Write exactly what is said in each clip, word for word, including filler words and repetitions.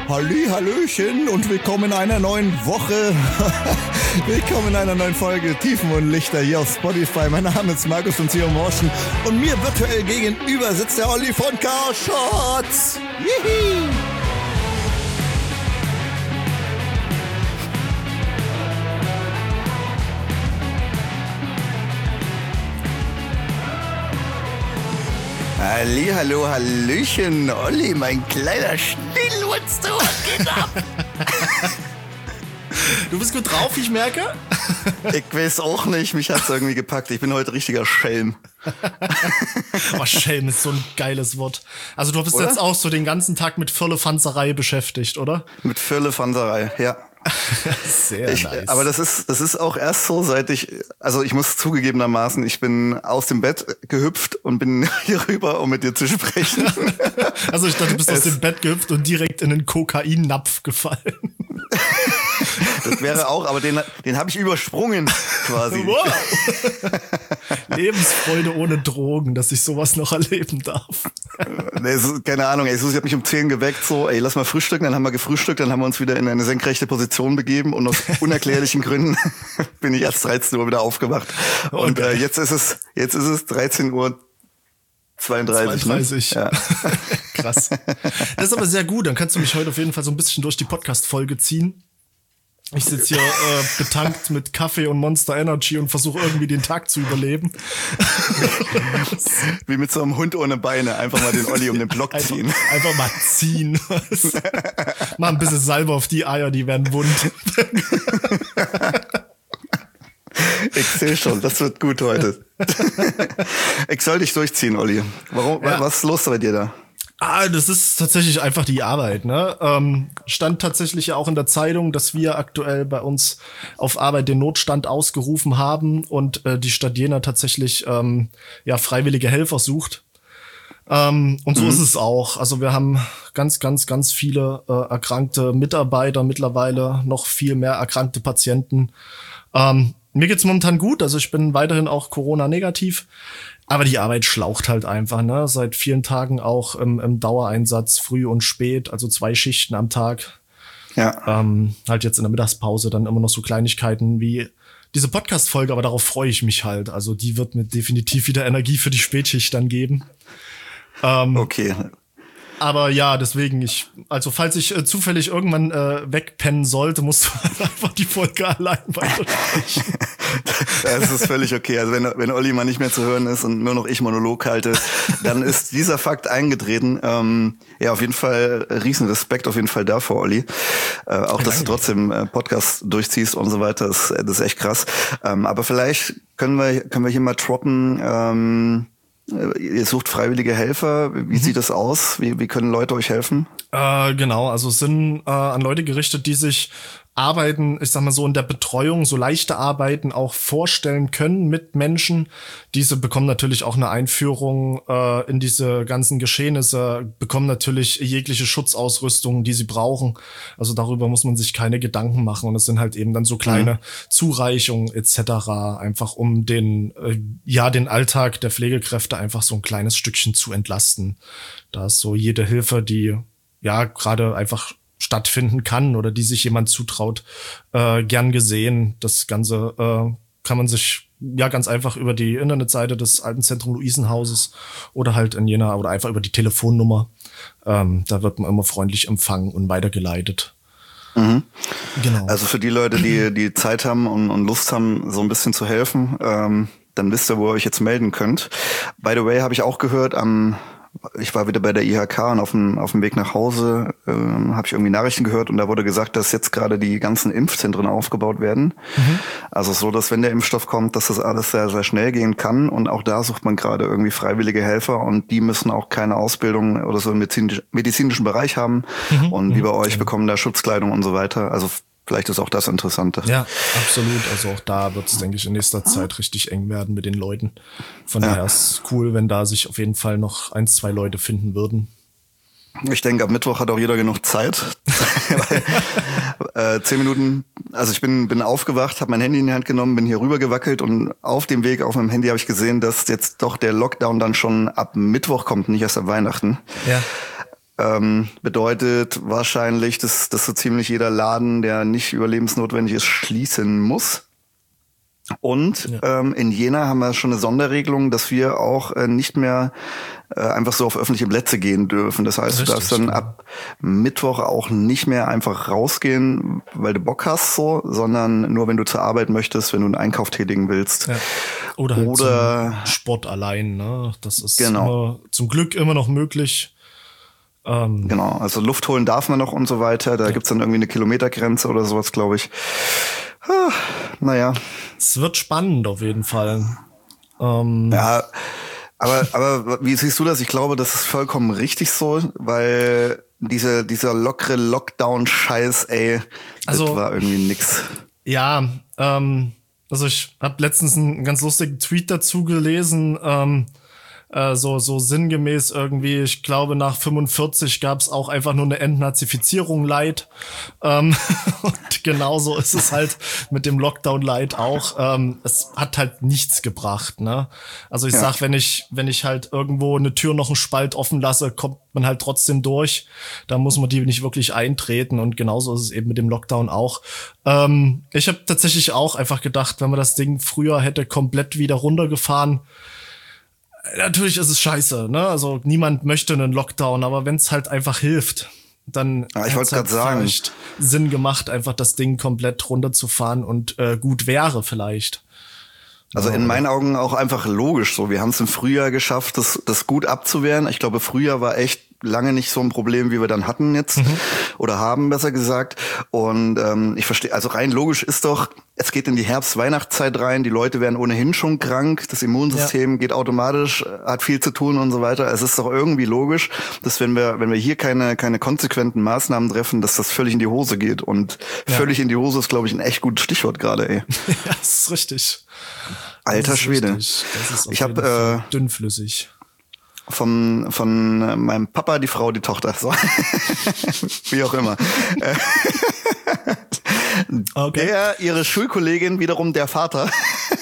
Halli, hallöchen und willkommen in einer neuen Woche. Willkommen in einer neuen Folge Tiefen und Lichter hier auf Spotify. Mein Name ist Markus von Zio Motion und mir virtuell gegenüber sitzt der Olli von Chaos Shots. Yihi. Halli, hallo, hallöchen, Olli, mein kleiner Schnillwutz, du, was geht ab? Du bist gut drauf, ich merke. Ich weiß auch nicht, mich hat's irgendwie gepackt. Ich bin heute richtiger Schelm. Oh, Schelm ist so ein geiles Wort. Also du bist oder? Jetzt auch so den ganzen Tag mit Firlefanzerei beschäftigt, oder? Mit Firlefanzerei, ja. Sehr ich, nice. Aber das ist, das ist auch erst so, seit ich, also ich muss zugegebenermaßen, ich bin aus dem Bett gehüpft und bin hier rüber, um mit dir zu sprechen. Also ich dachte, du bist es, aus dem Bett gehüpft und direkt in den Kokainnapf gefallen. Das wäre auch, aber den, den habe ich übersprungen quasi. Wow. Lebensfreude ohne Drogen, dass ich sowas noch erleben darf. Nee, keine Ahnung, ey, Susi hat mich um zehn geweckt, so, ey, lass mal frühstücken, dann haben wir gefrühstückt, dann haben wir uns wieder in eine senkrechte Position begeben und aus unerklärlichen Gründen bin ich erst dreizehn Uhr wieder aufgewacht. Und okay. äh, jetzt ist es, jetzt ist es dreizehn Uhr zweiunddreißig. zweiunddreißig. Ne? Ja. Krass. Das ist aber sehr gut, dann kannst du mich heute auf jeden Fall so ein bisschen durch die Podcast-Folge ziehen. Ich sitze hier äh, betankt mit Kaffee und Monster Energy und versuche irgendwie den Tag zu überleben. Wie mit so einem Hund ohne Beine. Einfach mal den Olli um den Block ziehen. Einfach, einfach mal ziehen. Mach ein bisschen Salbe auf die Eier, die werden wund. Ich sehe schon, das wird gut heute. Ich soll dich durchziehen, Olli. Warum? Ja. Was ist los bei dir da? Ah, das ist tatsächlich einfach die Arbeit, ne? Ähm, stand tatsächlich ja auch in der Zeitung, dass wir aktuell bei uns auf Arbeit den Notstand ausgerufen haben und äh, die Stadt Jena tatsächlich ähm, ja freiwillige Helfer sucht. Ähm, und so mhm. ist es auch. Also wir haben ganz, ganz, ganz viele äh, erkrankte Mitarbeiter mittlerweile, noch viel mehr erkrankte Patienten. Ähm, mir geht's momentan gut, also ich bin weiterhin auch Corona-negativ. Aber die Arbeit schlaucht halt einfach, ne? Seit vielen Tagen auch im, im Dauereinsatz, früh und spät, also zwei Schichten am Tag. Ja. Ähm, halt jetzt in der Mittagspause dann immer noch so Kleinigkeiten wie diese Podcast-Folge, aber darauf freue ich mich halt. Also die wird mir definitiv wieder Energie für die Spätschicht dann geben. Ähm, okay. Aber ja, deswegen, ich, also falls ich äh, zufällig irgendwann äh, wegpennen sollte, musst du einfach die Folge allein weitersprechen. Das ist völlig okay. Also wenn, wenn Olli mal nicht mehr zu hören ist und nur noch ich Monolog halte, dann ist dieser Fakt eingetreten. Ähm, ja, auf jeden Fall riesen Respekt auf jeden Fall davor, Olli. Äh, auch, dass du trotzdem äh, Podcast durchziehst und so weiter, das, das ist echt krass. Ähm, aber vielleicht können wir, können wir hier mal droppen, ähm, ihr sucht freiwillige Helfer. Wie mhm. sieht das aus? Wie, wie können Leute euch helfen? Äh, genau, also es sind äh, an Leute gerichtet, die sich Arbeiten, ich sag mal so in der Betreuung, so leichte Arbeiten auch vorstellen können mit Menschen. Diese bekommen natürlich auch eine Einführung äh, in diese ganzen Geschehnisse, bekommen natürlich jegliche Schutzausrüstung, die sie brauchen. Also darüber muss man sich keine Gedanken machen. Und es sind halt eben dann so kleine mhm. Zureichungen et cetera, einfach um den äh, ja den Alltag der Pflegekräfte einfach so ein kleines Stückchen zu entlasten. Da ist so jede Hilfe, die ja gerade einfach stattfinden kann oder die sich jemand zutraut, äh, gern gesehen. Das Ganze äh, kann man sich ja ganz einfach über die Internetseite des Altenzentrum Luisenhauses oder halt in Jena oder einfach über die Telefonnummer. Ähm, da wird man immer freundlich empfangen und weitergeleitet. Mhm. Genau. Also für die Leute, die die Zeit haben und, und Lust haben, so ein bisschen zu helfen, ähm, dann wisst ihr, wo ihr euch jetzt melden könnt. By the way, habe ich auch gehört, am ich war wieder bei der I H K und auf dem auf dem Weg nach Hause ähm, habe ich irgendwie Nachrichten gehört und da wurde gesagt, dass jetzt gerade die ganzen Impfzentren aufgebaut werden. Mhm. Also so, dass wenn der Impfstoff kommt, dass das alles sehr, sehr schnell gehen kann und auch da sucht man gerade irgendwie freiwillige Helfer und die müssen auch keine Ausbildung oder so im medizinisch, medizinischen Bereich haben mhm. und wie bei euch bekommen da Schutzkleidung und so weiter. Also vielleicht ist auch das Interessante. Ja, absolut. Also auch da wird es, denke ich, in nächster Zeit richtig eng werden mit den Leuten. Von ja. daher ist es cool, wenn da sich auf jeden Fall noch ein, zwei Leute finden würden. Ich denke, am Mittwoch hat auch jeder genug Zeit. Weil, äh, zehn Minuten, also ich bin bin aufgewacht, habe mein Handy in die Hand genommen, bin hier rüber gewackelt und auf dem Weg auf meinem Handy habe ich gesehen, dass jetzt doch der Lockdown dann schon ab Mittwoch kommt, nicht erst ab Weihnachten. Ja. Ähm, bedeutet wahrscheinlich, dass, dass so ziemlich jeder Laden, der nicht überlebensnotwendig ist, schließen muss. Und ja. ähm, in Jena haben wir schon eine Sonderregelung, dass wir auch äh, nicht mehr äh, einfach so auf öffentliche Plätze gehen dürfen. Das heißt, Richtig, du darfst dann ja. ab Mittwoch auch nicht mehr einfach rausgehen, weil du Bock hast, so, sondern nur, wenn du zur Arbeit möchtest, wenn du einen Einkauf tätigen willst. Ja. Oder halt Oder zum Sport allein, ne? Das ist genau. immer, zum Glück immer noch möglich. Ähm, genau, also Luft holen darf man noch und so weiter. Da ja. gibt's dann irgendwie eine Kilometergrenze oder sowas, glaube ich. Ah, naja. Es wird spannend auf jeden Fall. Ähm, ja, aber, aber wie siehst du das? Ich glaube, das ist vollkommen richtig so, weil diese, dieser lockere Lockdown-Scheiß, ey, also, das war irgendwie nix. Ja, ähm, also ich habe letztens einen ganz lustigen Tweet dazu gelesen, ähm, äh, so so sinngemäß irgendwie, ich glaube nach fünfundvierzig gab es auch einfach nur eine Entnazifizierung Light. Ähm, und genauso ist es halt mit dem Lockdown Light auch. Ähm, es hat halt nichts gebracht, ne? Also ich ja. sag, wenn ich wenn ich halt irgendwo eine Tür noch einen Spalt offen lasse, kommt man halt trotzdem durch. Da muss man die nicht wirklich eintreten und genauso ist es eben mit dem Lockdown auch. Ähm, ich habe tatsächlich auch einfach gedacht, wenn man das Ding früher hätte komplett wieder runtergefahren, natürlich ist es scheiße, ne? Also niemand möchte einen Lockdown, aber wenn es halt einfach hilft, dann ja, ich wollte halt gerade sagen, vielleicht Sinn gemacht, einfach das Ding komplett runterzufahren und äh, gut wäre vielleicht. Also in meinen Augen auch einfach logisch so. Wir haben es im Frühjahr geschafft, das, das gut abzuwehren. Ich glaube, Frühjahr war echt lange nicht so ein Problem, wie wir dann hatten jetzt mhm. oder haben, besser gesagt. Und ähm, ich verstehe, also rein logisch ist doch, es geht in die Herbst-Weihnachtszeit rein, die Leute werden ohnehin schon krank, das Immunsystem ja. geht automatisch, hat viel zu tun und so weiter. Es ist doch irgendwie logisch, dass wenn wir wenn wir hier keine keine konsequenten Maßnahmen treffen, dass das völlig in die Hose geht. Und ja. völlig in die Hose ist, glaube ich, ein echt gutes Stichwort gerade, ey. Ja, das ist richtig. Alter das Schwede. Richtig. Das ist auf ich habe äh, dünnflüssig. Von, von äh, meinem Papa, die Frau, die Tochter. So. Wie auch immer. Okay. Der, ihre Schulkollegin, wiederum der Vater.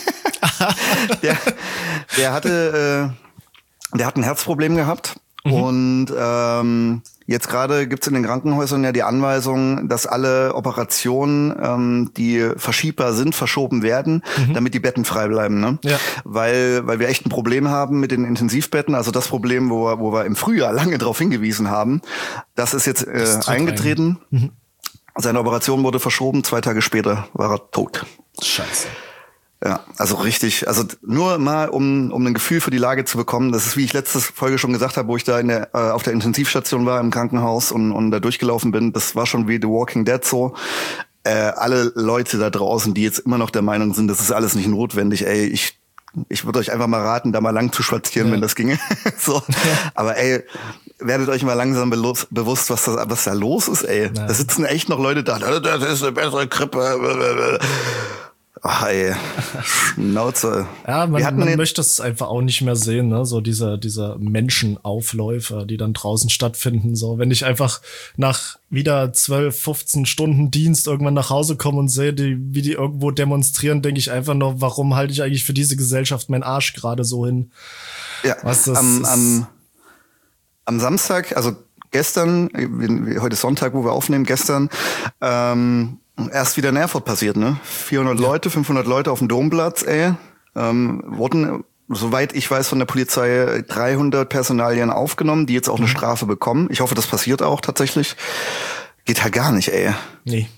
der, der hatte, äh, der hat ein Herzproblem gehabt. Mhm. Und ähm, jetzt gerade gibt's in den Krankenhäusern ja die Anweisung, dass alle Operationen, ähm, die verschiebbar sind, verschoben werden, mhm. damit die Betten frei bleiben. Ne? Ja. Weil weil wir echt ein Problem haben mit den Intensivbetten. Also das Problem, wo wir, wo wir im Frühjahr lange darauf hingewiesen haben, das ist jetzt äh, das eingetreten. Mhm. Seine Operation wurde verschoben. Zwei Tage später war er tot. Scheiße. Ja, also richtig, also nur mal, um um ein Gefühl für die Lage zu bekommen, das ist, wie ich letzte Folge schon gesagt habe, wo ich da in der äh, auf der Intensivstation war im Krankenhaus und und da durchgelaufen bin, das war schon wie The Walking Dead so. Äh, alle Leute da draußen, die jetzt immer noch der Meinung sind, das ist alles nicht notwendig, ey, ich ich würde euch einfach mal raten, da mal lang zu spazieren, ja. wenn das ginge. so, ja. Aber ey, werdet euch mal langsam belos- bewusst, was da was da los ist, ey. Ja. Da sitzen echt noch Leute da, das ist eine bessere Krippe. Ach, ey, Schnauze. Ja, man, man möchte es einfach auch nicht mehr sehen, ne? So diese, diese Menschenaufläufe, die dann draußen stattfinden. So, wenn ich einfach nach wieder zwölf, fünfzehn Stunden Dienst irgendwann nach Hause komme und sehe, die, wie die irgendwo demonstrieren, denke ich einfach nur, warum halte ich eigentlich für diese Gesellschaft meinen Arsch gerade so hin? Ja, Was das am, am, am Samstag, also gestern, heute ist Sonntag, wo wir aufnehmen, gestern, ähm, erst wieder in Erfurt passiert, ne? vierhundert ja. Leute, fünfhundert Leute auf dem Domplatz, ey. Ähm, wurden, soweit ich weiß, von der Polizei dreihundert Personalien aufgenommen, die jetzt auch mhm. eine Strafe bekommen. Ich hoffe, das passiert auch tatsächlich. Geht halt gar nicht, ey. Nee.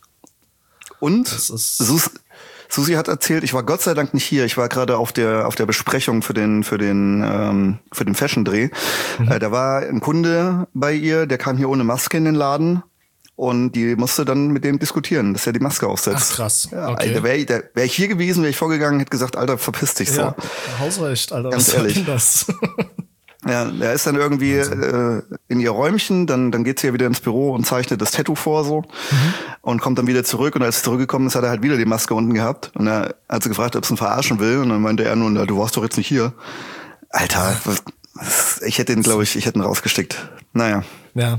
Und Sus- Susi hat erzählt, ich war Gott sei Dank nicht hier. Ich war gerade auf der auf der Besprechung für den für den ähm, für den Fashion-Dreh. Mhm. Äh, da war ein Kunde bei ihr, der kam hier ohne Maske in den Laden. Und die musste dann mit dem diskutieren, dass er die Maske aufsetzt. Ach krass. Ja, okay. Da wäre wär, wär ich hier gewesen, wäre ich vorgegangen, hätte gesagt, Alter, verpiss dich so. Ja, Hausrecht, Alter. Ganz was ehrlich. Das? Ja, er ist dann irgendwie äh, in ihr Räumchen, dann dann geht sie ja wieder ins Büro und zeichnet das Tattoo vor so mhm. und kommt dann wieder zurück. Und als sie zurückgekommen ist, hat er halt wieder die Maske unten gehabt. Und er hat sie gefragt, ob sie ihn verarschen will. Und dann meinte er nur, du warst doch jetzt nicht hier. Alter, was, ich hätte ihn, glaube ich, ich hätte ihn rausgesteckt. Naja. Ja.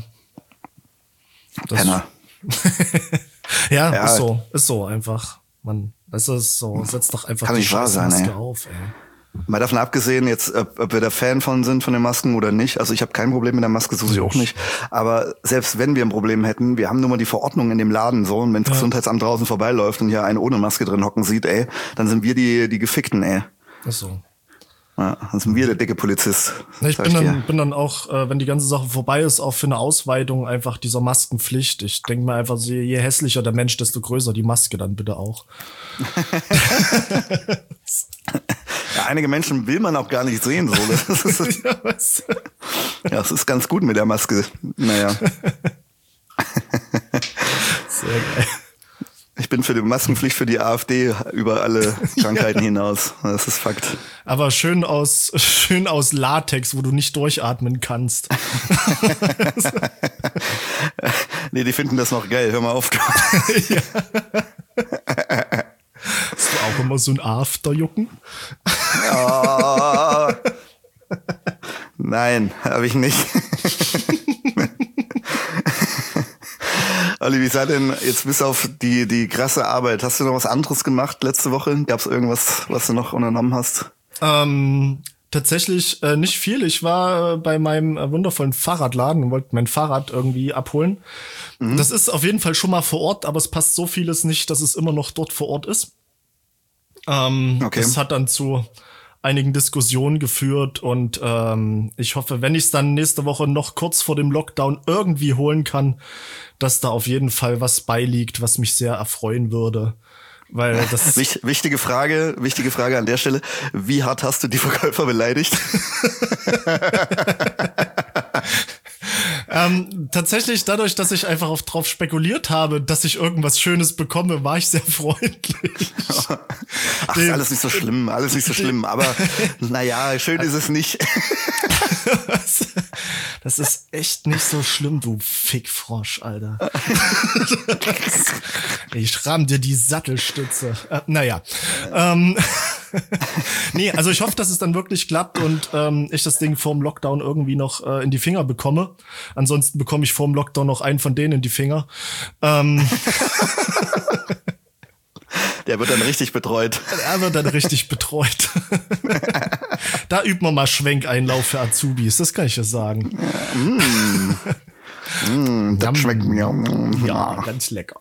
Das Penner. ja, ja, ist so, ist so einfach. Man, das ist so, setzt doch einfach kann die nicht wahr sein, Maske ey. auf, ey. Mal davon abgesehen, jetzt ob, ob wir da Fan von sind, von den Masken oder nicht. Also ich habe kein Problem mit der Maske, Susi auch nicht. Aber selbst wenn wir ein Problem hätten, wir haben nur mal die Verordnung in dem Laden so. Und wenn das ja. Gesundheitsamt draußen vorbeiläuft und hier einen ohne Maske drin hocken sieht, ey, dann sind wir die die Gefickten, ey. Ach so. Ja, dann sind wir der dicke Polizist. Ich bin dann, bin dann auch, äh, wenn die ganze Sache vorbei ist, auch für eine Ausweitung einfach dieser Maskenpflicht. Ich denke mir einfach, je hässlicher der Mensch, desto größer die Maske dann bitte auch. Ja, einige Menschen will man auch gar nicht sehen. So. Das ist, ja, was? Ja, es ist ganz gut mit der Maske. Naja. Sehr geil. Ich bin für die Maskenpflicht für die AfD über alle Krankheiten ja. hinaus. Das ist Fakt. Aber schön aus, schön aus Latex, wo du nicht durchatmen kannst. Nee, die finden das noch geil. Hör mal auf. Ja. Hast du auch immer so ein Afterjucken? Oh. Nein, habe ich nicht. Olli, wie sei denn jetzt bis auf die die krasse Arbeit? Hast du noch was anderes gemacht letzte Woche? Gab es irgendwas, was du noch unternommen hast? Ähm, tatsächlich äh, nicht viel. Ich war äh, bei meinem äh, wundervollen Fahrradladen und wollte mein Fahrrad irgendwie abholen. Mhm. Das ist auf jeden Fall schon mal vor Ort, aber es passt so vieles nicht, dass es immer noch dort vor Ort ist. Ähm, okay. Das hat dann zu einigen Diskussionen geführt und ähm, ich hoffe, wenn ich es dann nächste Woche noch kurz vor dem Lockdown irgendwie holen kann, dass da auf jeden Fall was beiliegt, was mich sehr erfreuen würde. Weil das Wicht, wichtige Frage, wichtige Frage an der Stelle. Wie hart hast du die Verkäufer beleidigt? ähm, tatsächlich dadurch, dass ich einfach auf drauf spekuliert habe, dass ich irgendwas Schönes bekomme, war ich sehr freundlich. Ach, den, ist alles nicht so schlimm, alles nicht so schlimm, aber naja, schön ist es nicht. Das ist echt nicht so schlimm, du Fickfrosch, Alter. Ich ramm dir die Sattelstütze. Äh, naja. Ähm, nee, also ich hoffe, dass es dann wirklich klappt und ähm, ich das Ding vorm Lockdown irgendwie noch äh, in die Finger bekomme. Ansonsten bekomme ich vorm Lockdown noch einen von denen in die Finger. Ähm, Der wird dann richtig betreut. Er wird dann richtig betreut. Da übt man mal Schwenkeinlauf für Azubis, das kann ich ja sagen. Ja, mm. Mm, das schmeckt mir. Ja, ganz lecker.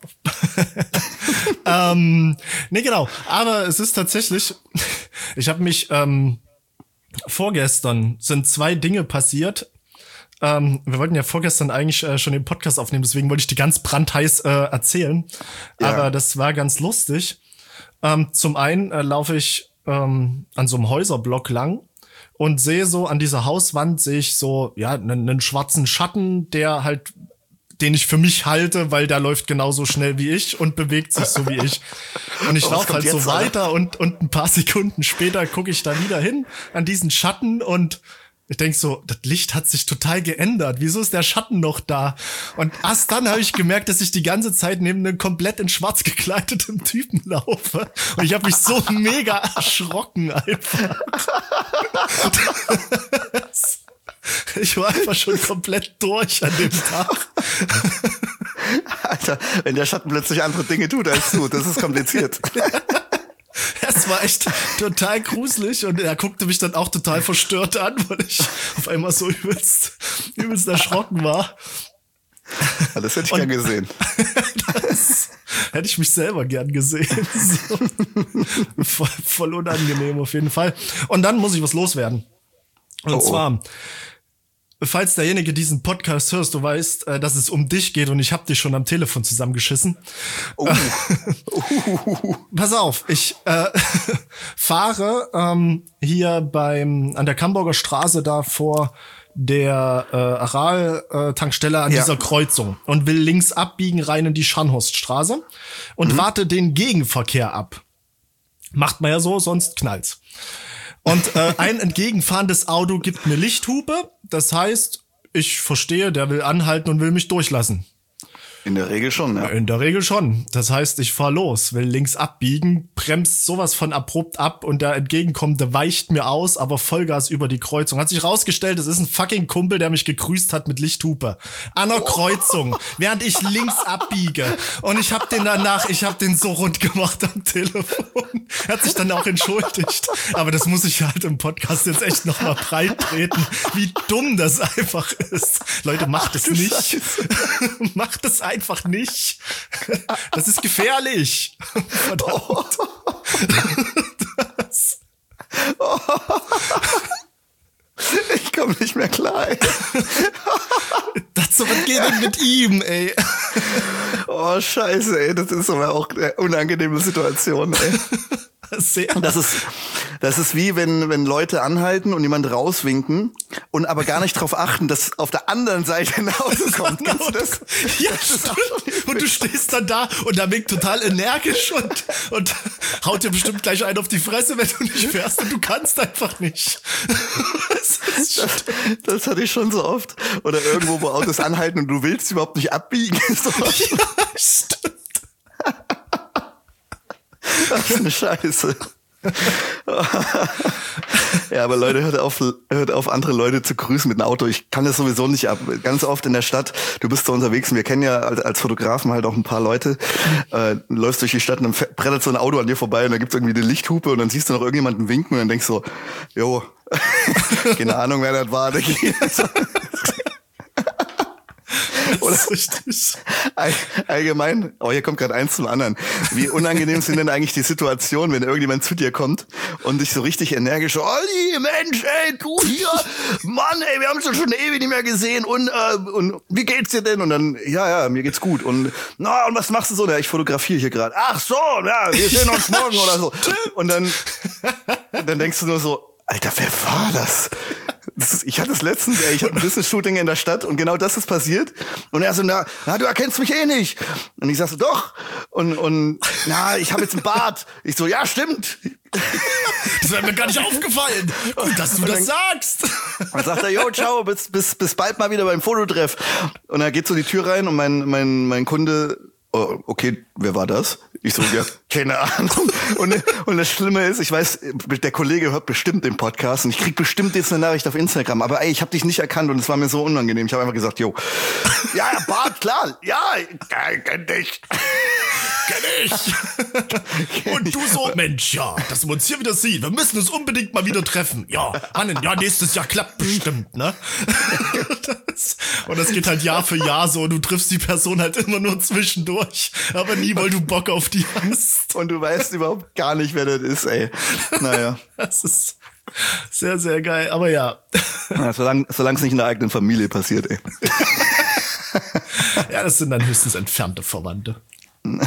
ähm, nee, genau. Aber es ist tatsächlich, ich habe mich, ähm, vorgestern sind zwei Dinge passiert. Ähm, wir wollten ja vorgestern eigentlich äh, schon den Podcast aufnehmen, deswegen wollte ich die ganz brandheiß äh, erzählen. Ja. Aber das war ganz lustig. Ähm, zum einen äh, laufe ich ähm, an so einem Häuserblock lang und sehe so an dieser Hauswand sehe ich so ja einen, einen schwarzen Schatten, der halt den ich für mich halte, weil der läuft genauso schnell wie ich und bewegt sich so wie ich. Und ich laufe halt so weiter und und ein paar Sekunden später gucke ich da wieder hin an diesen Schatten und ich denk so, das Licht hat sich total geändert. Wieso ist der Schatten noch da? Und erst dann habe ich gemerkt, dass ich die ganze Zeit neben einem komplett in schwarz gekleideten Typen laufe. Und ich habe mich so mega erschrocken einfach. Ich war einfach schon komplett durch an dem Tag. Alter, wenn der Schatten plötzlich andere Dinge tut als du, das ist kompliziert. Es war echt total gruselig und er guckte mich dann auch total verstört an, weil ich auf einmal so übelst, übelst erschrocken war. Ja, das hätte ich und gern gesehen. Das hätte ich mich selber gern gesehen. So. Voll, voll unangenehm auf jeden Fall. Und dann muss ich was loswerden. Und oh, zwar, oh. falls derjenige diesen Podcast hörst, du weißt, dass es um dich geht und ich hab dich schon am Telefon zusammengeschissen. Oh. uh. Pass auf, ich äh, fahre ähm, hier beim an der Camburger Straße da vor der äh, Aral-Tankstelle an ja. dieser Kreuzung und will links abbiegen rein in die Scharnhorststraße und mhm. warte den Gegenverkehr ab. Macht man ja so, sonst knallt's. Und äh, ein entgegenfahrendes Auto gibt mir Lichthupe. Das heißt, ich verstehe, der will anhalten und will mich durchlassen. In der Regel schon, ja. In der Regel schon. Das heißt, ich fahr los, will links abbiegen, bremst sowas von abrupt ab und der Entgegenkommende weicht mir aus, aber Vollgas über die Kreuzung. Hat sich rausgestellt, es ist ein fucking Kumpel, der mich gegrüßt hat mit Lichthupe. An der Kreuzung, während ich links abbiege. Und ich hab den danach, ich hab den so rund gemacht am Telefon. Er hat sich dann auch entschuldigt. Aber das muss ich halt im Podcast jetzt echt nochmal breit treten, wie dumm das einfach ist. Leute, macht es nicht. Macht es einfach nicht. Das ist gefährlich. Verdammt. Das. Oh. Ich komme nicht mehr klar, ey. Das, was geht denn mit ihm, ey? Oh, scheiße, ey. Das ist aber auch eine unangenehme Situation, ey. Sehr. Das ist, das ist wie wenn, wenn Leute anhalten und jemand rauswinken und aber gar nicht drauf achten, dass auf der anderen Seite ein Auto kommt. Kennst du das? Ja, das ist stimmt. Und du stehst dann da und der winkt total energisch und, und haut dir bestimmt gleich einen auf die Fresse, wenn du nicht fährst und du kannst einfach nicht. Das, das, das hatte ich schon so oft. Oder irgendwo, wo Autos anhalten und du willst überhaupt nicht abbiegen. So. Ja, stimmt. Das ist eine Scheiße. Ja, aber Leute, hört auf, hört auf, andere Leute zu grüßen mit einem Auto. Ich kann das sowieso nicht ab. Ganz oft in der Stadt, du bist da unterwegs und wir kennen ja als, als Fotografen halt auch ein paar Leute, äh, läufst durch die Stadt und dann brettert so ein Auto an dir vorbei und dann gibt's irgendwie eine Lichthupe und dann siehst du noch irgendjemanden winken und dann denkst du so, jo, keine Ahnung, wer das war. Oder richtig. Allgemein, oh, hier kommt gerade eins zum anderen. Wie unangenehm sind denn eigentlich die Situationen, wenn irgendjemand zu dir kommt und dich so richtig energisch, Olli, Mensch, ey, du hier, Mann, ey, wir haben uns schon ewig nicht mehr gesehen und, äh, und wie geht's dir denn? Und dann, ja, ja, mir geht's gut. Und, na, und was machst du so? Ja, ich fotografiere hier gerade. Ach so, ja, wir sehen uns morgen oder so. Und dann, dann denkst du nur so, Alter, wer war das? Das ist, ich hatte es letztens, ey, ich hatte ein Business-Shooting in der Stadt und genau das ist passiert. Und er so, na, na, du erkennst mich eh nicht. Und ich sag so, doch. Und, und na, ich habe jetzt einen Bart. Ich so, ja, stimmt. Das wäre mir gar nicht aufgefallen. Gut, dass du und das dann, sagst. Dann sagt er, yo, ciao, bis, bis, bis bald mal wieder beim Fototreff. Und er geht so die Tür rein und mein, mein, mein Kunde, oh, okay, wer war das? Ich so, ja, keine Ahnung. Und, und das Schlimme ist, ich weiß, der Kollege hört bestimmt den Podcast und ich krieg bestimmt jetzt eine Nachricht auf Instagram. Aber ey, ich habe dich nicht erkannt und es war mir so unangenehm. Ich habe einfach gesagt, jo, ja, Bart, klar, ja, kenn dich. Kenn ich. Und du so, Mensch, ja, dass wir uns hier wieder sehen. Wir müssen uns unbedingt mal wieder treffen. Ja, Annen, ja, nächstes Jahr klappt bestimmt, ne? Das, und das geht halt Jahr für Jahr so. Und du triffst die Person halt immer nur zwischendurch. Aber nie, weil du Bock auf die hast. Und du weißt überhaupt gar nicht, wer das ist, ey. Naja. Das ist sehr, sehr geil. Aber ja. ja solange es nicht in der eigenen Familie passiert, ey. Ja, das sind dann höchstens entfernte Verwandte. Man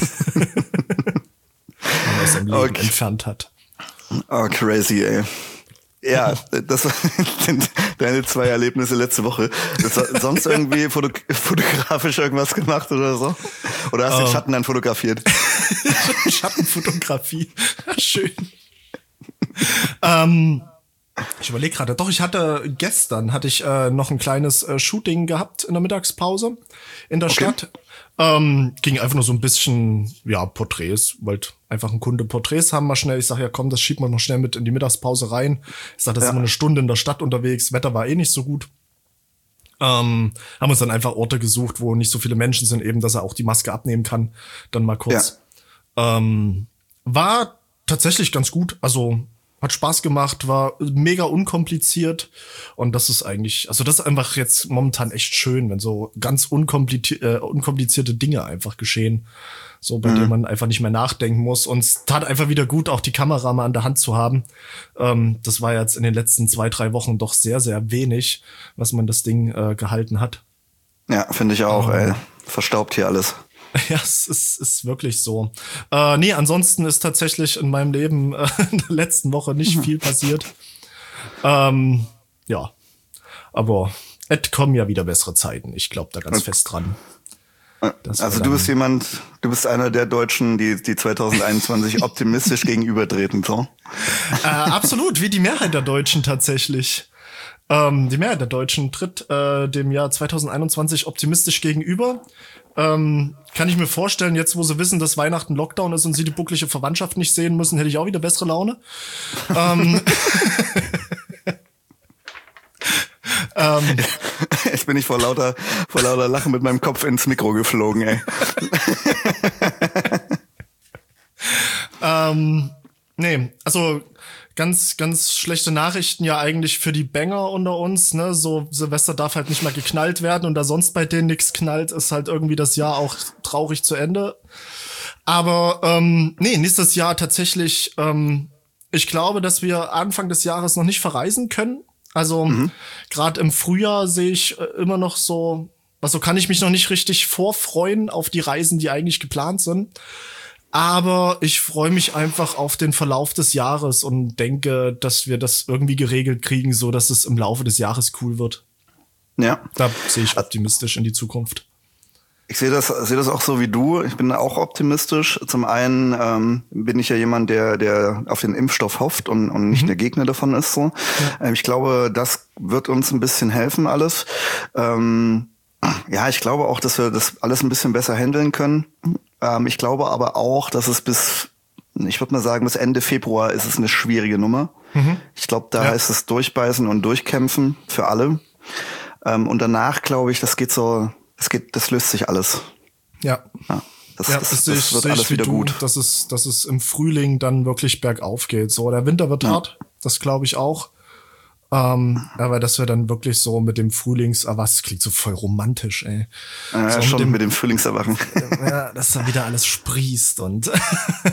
aus seinem Leben okay. entfernt hat. Oh, crazy, ey. Ja, das waren deine zwei Erlebnisse letzte Woche. Das war sonst irgendwie foto fotografisch irgendwas gemacht oder so? Oder hast du oh. den Schatten dann fotografiert? Schattenfotografie. Schön. ähm, ich überlege gerade, doch, ich hatte gestern hatte ich äh, noch ein kleines äh, Shooting gehabt in der Mittagspause in der okay. Stadt. Ähm, ging einfach nur so ein bisschen, ja, Porträts, wollte einfach ein Kunde Porträts haben, mal schnell. Ich sag, ja komm, das schiebt man noch schnell mit in die Mittagspause rein. Ich sag, das ja. ist immer eine Stunde in der Stadt unterwegs, Wetter war eh nicht so gut. Ähm, haben uns dann einfach Orte gesucht, wo nicht so viele Menschen sind, eben, dass er auch die Maske abnehmen kann, dann mal kurz. Ja. Ähm, war tatsächlich ganz gut, also hat Spaß gemacht, war mega unkompliziert und das ist eigentlich, also das ist einfach jetzt momentan echt schön, wenn so ganz unkomplizierte, äh, unkomplizierte Dinge einfach geschehen, so bei mhm. denen man einfach nicht mehr nachdenken muss und es tat einfach wieder gut, auch die Kamera mal an der Hand zu haben. Ähm, das war jetzt in den letzten zwei, drei Wochen doch sehr, sehr wenig, was man das Ding äh, gehalten hat. Ja, finde ich auch, ähm, ey. Verstaubt hier alles. Ja, es ist, ist wirklich so. Äh, nee, ansonsten ist tatsächlich in meinem Leben äh, in der letzten Woche nicht viel passiert. Ähm, ja, aber es kommen ja wieder bessere Zeiten. Ich glaube da ganz okay. fest dran. Also du bist jemand, du bist einer der Deutschen, die die zwanzig einundzwanzig optimistisch gegenübertreten, so? Äh, absolut, wie die Mehrheit der Deutschen tatsächlich. Ähm, die Mehrheit der Deutschen tritt äh, dem Jahr zwanzig einundzwanzig optimistisch gegenüber. Ähm, kann ich mir vorstellen, jetzt wo sie wissen, dass Weihnachten Lockdown ist und sie die bucklige Verwandtschaft nicht sehen müssen, hätte ich auch wieder bessere Laune. ähm, ähm, Jetzt bin ich vor lauter, vor lauter Lachen mit meinem Kopf ins Mikro geflogen, ey. ähm, nee, also ganz, ganz schlechte Nachrichten ja eigentlich für die Banger unter uns, ne? So, Silvester darf halt nicht mehr geknallt werden und da sonst bei denen nichts knallt, ist halt irgendwie das Jahr auch traurig zu Ende. Aber ähm, nee, nächstes Jahr tatsächlich, ähm, ich glaube, dass wir Anfang des Jahres noch nicht verreisen können. Also mhm. gerade im Frühjahr sehe ich äh, immer noch so, also kann ich mich noch nicht richtig vorfreuen auf die Reisen, die eigentlich geplant sind. Aber ich freue mich einfach auf den Verlauf des Jahres und denke, dass wir das irgendwie geregelt kriegen, so dass es im Laufe des Jahres cool wird. Ja. Da sehe ich optimistisch in die Zukunft. Ich sehe das, sehe das auch so wie du. Ich bin auch optimistisch. Zum einen ähm, bin ich ja jemand, der, der auf den Impfstoff hofft und, und nicht mhm. der Gegner davon ist. So. Ja. Ähm, ich glaube, das wird uns ein bisschen helfen alles. Ähm, ja, ich glaube auch, dass wir das alles ein bisschen besser handeln können. Ähm, ich glaube aber auch, dass es bis, ich würde mal sagen, bis Ende Februar ist es eine schwierige Nummer. Mhm. Ich glaube, da ja. heißt es durchbeißen und durchkämpfen für alle. Ähm, und danach glaube ich, das geht so, das geht, das löst sich alles. Ja. Ja, das, ja, das, das, das ich, wird alles wieder du, gut. Dass es, dass es im Frühling dann wirklich bergauf geht. So, der Winter wird ja. hart. Das glaube ich auch. Ähm, aber dass wir dann wirklich so mit dem Frühlings, ah, was klingt so voll romantisch, ey. Ja, so schon mit dem, mit dem Frühlingserwachen. Ja, dass da wieder alles sprießt und, und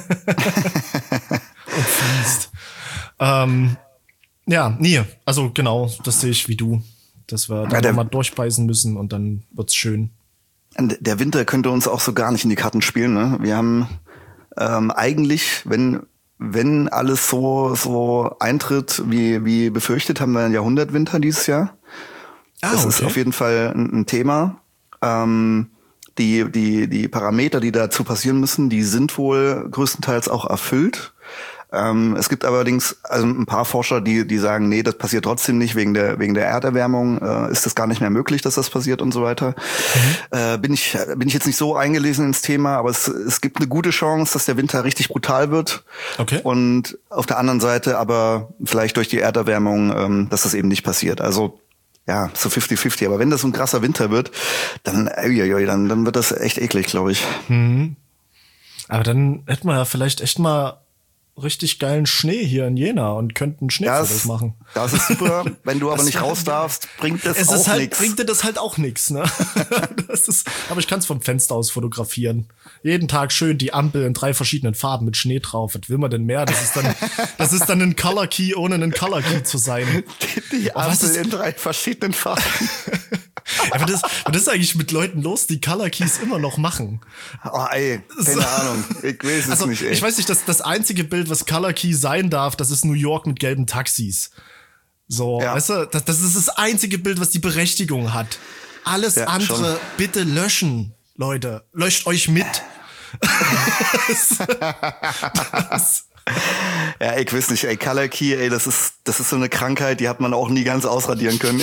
fließt. Ähm, ja, nee, also genau, das sehe ich wie du, dass wir da ja, mal durchbeißen müssen und dann wird's schön. Der Winter könnte uns auch so gar nicht in die Karten spielen, ne? Wir haben ähm, eigentlich, wenn Wenn alles so so eintritt, wie wie befürchtet, haben wir einen Jahrhundertwinter dieses Jahr. Ah, das okay. ist auf jeden Fall ein, ein Thema. Ähm, die die die Parameter, die dazu passieren müssen, die sind wohl größtenteils auch erfüllt. Ähm, es gibt allerdings also ein paar Forscher, die die sagen, nee, das passiert trotzdem nicht wegen der wegen der Erderwärmung äh, ist das gar nicht mehr möglich, dass das passiert und so weiter. Mhm. Äh, bin ich bin ich jetzt nicht so eingelesen ins Thema, aber es es gibt eine gute Chance, dass der Winter richtig brutal wird. Okay. Und auf der anderen Seite aber vielleicht durch die Erderwärmung, ähm, dass das eben nicht passiert. Also ja, so fifty fifty. Aber wenn das so ein krasser Winter wird, dann äh, dann dann wird das echt eklig, glaube ich. Mhm. Aber dann hätten wir ja vielleicht echt mal richtig geilen Schnee hier in Jena und könnten Schneefotos machen. Das ist super. Wenn du aber nicht raus darfst, bringt das es auch ist halt, nichts. Bringt dir das halt auch nichts, ne? Das ist, aber ich kann es vom Fenster aus fotografieren. Jeden Tag schön die Ampel in drei verschiedenen Farben mit Schnee drauf. Was will man denn mehr? Das ist dann, das ist dann ein Color Key, ohne einen Color Key zu sein. Die, die Ampel ist, in drei verschiedenen Farben. Aber das, was ist eigentlich mit Leuten los, die Color Keys immer noch machen? Oh, ey, keine so. Ahnung. Ich weiß es also, nicht, ey. Ich weiß nicht, dass das einzige Bild, was Color Key sein darf, das ist New York mit gelben Taxis. So, ja. Weißt du, das, das ist das einzige Bild, was die Berechtigung hat. Alles ja, andere schon. Bitte löschen, Leute. Löscht euch mit. das, das. Ja, ich weiß nicht, ey, Color Key, ey, das ist, das ist so eine Krankheit, die hat man auch nie ganz ausradieren können.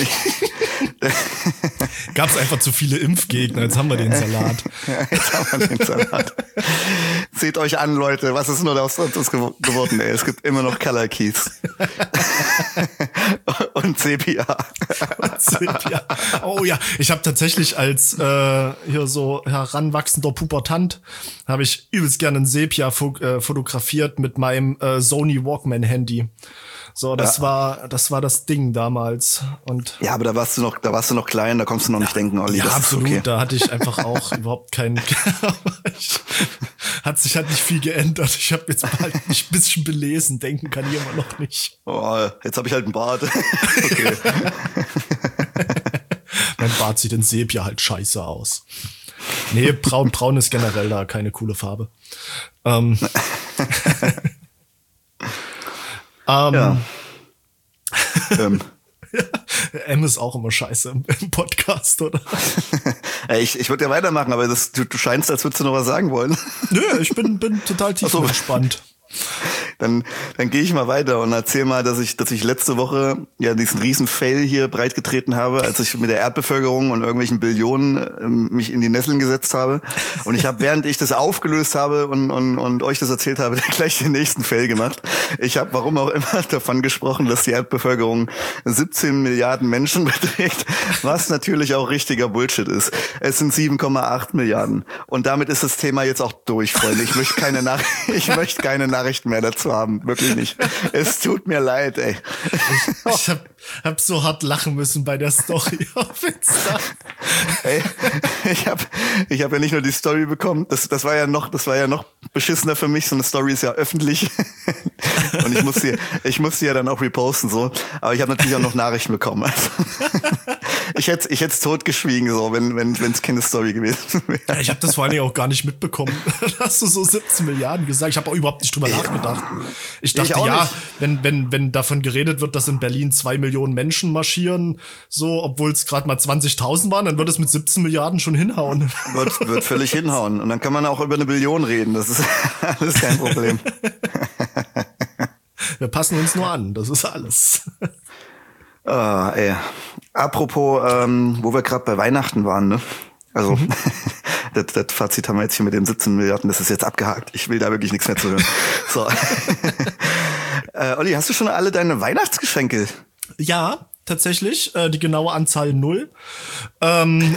Gab's einfach zu viele Impfgegner, jetzt haben wir den Salat. Ja, jetzt haben wir den Salat. Seht euch an, Leute, was ist nur aus uns geworden, ey? Es gibt immer noch Color Keys. Und Sepia. Und Sepia. Oh ja, ich habe tatsächlich als äh, hier so heranwachsender Pubertant, habe ich übelst gerne ein Sepia fo- äh, fotografiert mit meinem äh, Sony Walkman-Handy. So, das ja. war, das war das Ding damals. Und ja, aber da warst du noch, da warst du noch klein, da konntest du noch ja, nicht denken, Olli. Ja, das absolut. Ist okay. Da hatte ich einfach auch überhaupt keinen. Hat sich halt nicht viel geändert. Ich habe jetzt bald mich ein bisschen belesen, denken kann ich immer noch nicht. Oh, jetzt habe ich halt einen Bart. Okay. Mein Bart sieht in Sepia halt scheiße aus. Nee, braun, braun ist generell da keine coole Farbe. Ähm. Um, ja. ähm. Ja, M ist auch immer scheiße im, im Podcast, oder? ich ich würde ja weitermachen, aber das, du, du scheinst, als würdest du noch was sagen wollen. Nö, ich bin, bin total tief so. entspannt. Dann, dann gehe ich mal weiter und erzähl mal, dass ich, dass ich letzte Woche ja diesen riesen Fail hier breitgetreten habe, als ich mit der Erdbevölkerung und irgendwelchen Billionen ähm, mich in die Nesseln gesetzt habe. Und ich habe, während ich das aufgelöst habe und, und, und euch das erzählt habe, gleich den nächsten Fail gemacht. Ich habe, warum auch immer, davon gesprochen, dass die Erdbevölkerung siebzehn Milliarden Menschen beträgt, was natürlich auch richtiger Bullshit ist. Es sind sieben Komma acht Milliarden. Und damit ist das Thema jetzt auch durch, Freunde. Ich möchte keine Nach- ich möchte keine Nachrichten mehr dazu haben. Wirklich nicht. Es tut mir leid, ey. Ich, ich hab, hab so hart lachen müssen bei der Story auf Insta. Ey, ich habe ich hab ja nicht nur die Story bekommen, das, das war ja noch, das war ja noch beschissener für mich. So eine Story ist ja öffentlich. Und ich muss sie, ich muss sie ja dann auch reposten, so. Aber ich habe natürlich auch noch Nachrichten bekommen. Also, ich hätte, ich hätte es totgeschwiegen, so, wenn, wenn, wenn es keine Story gewesen wäre. Ja, ich habe das vor allen Dingen auch gar nicht mitbekommen. Hast du so siebzehn Milliarden gesagt? Ich habe auch überhaupt nicht drüber ja. nachgedacht. Ich dachte, ich ja, nicht. wenn, wenn, wenn davon geredet wird, dass in Berlin zwei Millionen Menschen marschieren, so, obwohl es gerade mal zwanzigtausend waren, dann wird es mit siebzehn Milliarden schon hinhauen. Wird, wird völlig hinhauen. Und dann kann man auch über eine Billion reden. Das ist alles kein Problem. Wir passen uns nur an, das ist alles. Ah, ey. Apropos, ähm, wo wir gerade bei Weihnachten waren, ne? Also, mhm. das, das Fazit haben wir jetzt hier mit den siebzehn Milliarden, das ist jetzt abgehakt. Ich will da wirklich nichts mehr zu hören. So. äh, Olli, hast du schon alle deine Weihnachtsgeschenke? Ja, tatsächlich. Äh, die genaue Anzahl null. Ähm,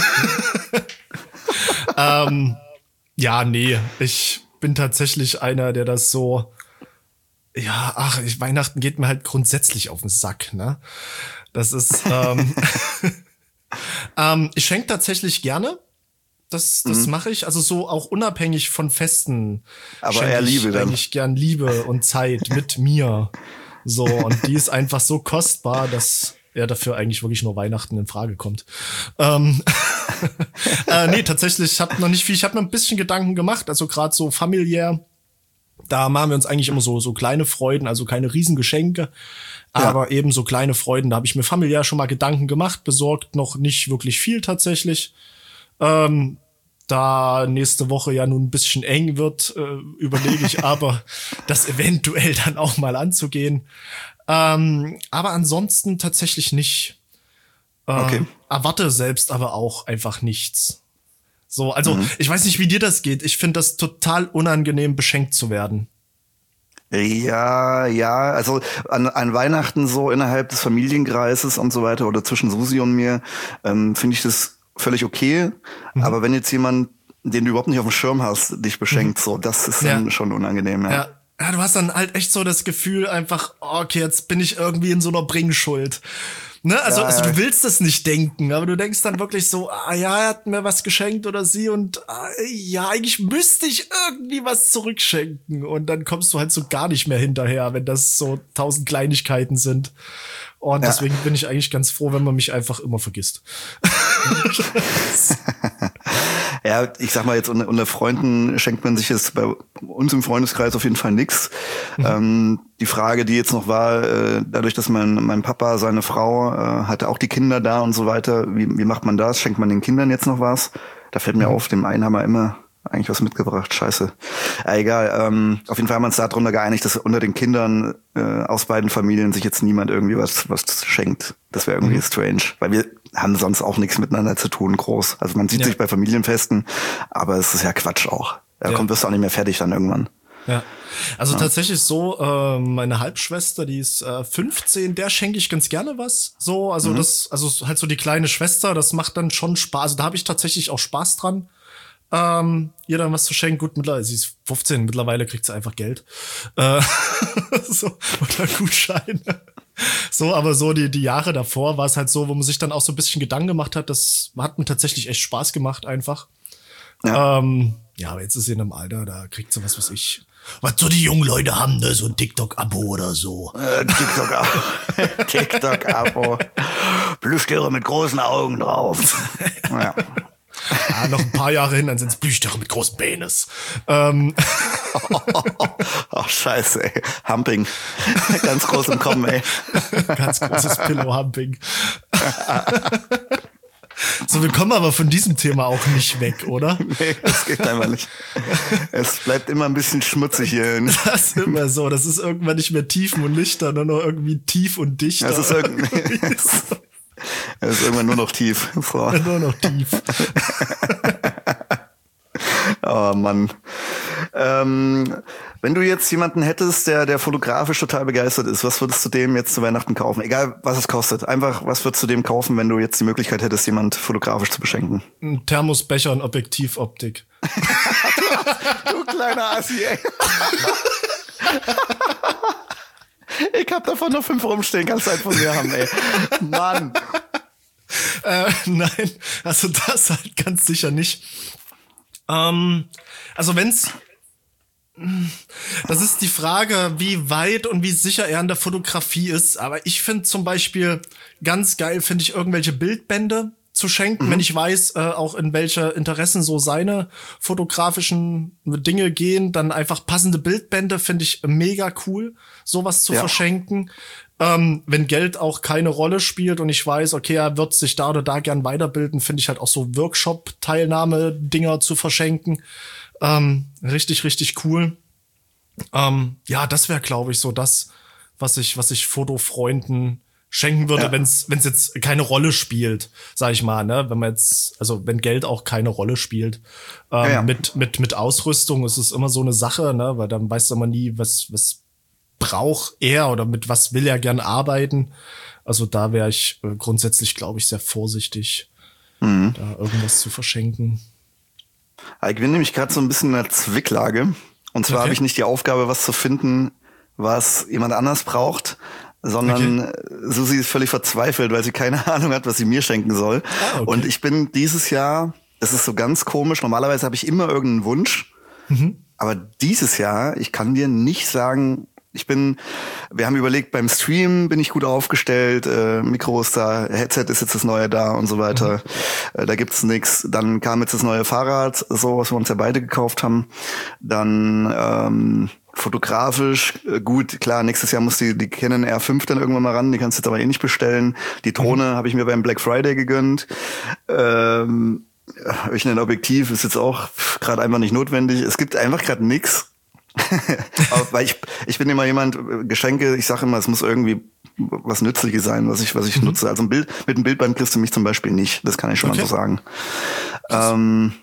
ähm, ja, nee. Ich bin tatsächlich einer, der das so... Ja, ach, ich, Weihnachten geht mir halt grundsätzlich auf den Sack, ne? Das ist, ähm, ähm, ich schenke tatsächlich gerne. Das, das mhm. mache ich. Also so auch unabhängig von Festen. Aber eher Liebe ich dann. eigentlich gern Liebe und Zeit mit mir. So, und die ist einfach so kostbar, dass ja dafür eigentlich wirklich nur Weihnachten in Frage kommt. Ähm, äh, nee, tatsächlich, ich habe noch nicht viel. Ich habe mir ein bisschen Gedanken gemacht, also gerade so familiär. Da machen wir uns eigentlich immer so so kleine Freuden, also keine Riesengeschenke, aber ja. eben so kleine Freuden. Da habe ich mir familiär schon mal Gedanken gemacht, besorgt noch nicht wirklich viel tatsächlich. Ähm, da nächste Woche ja nun ein bisschen eng wird, äh, überlege ich aber, das eventuell dann auch mal anzugehen. Ähm, aber ansonsten tatsächlich nicht. Äh, okay. Erwarte selbst aber auch einfach nichts. So, also mhm. ich weiß nicht, wie dir das geht. Ich finde das total unangenehm, beschenkt zu werden. Ja, ja, also an, an Weihnachten so innerhalb des Familienkreises und so weiter oder zwischen Susi und mir ähm, finde ich das völlig okay. Mhm. Aber wenn jetzt jemand, den du überhaupt nicht auf dem Schirm hast, dich beschenkt, mhm. so, das ist dann ja. schon unangenehm. Ja. ja. Ja, du hast dann halt echt so das Gefühl einfach, okay, jetzt bin ich irgendwie in so einer Bringschuld. Ne, also, ja, also du willst es nicht denken, aber du denkst dann wirklich so, ah ja, er hat mir was geschenkt oder sie und ah, ja, eigentlich müsste ich irgendwie was zurückschenken und dann kommst du halt so gar nicht mehr hinterher, wenn das so tausend Kleinigkeiten sind. Und ja. deswegen bin ich eigentlich ganz froh, wenn man mich einfach immer vergisst. Ja, ich sag mal jetzt, unter, unter Freunden schenkt man sich jetzt bei uns im Freundeskreis auf jeden Fall nix. Mhm. Ähm, die Frage, die jetzt noch war, äh, dadurch, dass mein, mein Papa, seine Frau, äh, hatte auch die Kinder da und so weiter, wie, wie macht man das? Schenkt man den Kindern jetzt noch was? Da fällt mir mhm. auf, dem einen haben wir immer eigentlich was mitgebracht, scheiße. Äh, egal, ähm, auf jeden Fall haben wir uns darunter geeinigt, dass unter den Kindern äh, aus beiden Familien sich jetzt niemand irgendwie was was schenkt. Das wäre irgendwie mhm. strange, weil wir haben sonst auch nichts miteinander zu tun, groß. Also man sieht ja. sich bei Familienfesten, aber es ist ja Quatsch auch. Da ja. kommt, wirst du auch nicht mehr fertig dann irgendwann. Ja, also ja. tatsächlich so, äh, meine Halbschwester, die ist äh, fünfzehn, der schenke ich ganz gerne was. So, also mhm. das, also halt so die kleine Schwester, das macht dann schon Spaß. Also da habe ich tatsächlich auch Spaß dran. Ähm, ihr dann was zu schenken. Gut, mittlerweile, sie ist fünfzehn, mittlerweile kriegt sie einfach Geld. Äh, so, oder Gutscheine. So, aber so die, die Jahre davor war es halt so, wo man sich dann auch so ein bisschen Gedanken gemacht hat, das hat mir tatsächlich echt Spaß gemacht einfach. Ja, ähm, ja aber jetzt ist sie in einem Alter, da kriegt sie was, was ich, was so die jungen Leute haben, ne, so ein TikTok-Abo oder so. Äh, TikTok-Abo. TikTok-Abo. Plüschtiere mit großen Augen drauf. Ja. Ja, noch ein paar Jahre hin, dann sind's Plüschtiere mit großen Penis. Ähm. Oh, oh, oh, scheiße, ey. Humping. Ganz groß im Kommen, ey. Ganz großes Pillow-Humping. So, wir kommen aber von diesem Thema auch nicht weg, oder? Nee, das geht einfach nicht. Es bleibt immer ein bisschen schmutzig hier. Das ist immer so. Das ist irgendwann nicht mehr Tiefen und Lichter, nur noch irgendwie tief und dichter. Das ist, irgend das ist irgendwann nur noch tief. So. Nur noch tief. Oh Mann. Ähm, wenn du jetzt jemanden hättest, der, der fotografisch total begeistert ist, was würdest du dem jetzt zu Weihnachten kaufen? Egal, was es kostet. Einfach, was würdest du dem kaufen, wenn du jetzt die Möglichkeit hättest, jemand fotografisch zu beschenken? Ein Thermosbecher und Objektivoptik. du, du kleiner Assi, ey. Ich hab davon noch fünf rumstehen, kannst du halt von mir haben, ey. Mann. Äh, nein, also das halt ganz sicher nicht. Ähm, also wenn's, das ist die Frage, wie weit und wie sicher er an der Fotografie ist. Aber ich finde zum Beispiel ganz geil, finde ich irgendwelche Bildbände zu schenken, mhm. wenn ich weiß, äh, auch in welche Interessen so seine fotografischen Dinge gehen, dann einfach passende Bildbände finde ich mega cool, sowas zu ja. verschenken. Ähm, wenn Geld auch keine Rolle spielt und ich weiß, okay, er wird sich da oder da gern weiterbilden, finde ich halt auch so Workshop-Teilnahme-Dinger zu verschenken. Ähm, richtig, richtig cool. Ähm, ja, das wäre, glaube ich, so das, was ich, was ich Fotofreunden schenken würde, ja. wenn es wenn es jetzt keine Rolle spielt, sag ich mal, ne, wenn man jetzt, also wenn Geld auch keine Rolle spielt, ähm, ja, ja. mit mit mit Ausrüstung ist es immer so eine Sache, ne, weil dann weißt du immer nie, was was braucht er oder mit was will er gern arbeiten. Also da wäre ich äh, grundsätzlich, glaube ich, sehr vorsichtig, mhm. da irgendwas zu verschenken. Ich bin nämlich gerade so ein bisschen in einer Zwicklage. Und zwar okay. habe ich nicht die Aufgabe, was zu finden, was jemand anders braucht, sondern okay. Susi ist völlig verzweifelt, weil sie keine Ahnung hat, was sie mir schenken soll. Ah, okay. Und ich bin dieses Jahr, es ist so ganz komisch, normalerweise habe ich immer irgendeinen Wunsch, mhm. aber dieses Jahr, ich kann dir nicht sagen, ich bin, wir haben überlegt, beim Stream bin ich gut aufgestellt, äh, Mikro ist da, Headset ist jetzt das neue da und so weiter. Mhm. Äh, da gibt's nix. Dann kam jetzt das neue Fahrrad, so was wir uns ja beide gekauft haben. Dann ähm, fotografisch, äh, gut, klar, nächstes Jahr muss die, die Canon R fünf dann irgendwann mal ran, die kannst du jetzt aber eh nicht bestellen. Die Drohne mhm. habe ich mir beim Black Friday gegönnt. Ähm, ich ein Objektiv ist jetzt auch gerade einfach nicht notwendig. Es gibt einfach gerade nix. Aber weil ich ich bin immer jemand, Geschenke, ich sage immer, es muss irgendwie was Nützliches sein, was ich was ich mhm. nutze. Also ein Bild mit einem Bildband kriegst du mich zum Beispiel nicht, das kann ich schon okay. mal so sagen. Ähm,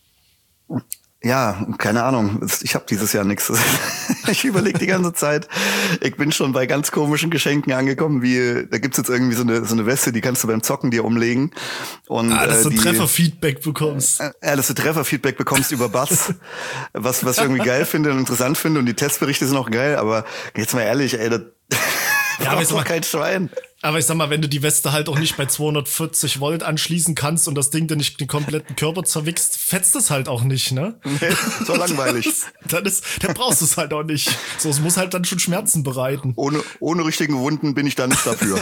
ja, keine Ahnung, ich habe dieses Jahr nichts. Ich überlege die ganze Zeit. Ich bin schon bei ganz komischen Geschenken angekommen, wie da gibt's jetzt irgendwie so eine so eine Weste, die kannst du beim Zocken dir umlegen und ah, dass äh, du Trefferfeedback bekommst. Äh, äh, dass du Trefferfeedback bekommst über Bass, was was ich irgendwie geil finde und interessant finde und die Testberichte sind auch geil, aber jetzt mal ehrlich, ey, das ja, aber ist doch kein Schwein. Aber ich sag mal, wenn du die Weste halt auch nicht bei zweihundertvierzig Volt anschließen kannst und das Ding dir nicht den kompletten Körper zerwichst, fetzt es halt auch nicht, ne? Nee, so langweilig. dann ist, dann brauchst du es halt auch nicht. So, es muss halt dann schon Schmerzen bereiten. Ohne, ohne richtigen Wunden bin ich da nicht dafür.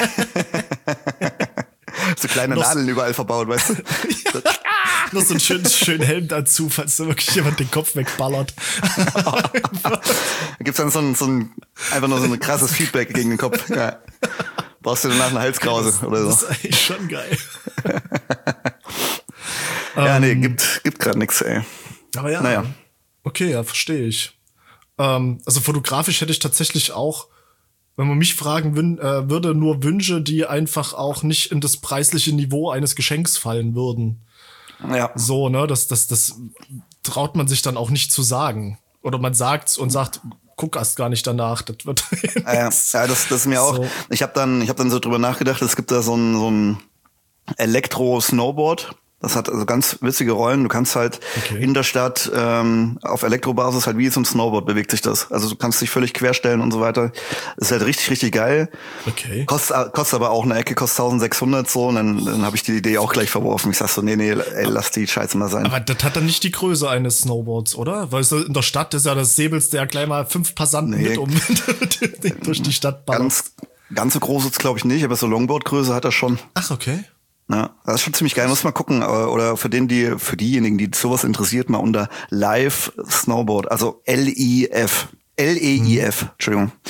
So kleine noch Nadeln überall verbaut, weißt du? Ja. Noch so einen schönen, schönen Helm dazu, falls da wirklich jemand den Kopf wegballert. Da gibt's dann so ein, so ein, einfach nur so ein krasses Feedback gegen den Kopf. Ja. Brauchst du danach eine Halskrause das, oder so. Das ist eigentlich schon geil. Ja, nee, gibt, gibt grad nix, ey. Aber ja. Naja. Okay, ja, verstehe ich. Ähm, also fotografisch hätte ich tatsächlich auch, wenn man mich fragen wün- äh, würde, nur Wünsche, die einfach auch nicht in das preisliche Niveau eines Geschenks fallen würden. Ja. So, ne, das, das, das traut man sich dann auch nicht zu sagen. Oder man sagt's und sagt, guck erst gar nicht danach. Das wird ja, ja, das, das ist mir auch. So. Ich habe dann, ich habe dann so drüber nachgedacht. Es gibt da so ein, so ein Elektro-Snowboard. Das hat also ganz witzige Rollen. Du kannst halt okay. in der Stadt ähm, auf Elektrobasis halt wie zum Snowboard bewegt sich das. Also du kannst dich völlig querstellen und so weiter. Das ist halt richtig, richtig geil. Okay. Kostet, kostet aber auch eine Ecke, kostet eintausendsechshundert so. Und dann, dann habe ich die Idee auch gleich verworfen. Ich sag so, nee, nee, ey, lass die Scheiße mal sein. Aber das hat dann nicht die Größe eines Snowboards, oder? Weil es in der Stadt ist ja das säbelst ja gleich mal fünf Passanten nee. mit um durch die Stadt ballern. Ganz, ganz so groß ist es glaube ich nicht, aber so Longboard-Größe hat er schon. Ach, okay. Ja, das ist schon ziemlich geil. Muss mal gucken. Oder für den, die, für diejenigen, die sowas interessiert, mal unter Live Snowboard, also L I F. L E I F, Entschuldigung.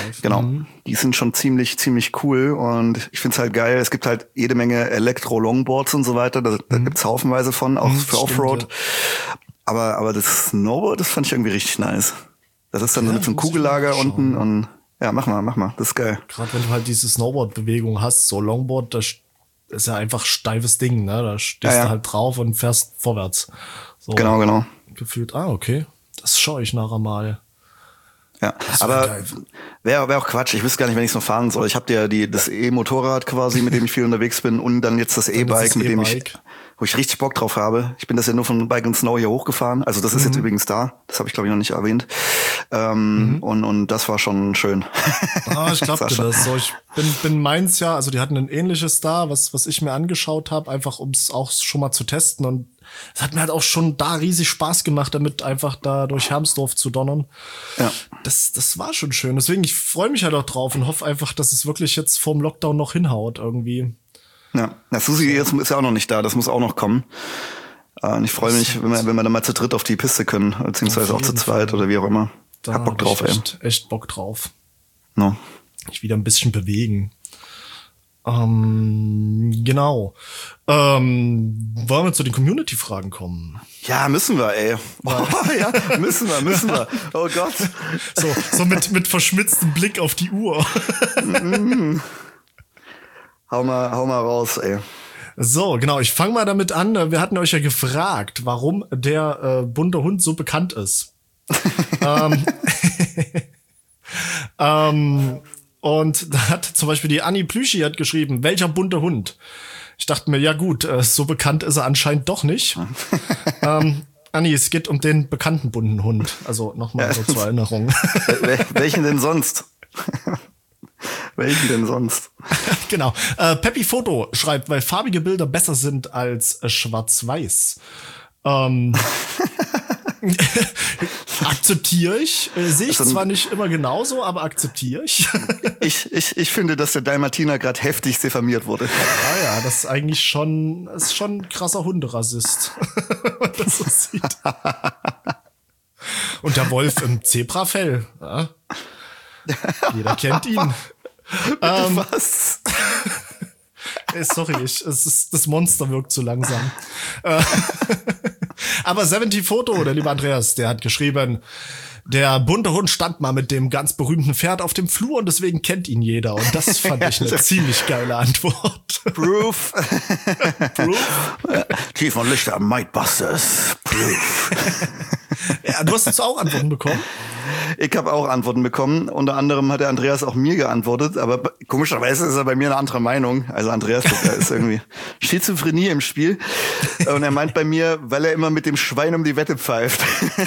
Genau. Mhm. Die sind schon ziemlich, ziemlich cool und ich find's halt geil. Es gibt halt jede Menge Elektro-Longboards und so weiter. Da, da mhm. gibt's haufenweise von, auch mhm, für Offroad. Ja. Aber, aber das Snowboard, das fand ich irgendwie richtig nice. Das ist dann ja, mit so einem Kugellager unten und ja, mach mal, mach mal. Das ist geil. Gerade wenn du halt diese Snowboard-Bewegung hast, so Longboard, das ist ja einfach steifes Ding, ne? Da stehst ja, ja. du halt drauf und fährst vorwärts. So genau, genau. Gefühlt, ah, okay. Das schaue ich nachher mal. Ja, aber wäre wär auch Quatsch. Ich wüsste gar nicht, wenn ich es noch fahren soll. Ich habe ja die das E-Motorrad quasi, mit dem ich viel unterwegs bin und dann jetzt das E-Bike, mit dem ich wo ich richtig Bock drauf habe. Ich bin das ja nur von Bike and Snow hier hochgefahren. Also das ist mhm. jetzt übrigens da. Das habe ich, glaube ich, noch nicht erwähnt. Ähm, mhm. und, und das war schon schön. Ah, ich glaube dir das. So, ich bin, bin meins ja, also die hatten ein ähnliches da, was, was ich mir angeschaut habe, einfach um es auch schon mal zu testen. Und es hat mir halt auch schon da riesig Spaß gemacht, damit einfach da durch Hermsdorf zu donnern. Ja. Das, das war schon schön. Deswegen, ich freue mich halt auch drauf und hoffe einfach, dass es wirklich jetzt vorm Lockdown noch hinhaut irgendwie. Ja, das Susi ist ja auch noch nicht da, das muss auch noch kommen. Und ich freue mich, wenn wir, wenn wir dann mal zu dritt auf die Piste können, beziehungsweise auch zu zweit Fall. Oder wie auch immer. Da hab Bock drauf, hab ich echt, ey. Echt Bock drauf. No. Ich wieder ein bisschen bewegen. Ähm, genau. Ähm, wollen wir zu den Community-Fragen kommen? Ja, müssen wir, ey. Oh, ja, müssen wir, müssen wir. Oh Gott. So, so mit, mit verschmitztem Blick auf die Uhr. mm. Hau mal, hau mal raus, ey. So, genau, ich fange mal damit an. Wir hatten euch ja gefragt, warum der äh, bunte Hund so bekannt ist. ähm, ähm, und da hat zum Beispiel die Anni Plüschi hat geschrieben, welcher bunte Hund? Ich dachte mir, ja gut, äh, so bekannt ist er anscheinend doch nicht. ähm, Anni, es geht um den bekannten bunten Hund. Also nochmal so zur Erinnerung. Wel- welchen denn sonst? Welchen denn sonst? Genau. Äh, Peppi Foto schreibt, weil farbige Bilder besser sind als äh, schwarz-weiß. Ähm, akzeptiere ich. Äh, Sehe ich also, zwar nicht immer genauso, aber akzeptiere ich. ich, ich. Ich finde, dass der Dalmatiner gerade heftig diffamiert wurde. Ah ja, das ist eigentlich schon, ist schon ein krasser Hunderassist. Wenn man das so sieht. Und der Wolf im Zebrafell. Ja. Jeder kennt ihn. ähm, was? Ey, sorry, ich, es ist, das Monster wirkt zu langsam. Aber siebzig Foto, der liebe Andreas, der hat geschrieben, der bunte Hund stand mal mit dem ganz berühmten Pferd auf dem Flur und deswegen kennt ihn jeder. Und das fand ich eine ziemlich geile Antwort. Proof. Proof. Tief und Lichter, Mindbusters. Proof. Ja, du hast jetzt auch Antworten bekommen. Ich habe auch Antworten bekommen. Unter anderem hat der Andreas auch mir geantwortet, aber komischerweise ist er bei mir eine andere Meinung. Also Andreas, der ist irgendwie Schizophrenie im Spiel. Und er meint bei mir, weil er immer mit dem Schwein um die Wette pfeift.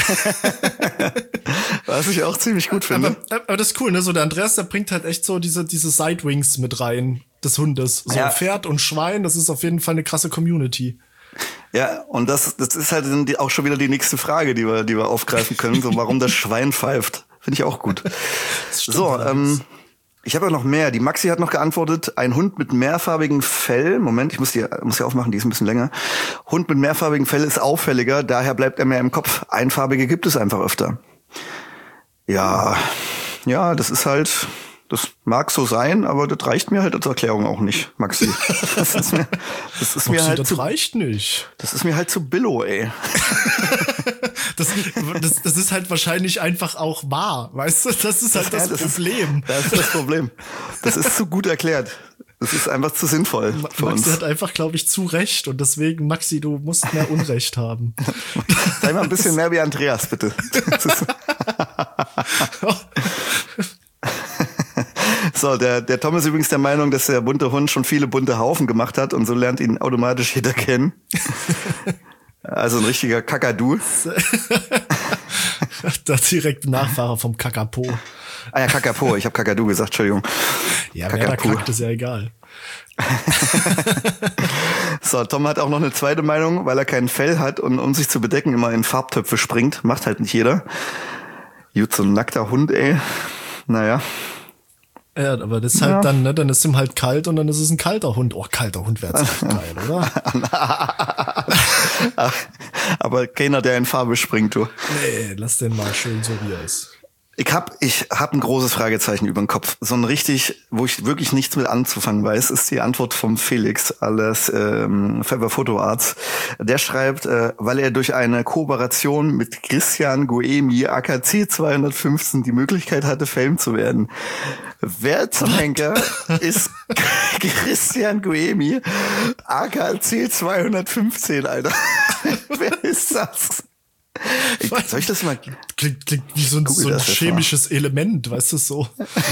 Was ich auch ziemlich gut finde. Aber, aber das ist cool, ne? So der Andreas, der bringt halt echt so diese diese Sidewings mit rein des Hundes. So ja. Pferd und Schwein, das ist auf jeden Fall eine krasse Community. Ja, und das, das ist halt dann die, auch schon wieder die nächste Frage, die wir, die wir aufgreifen können. So, warum das Schwein pfeift. Finde ich auch gut. Stimmt, so, ähm, ich habe ja noch mehr. Die Maxi hat noch geantwortet, ein Hund mit mehrfarbigem Fell. Moment, ich muss die, muss die aufmachen, die ist ein bisschen länger. Hund mit mehrfarbigem Fell ist auffälliger, daher bleibt er mehr im Kopf. Einfarbige gibt es einfach öfter. Ja, ja, das ist halt... Das mag so sein, aber das reicht mir halt als Erklärung auch nicht, Maxi. Das ist mir, das ist mir halt das zu, reicht nicht. Das ist mir halt zu billo, ey. das, das, das ist halt wahrscheinlich einfach auch wahr, weißt du? Das ist halt das, das, das Problem. Ist, das ist das Problem. Das ist zu gut erklärt. Das ist einfach zu sinnvoll für Maxi uns. hat einfach, glaube ich, zu Recht und deswegen, Maxi, du musst mehr Unrecht haben. Sei mal ein bisschen mehr wie Andreas, bitte. So, der, der Tom ist übrigens der Meinung, dass der bunte Hund schon viele bunte Haufen gemacht hat und so lernt ihn automatisch jeder kennen. Also ein richtiger Kakadu. Der direkte Nachfahre vom Kakapo. Ah ja, Kakapo. Ich habe Kakadu gesagt, Entschuldigung. Ja, wer da kackt, ist ja egal. So, Tom hat auch noch eine zweite Meinung, weil er kein Fell hat und um sich zu bedecken immer in Farbtöpfe springt. Macht halt nicht jeder. Gut, so ein nackter Hund, ey. Naja. Ja, aber das ist halt ja. dann, ne, dann ist ihm halt kalt und dann ist es ein kalter Hund. Oh, kalter Hund wäre jetzt geil, oder? Aber keiner, der in Farbe springt, du. Nee, lass den mal schön so, wie er ist. Ich hab, ich hab ein großes Fragezeichen über den Kopf. So ein richtig, wo ich wirklich nichts mit anzufangen weiß, ist die Antwort vom Felix, alles ähm, Fever Photo Arts. Der schreibt, äh, weil er durch eine Kooperation mit Christian Goemi, A K C zweihundertfünfzehn, die Möglichkeit hatte, Fame zu werden. Wer zum Henker ist Christian Goemi, A K C zweihundertfünfzehn, Alter? Wer ist das? Ich, soll ich das mal? Klingt, klingt wie so ein, so ein chemisches mal. Element, weißt du so.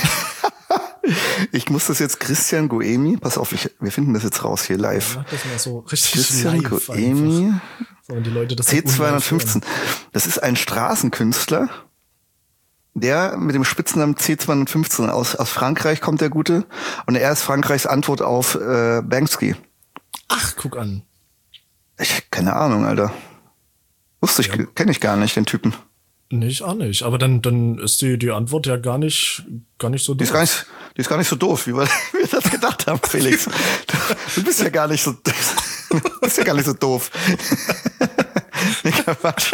Ich muss das jetzt Christian Goemi, pass auf, ich, wir finden das jetzt raus hier live. Ja, mach das mal so richtig Christian live Goemi, so, die Leute das C zweihundertfünfzehn. Das ist ein Straßenkünstler, der mit dem Spitznamen C zweihundertfünfzehn aus, aus Frankreich kommt, der Gute. Und er ist Frankreichs Antwort auf äh, Banksy. Ach, guck an. Ich keine Ahnung, Alter. Wusste ich, ja. Kenne ich gar nicht, den Typen. Nicht, auch nicht. Aber dann, dann ist die, die Antwort ja gar nicht, gar nicht so doof. Die ist gar nicht, die ist gar nicht so doof, wie wir, wie wir das gedacht haben, Felix. Du, du bist ja gar nicht so, du bist ja gar nicht so doof. Nee, Quatsch.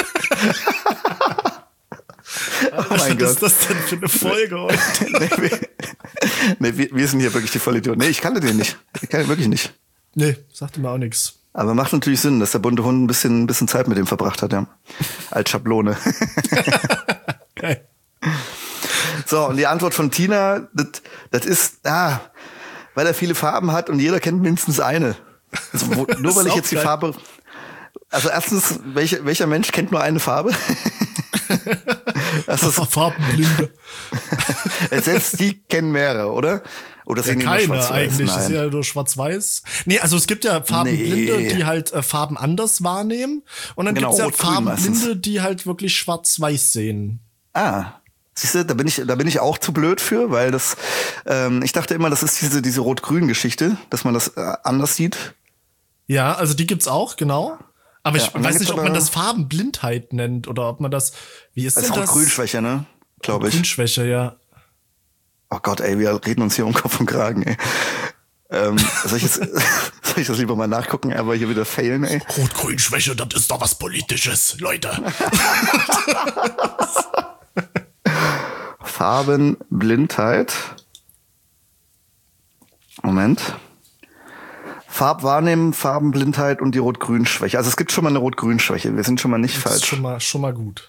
Oh mein Gott. Was ist das denn für eine Folge heute? nee, wir, nee, wir, wir sind hier wirklich die Vollidioten. Nee, ich kannte den nicht. Ich kannte ihn wirklich nicht. Nee, sagte mir auch nichts. Aber macht natürlich Sinn, dass der bunte Hund ein bisschen, ein bisschen Zeit mit dem verbracht hat, ja. Als Schablone. Okay. So, und die Antwort von Tina, das, das ist, ah, weil er viele Farben hat und jeder kennt mindestens eine. Also, wo, nur weil ich jetzt die geil. Farbe, also erstens, welche, welcher Mensch kennt nur eine Farbe? Das ist Farbenblinde. Selbst die kennen mehrere, oder? Oder ja, keine eigentlich, das ist ja nur schwarz-weiß. Nee, also es gibt ja Farbenblinde, nee. die halt äh, Farben anders wahrnehmen. Und dann genau, gibt's ja Farbenblinde, die halt wirklich schwarz-weiß sehen. Ah, siehst du, da bin ich, da bin ich auch zu blöd für, weil das, ähm, ich dachte immer, das ist diese, diese Rot-Grün-Geschichte, dass man das äh, anders sieht. Ja, also die gibt's auch, genau. Aber ja, ich weiß nicht, ob man das Farbenblindheit nennt oder ob man das, wie ist das? Das ist Rot-Grün-Schwäche, ne? Glaube ich. Grünschwäche, ja. Oh Gott, ey, wir reden uns hier um Kopf und Kragen, ey. Ähm, soll, ich jetzt, soll ich das lieber mal nachgucken, aber hier wieder failen, ey? Rot-Grün-Schwäche, das ist doch was Politisches, Leute. Farbenblindheit. Moment. Farbwahrnehmen, Farbenblindheit und die Rot-Grün-Schwäche. Also es gibt schon mal eine Rot-Grün-Schwäche. Wir sind schon mal nicht das falsch. Ist schon mal, schon mal gut.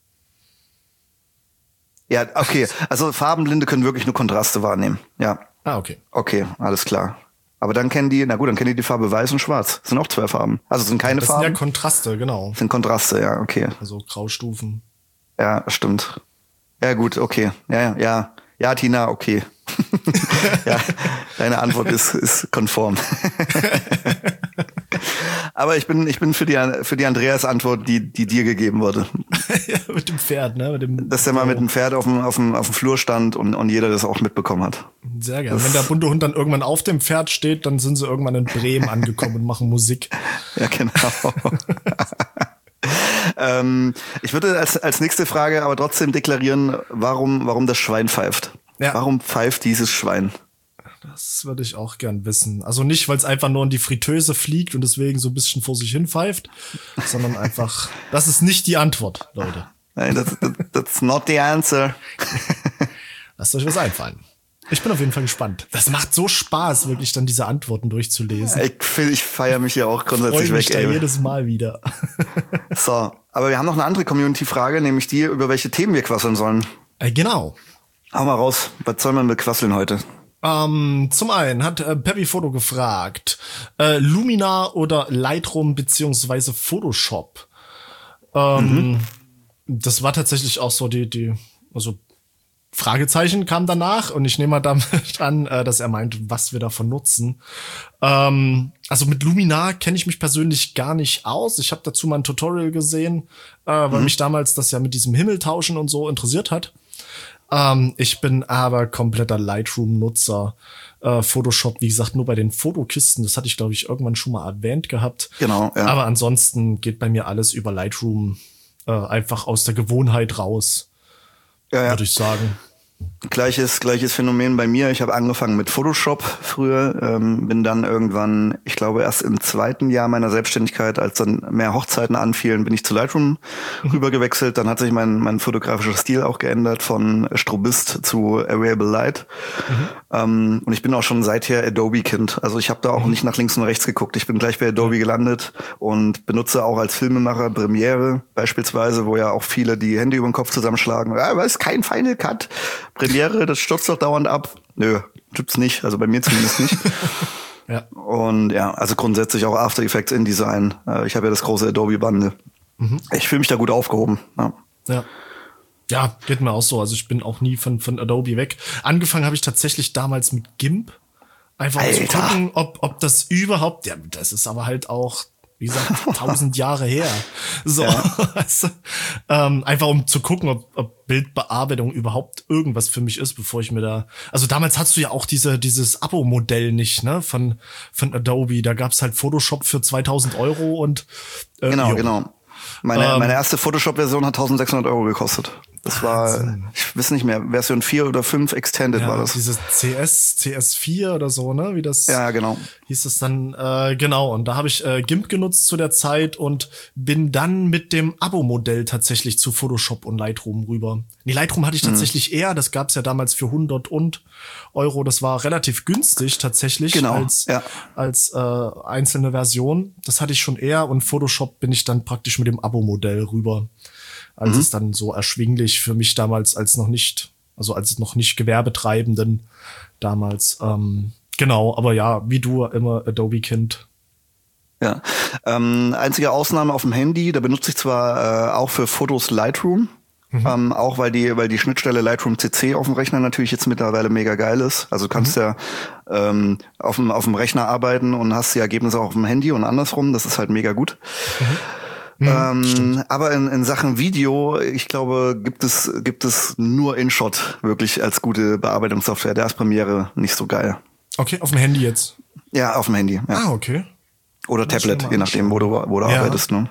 Ja, okay. Also Farbenblinde können wirklich nur Kontraste wahrnehmen. Ja. Ah, okay. Okay, alles klar. Aber dann kennen die, na gut, dann kennen die die Farbe Weiß und Schwarz. Das sind auch zwei Farben. Also es sind keine das Farben. Das sind ja Kontraste, genau. Das sind Kontraste, ja, okay. Also Graustufen. Ja, stimmt. Ja, gut, okay. Ja, ja, ja. Ja, Tina, okay. Ja, deine Antwort ist, ist konform. Aber ich bin, ich bin für die, für die Andreas-Antwort, die, die dir gegeben wurde. Ja, mit dem Pferd, ne? Mit dem Dass der mal mit dem Pferd auf dem, auf dem, auf dem Flur stand und, und jeder das auch mitbekommen hat. Sehr gerne. Das Wenn der bunte Hund dann irgendwann auf dem Pferd steht, dann sind sie irgendwann in Bremen angekommen und machen Musik. Ja, genau. ähm, ich würde als, als nächste Frage aber trotzdem deklarieren, warum, warum das Schwein pfeift. Ja. Warum pfeift dieses Schwein? Das würde ich auch gern wissen. Also nicht, weil es einfach nur in die Fritteuse fliegt und deswegen so ein bisschen vor sich hin pfeift, sondern einfach, das ist nicht die Antwort, Leute. Nein, das, das, that's not the answer. Lasst euch was einfallen. Ich bin auf jeden Fall gespannt. Das macht so Spaß, wirklich dann diese Antworten durchzulesen. Ich finde, ich feiere mich ja auch grundsätzlich Freu mich weg. Da ey. jedes Mal wieder. So, aber wir haben noch eine andere Community-Frage, nämlich die, über welche Themen wir quasseln sollen. Äh, genau. Hau mal raus, was soll man bequasseln heute? Ähm, zum einen hat äh, Peppy Foto gefragt, äh, Luminar oder Lightroom beziehungsweise Photoshop. Ähm, mhm. Das war tatsächlich auch so die, die, also Fragezeichen kam danach und ich nehme mal damit an, äh, dass er meint, was wir davon nutzen. Ähm, also mit Luminar kenne ich mich persönlich gar nicht aus. Ich habe dazu mal ein Tutorial gesehen, äh, weil mhm. mich damals das ja mit diesem Himmeltauschen und so interessiert hat. Ähm, ich bin aber kompletter Lightroom-Nutzer. Äh, Photoshop, wie gesagt, nur bei den Fotokisten. Das hatte ich, glaube ich, irgendwann schon mal erwähnt gehabt. Genau, ja. Aber ansonsten geht bei mir alles über Lightroom äh, einfach aus der Gewohnheit raus, ja, ja. würde ich sagen. Gleiches, gleiches Phänomen bei mir. Ich habe angefangen mit Photoshop früher, ähm, bin dann irgendwann, ich glaube erst im zweiten Jahr meiner Selbstständigkeit, als dann mehr Hochzeiten anfielen, bin ich zu Lightroom mhm. rübergewechselt. Dann hat sich mein, mein fotografischer Stil auch geändert von Strobist zu Variable Light. Mhm. Ähm, und ich bin auch schon seither Adobe-Kind. Also ich habe da auch mhm. nicht nach links und rechts geguckt. Ich bin gleich bei Adobe gelandet und benutze auch als Filmemacher Premiere beispielsweise, wo ja auch viele die Hände über den Kopf zusammenschlagen. Ja, aber ist kein Final Cut. Premiere, das stürzt doch dauernd ab. Nö, gibt's nicht, also bei mir zumindest nicht. Ja. Und ja, also grundsätzlich auch After Effects, InDesign. Ich habe ja das große Adobe-Bande. Mhm. Ich fühle mich da gut aufgehoben. Ja. ja. Ja, geht mir auch so. Also ich bin auch nie von, von Adobe weg. Angefangen habe ich tatsächlich damals mit GIMP. Einfach um zu gucken, ob, ob das überhaupt, ja, das ist aber halt auch, wie gesagt, tausend Jahre her. So, ja. weißt du? ähm, einfach um zu gucken, ob, ob Bildbearbeitung überhaupt irgendwas für mich ist, bevor ich mir da, also damals hattest du ja auch diese, dieses Abo-Modell nicht, ne, von, von Adobe. Da gab's halt Photoshop für zweitausend Euro und, äh, genau, jo. genau. Meine, ähm, meine erste Photoshop-Version hat eintausendsechshundert Euro gekostet. Das war, ich weiß nicht mehr, Version vier oder fünf Extended ja, war das. Dieses C S, C S vier oder so, ne? Wie das ja, genau. hieß es dann, äh, genau. Und da habe ich äh, GIMP genutzt zu der Zeit und bin dann mit dem Abo-Modell tatsächlich zu Photoshop und Lightroom rüber. Nee, Lightroom hatte ich tatsächlich mhm. eher, das gab's ja damals für hundert und Euro. Das war relativ günstig tatsächlich genau. als, ja. als äh, einzelne Version. Das hatte ich schon eher und Photoshop bin ich dann praktisch mit dem Abo-Modell rüber. Als mhm. es dann so erschwinglich für mich damals als noch nicht, also als noch nicht Gewerbetreibenden damals. Ähm, genau, aber ja, wie du immer Adobe-Kind. Ja, ähm, einzige Ausnahme auf dem Handy, da benutze ich zwar äh, auch für Fotos Lightroom, mhm. ähm, auch weil die, weil die Schnittstelle Lightroom C C auf dem Rechner natürlich jetzt mittlerweile mega geil ist. Also du kannst mhm. ja ähm, auf dem auf dem Rechner arbeiten und hast die Ergebnisse auch auf dem Handy und andersrum. Das ist halt mega gut. Mhm. Mhm, ähm, aber in, in Sachen Video, ich glaube, gibt es gibt es nur InShot wirklich als gute Bearbeitungssoftware. Der ist Premiere nicht so geil. Okay, auf dem Handy jetzt? Ja, auf dem Handy. Ja. Ah, okay. Oder das Tablet, je nachdem, wo du wo du ja. arbeitest. Ne?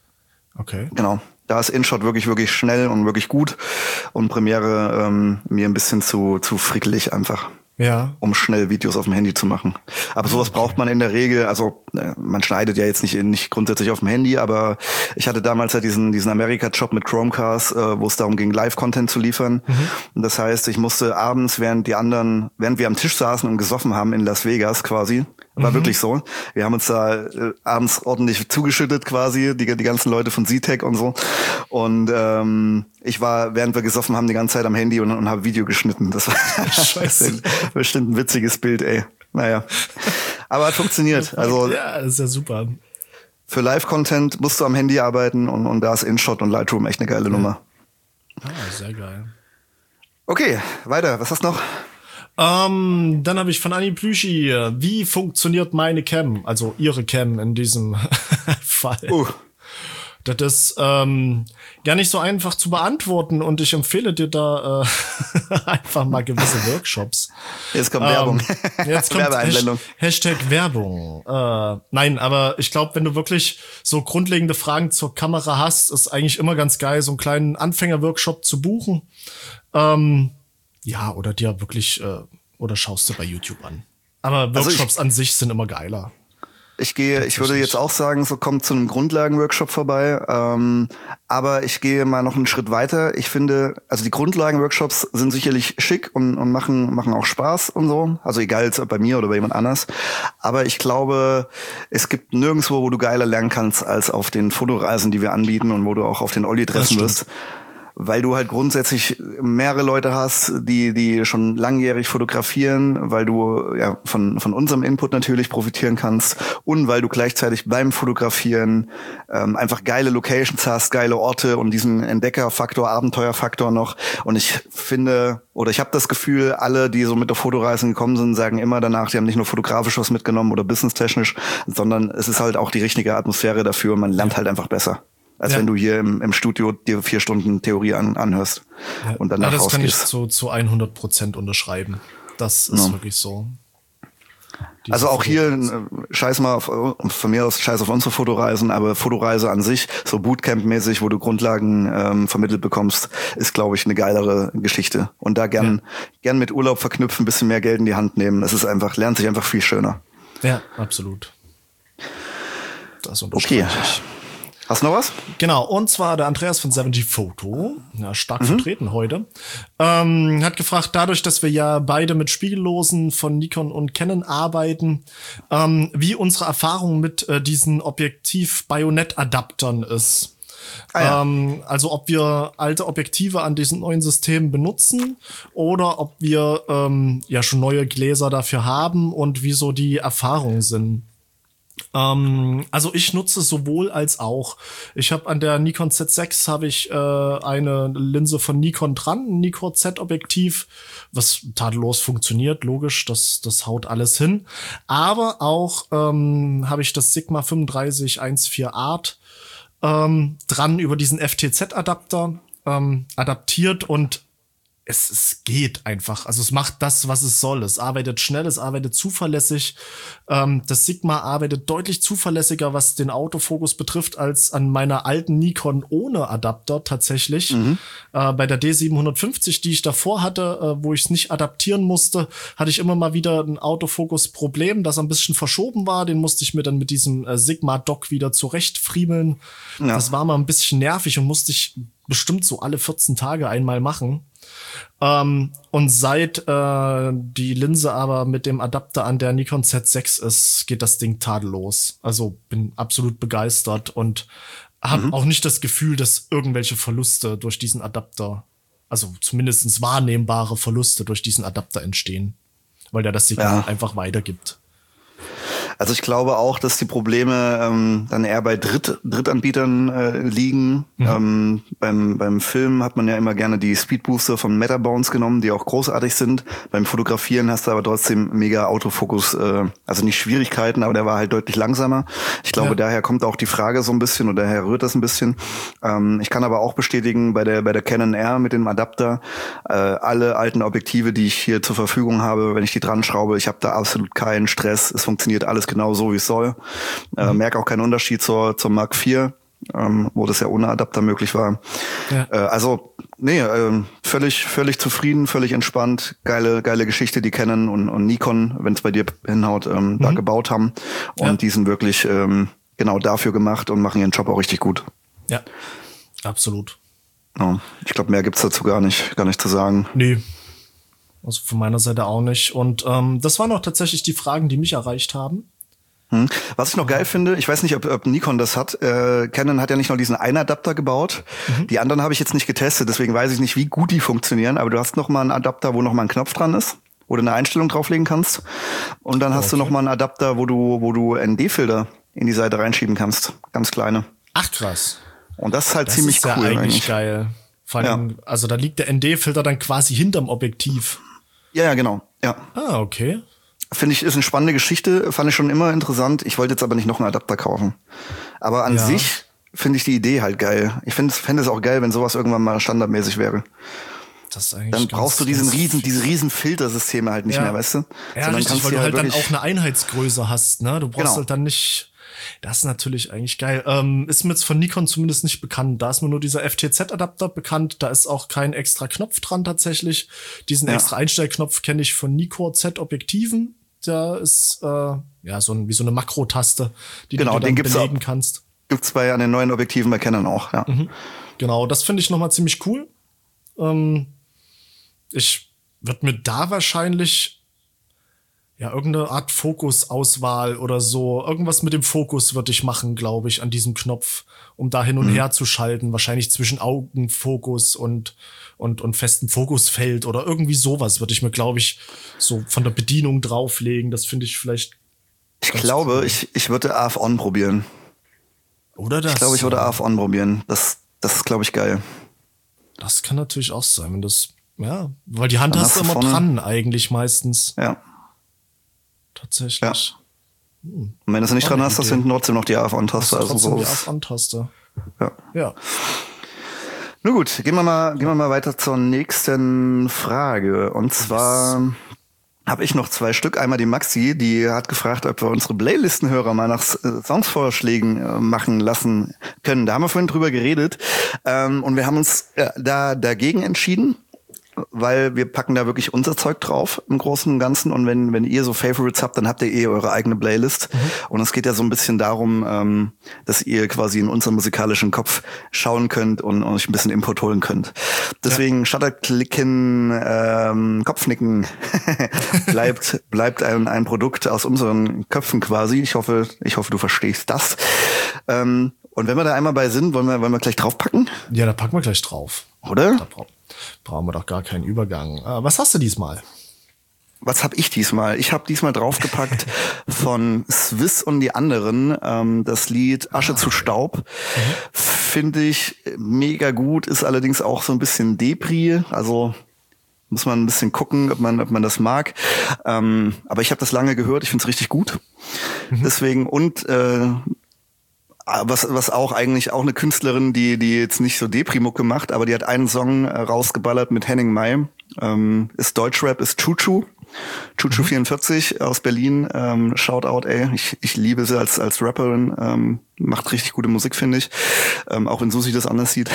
Okay. Genau. Da ist InShot wirklich wirklich schnell und wirklich gut und Premiere ähm, mir ein bisschen zu zu frickelig einfach. Ja. Um schnell Videos auf dem Handy zu machen. Aber sowas okay. braucht man in der Regel, also man schneidet ja jetzt nicht nicht grundsätzlich auf dem Handy, aber ich hatte damals ja diesen diesen Amerika-Job mit Chromecast, äh, wo es darum ging, Live-Content zu liefern. Mhm. Und das heißt, ich musste abends, während die anderen, während wir am Tisch saßen und gesoffen haben in Las Vegas quasi, war mhm. wirklich so. Wir haben uns da äh, abends ordentlich zugeschüttet quasi, die die ganzen Leute von Z-Tech und so. Und ähm, ich war, während wir gesoffen haben, die ganze Zeit am Handy und, und habe Video geschnitten. Das war Scheiße. bestimmt ein witziges Bild, ey. Naja. Aber hat funktioniert. Also ja, das ist ja super. Für Live-Content musst du am Handy arbeiten und, und da ist InShot und Lightroom echt eine geile ja. Nummer. Ah, sehr geil. Okay, weiter. Was hast du noch? Ähm, dann habe ich von Anni Plüschi, wie funktioniert meine Cam, also ihre Cam in diesem Fall. Uh. Das ist ähm, gar nicht so einfach zu beantworten und ich empfehle dir da äh, einfach mal gewisse Workshops. Jetzt kommt ähm, Werbung. Jetzt kommt Hashtag, Hashtag Werbung. Äh, nein, aber ich glaube, wenn du wirklich so grundlegende Fragen zur Kamera hast, ist eigentlich immer ganz geil, so einen kleinen Anfänger-Workshop zu buchen. Ähm, ja, oder dir wirklich, äh, oder schaust du bei YouTube an. Aber Workshops also ich, an sich sind immer geiler. Ich gehe, ich würde jetzt auch sagen, so kommt zu einem Grundlagenworkshop vorbei. Ähm, aber ich gehe mal noch einen Schritt weiter. Ich finde, also die Grundlagenworkshops sind sicherlich schick und, und machen, machen auch Spaß und so. Also egal, ob bei mir oder bei jemand anders. Aber ich glaube, es gibt nirgendwo, wo du geiler lernen kannst, als auf den Fotoreisen, die wir anbieten und wo du auch auf den Olli treffen wirst. Weil du halt grundsätzlich mehrere Leute hast, die die schon langjährig fotografieren, weil du ja von von unserem Input natürlich profitieren kannst und weil du gleichzeitig beim Fotografieren ähm, einfach geile Locations hast, geile Orte und diesen Entdeckerfaktor, Abenteuerfaktor noch. Und ich finde, oder ich habe das Gefühl, alle, die so mit der Fotoreise gekommen sind, sagen immer danach, die haben nicht nur fotografisch was mitgenommen oder businesstechnisch, sondern es ist halt auch die richtige Atmosphäre dafür und man lernt halt einfach besser. Als ja. wenn du hier im, im Studio dir vier Stunden Theorie an, anhörst ja. und danach ja, das rausgehst. kann ich zu, zu hundert Prozent unterschreiben. Das ist ja. wirklich so. Also auch hier, äh, scheiß mal auf, von mir aus scheiß auf unsere Fotoreisen, aber Fotoreise an sich, so Bootcamp-mäßig, wo du Grundlagen ähm, vermittelt bekommst, ist, glaube ich, eine geilere Geschichte. Und da gern, ja. gern mit Urlaub verknüpfen, ein bisschen mehr Geld in die Hand nehmen. Das ist einfach, lernt sich einfach viel schöner. Ja, absolut. Das unterstreiche okay. ich. Hast du noch was? Genau, und zwar der Andreas von sieben G Photo, ja, stark mhm. vertreten heute, ähm, hat gefragt, dadurch, dass wir ja beide mit Spiegellosen von Nikon und Canon arbeiten, ähm, wie unsere Erfahrung mit äh, diesen Objektiv-Bajonett-Adaptern ist. Ah, ja. ähm, also ob wir alte Objektive an diesen neuen Systemen benutzen oder ob wir ähm, ja schon neue Gläser dafür haben und wie so die Erfahrungen sind. Ähm, also ich nutze sowohl als auch. Ich habe an der Nikon Z sechs habe ich äh, eine Linse von Nikon dran, ein Nikon Z-Objektiv, was tadellos funktioniert, logisch, das das haut alles hin. Aber auch ähm, habe ich das Sigma fünfunddreißig eins Komma vier Art ähm, dran über diesen F T Z-Adapter ähm, adaptiert und Es, es geht einfach. Also es macht das, was es soll. Es arbeitet schnell, es arbeitet zuverlässig. Ähm, das Sigma arbeitet deutlich zuverlässiger, was den Autofokus betrifft, als an meiner alten Nikon ohne Adapter tatsächlich. Mhm. Äh, bei der D siebenhundertfünfzig, die ich davor hatte, äh, wo ich es nicht adaptieren musste, hatte ich immer mal wieder ein Autofokus-Problem, das ein bisschen verschoben war. Den musste ich mir dann mit diesem äh, Sigma-Dock wieder zurechtfriemeln. Ja. Das war mal ein bisschen nervig und musste ich bestimmt so alle vierzehn Tage einmal machen. Ähm, und seit äh, die Linse aber mit dem Adapter an der Nikon Z sechs ist, geht das Ding tadellos. Also bin absolut begeistert und habe mhm. auch nicht das Gefühl, dass irgendwelche Verluste durch diesen Adapter, also zumindest wahrnehmbare Verluste durch diesen Adapter entstehen, weil der das Signal ja. einfach weitergibt. Also ich glaube auch, dass die Probleme ähm, dann eher bei Dritt, Drittanbietern äh, liegen. Mhm. Ähm, beim, beim Film hat man ja immer gerne die Speedbooster von Metabones genommen, die auch großartig sind. Beim Fotografieren hast du aber trotzdem mega Autofokus, äh, also nicht Schwierigkeiten, aber der war halt deutlich langsamer. Ich glaube, ja. daher kommt auch die Frage so ein bisschen oder daher rührt das ein bisschen. Ähm, ich kann aber auch bestätigen, bei der bei der Canon R mit dem Adapter, äh, alle alten Objektive, die ich hier zur Verfügung habe, wenn ich die dran schraube, ich habe da absolut keinen Stress. Es funktioniert alles genau so, wie es soll. Mhm. Äh, merke auch keinen Unterschied zur, zur Mark vier, ähm, wo das ja ohne Adapter möglich war. Ja. Äh, also, nee, äh, völlig, völlig zufrieden, völlig entspannt. Geile, geile Geschichte, die Canon und, und Nikon, wenn es bei dir hinhaut, ähm, mhm. da gebaut haben. Und ja. die sind wirklich ähm, genau dafür gemacht und machen ihren Job auch richtig gut. Ja, absolut. Ja, ich glaube, mehr gibt's dazu gar nicht, gar nicht zu sagen. Nee. Also von meiner Seite auch nicht. Und ähm, das waren auch tatsächlich die Fragen, die mich erreicht haben. Hm. Was ich noch geil finde, ich weiß nicht, ob, ob Nikon das hat, äh, Canon hat ja nicht nur diesen einen Adapter gebaut, mhm. die anderen habe ich jetzt nicht getestet, deswegen weiß ich nicht, wie gut die funktionieren, aber du hast noch mal einen Adapter, wo noch mal ein Knopf dran ist, wo du eine Einstellung drauflegen kannst und dann hast okay. du noch mal einen Adapter, wo du wo du N D-Filter in die Seite reinschieben kannst, ganz kleine. Ach krass. Und das ist halt das ziemlich ist cool. Ja eigentlich, eigentlich geil. Vor allem, ja. also da liegt der N D-Filter dann quasi hinterm Objektiv. Ja, ja, genau. Ja. Ah, okay. Finde ich, ist eine spannende Geschichte, fand ich schon immer interessant. Ich wollte jetzt aber nicht noch einen Adapter kaufen. Aber an ja. sich finde ich die Idee halt geil. Ich finde fände es auch geil, wenn sowas irgendwann mal standardmäßig wäre. Das ist eigentlich dann brauchst du diesen riesen, diese riesen Filtersysteme halt nicht ja. mehr, weißt du? Ja, richtig, kannst weil du halt, halt dann auch eine Einheitsgröße hast, ne? Du brauchst genau. halt dann nicht. Das ist natürlich eigentlich geil. Ähm, ist mir jetzt von Nikon zumindest nicht bekannt. Da ist mir nur dieser F T Z-Adapter bekannt. Da ist auch kein extra Knopf dran tatsächlich. Diesen ja. extra Einstellknopf kenne ich von Nikon Z-Objektiven. Da ist äh, ja so ein, wie so eine Makrotaste, die genau, du dann den gibt's belegen auch, kannst. Gibt's bei an den neuen Objektiven bei Canon auch, ja. Mhm. Genau, das finde ich nochmal ziemlich cool. Ähm, ich würde mir da wahrscheinlich ja, irgendeine Art Fokusauswahl oder so. Irgendwas mit dem Fokus würde ich machen, glaube ich, an diesem Knopf, um da hin und mhm. her zu schalten. Wahrscheinlich zwischen Augenfokus und, und, und festem Fokusfeld oder irgendwie sowas würde ich mir, glaube ich, so von der Bedienung drauflegen. Das finde ich vielleicht. Ich glaube, cool. ich, ich würde A F On probieren. Oder das? Ich glaube, ich würde A F On probieren. Das, das ist, glaube ich, geil. Das kann natürlich auch sein, wenn das, ja, weil die Hand Dann hast du immer vorne dran, eigentlich meistens. Ja. Tatsächlich. Ja. Hm. Und wenn du es nicht dran hast, hast du hinten trotzdem noch die A F On-Taste. Also so die A F On-Taste. Ja. Ja. Nun gut, gehen wir mal, gehen wir mal weiter zur nächsten Frage. Und zwar, habe ich noch zwei Stück. Einmal die Maxi, die hat gefragt, ob wir unsere Playlistenhörer mal nach äh, Songsvorschlägen äh, machen lassen können. Da haben wir vorhin drüber geredet. Ähm, und wir haben uns äh, da dagegen entschieden, weil wir packen da wirklich unser Zeug drauf im Großen und Ganzen. Und wenn wenn ihr so Favorites habt, dann habt ihr eh eure eigene Playlist. Mhm. Und es geht ja so ein bisschen darum, ähm, dass ihr quasi in unseren musikalischen Kopf schauen könnt und, und euch ein bisschen Input holen könnt. Deswegen ja. Shutterklicken, ähm, Kopfnicken bleibt bleibt ein, ein Produkt aus unseren Köpfen quasi. Ich hoffe, ich hoffe, du verstehst das. Ähm, und wenn wir da einmal bei sind, wollen wir wollen wir gleich draufpacken? Ja, da packen wir gleich drauf. Oder? Da bra- brauchen wir doch gar keinen Übergang. Äh, was hast du diesmal? Was habe ich diesmal? Ich habe diesmal draufgepackt von Swiss und die anderen ähm, das Lied Asche ah, zu Staub. Mhm. Finde ich mega gut, ist allerdings auch so ein bisschen Depri, also muss man ein bisschen gucken, ob man ob man das mag. Ähm, aber ich habe das lange gehört, ich finde es richtig gut. Mhm. Deswegen und äh, Was, was auch eigentlich auch eine Künstlerin, die, die jetzt nicht so Depri-Mucke macht, aber die hat einen Song äh, rausgeballert mit Henning Mai. Ähm, ist Deutschrap, ist Chuchu. Chuchu mhm. vierundvierzig aus Berlin. Ähm, Shoutout, ey. Ich, ich liebe sie als, als Rapperin. Ähm, macht richtig gute Musik, finde ich. Ähm, auch wenn Susi das anders sieht.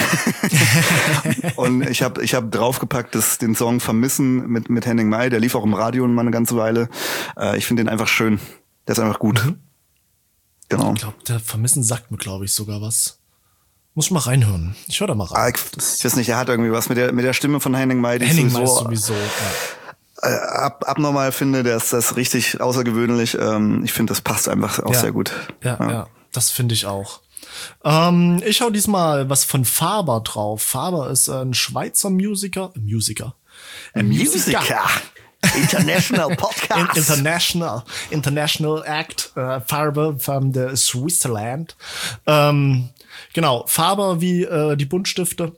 Und ich habe ich hab draufgepackt, dass den Song Vermissen mit, mit Henning Mai. Der lief auch im Radio mal eine ganze Weile. Äh, ich finde den einfach schön. Der ist einfach gut. Mhm. Genau. Ich glaube, der Vermissen sagt mir, glaube ich, sogar was. Muss ich mal reinhören. Ich höre da mal rein. Ah, ich, ich weiß nicht, er hat irgendwie was mit der mit der Stimme von Henning Mai. Die Henning Mai ist sowieso, ja. äh, ab, abnormal finde, der ist das richtig außergewöhnlich. Ähm, ich finde, das passt einfach auch ja. sehr gut. Ja, ja, ja, das finde ich auch. Ähm, ich hau diesmal was von Faber drauf. Faber ist ein Schweizer Musiker. Musiker. Ein Musiker. Musiker. International Podcast. International, International Act, äh, Farbe von der Switzerland. Ähm, genau, Faber wie äh, die Buntstifte.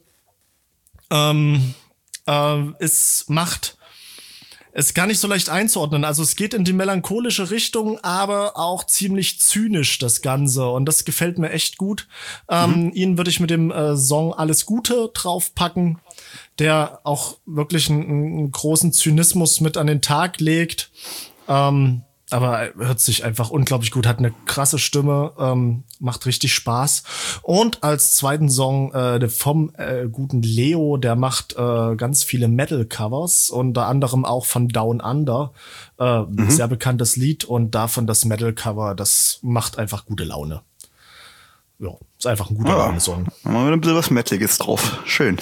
Ähm, äh, es macht, ist gar nicht so leicht einzuordnen. Also es geht in die melancholische Richtung, aber auch ziemlich zynisch das Ganze. Und das gefällt mir echt gut. Ähm, mhm. Ihn würde ich mit dem äh, Song Alles Gute draufpacken, der auch wirklich einen, einen großen Zynismus mit an den Tag legt. Ähm, aber hört sich einfach unglaublich gut, hat eine krasse Stimme, ähm, macht richtig Spaß. Und als zweiten Song äh, der vom äh, guten Leo, der macht äh, ganz viele Metal-Covers, unter anderem auch von Down Under, äh, mhm. sehr bekanntes Lied. Und davon das Metal-Cover, das macht einfach gute Laune. Ja, ist einfach ein guter ja, Laune-Song. Mal ein bisschen was Metaliges drauf. Schön.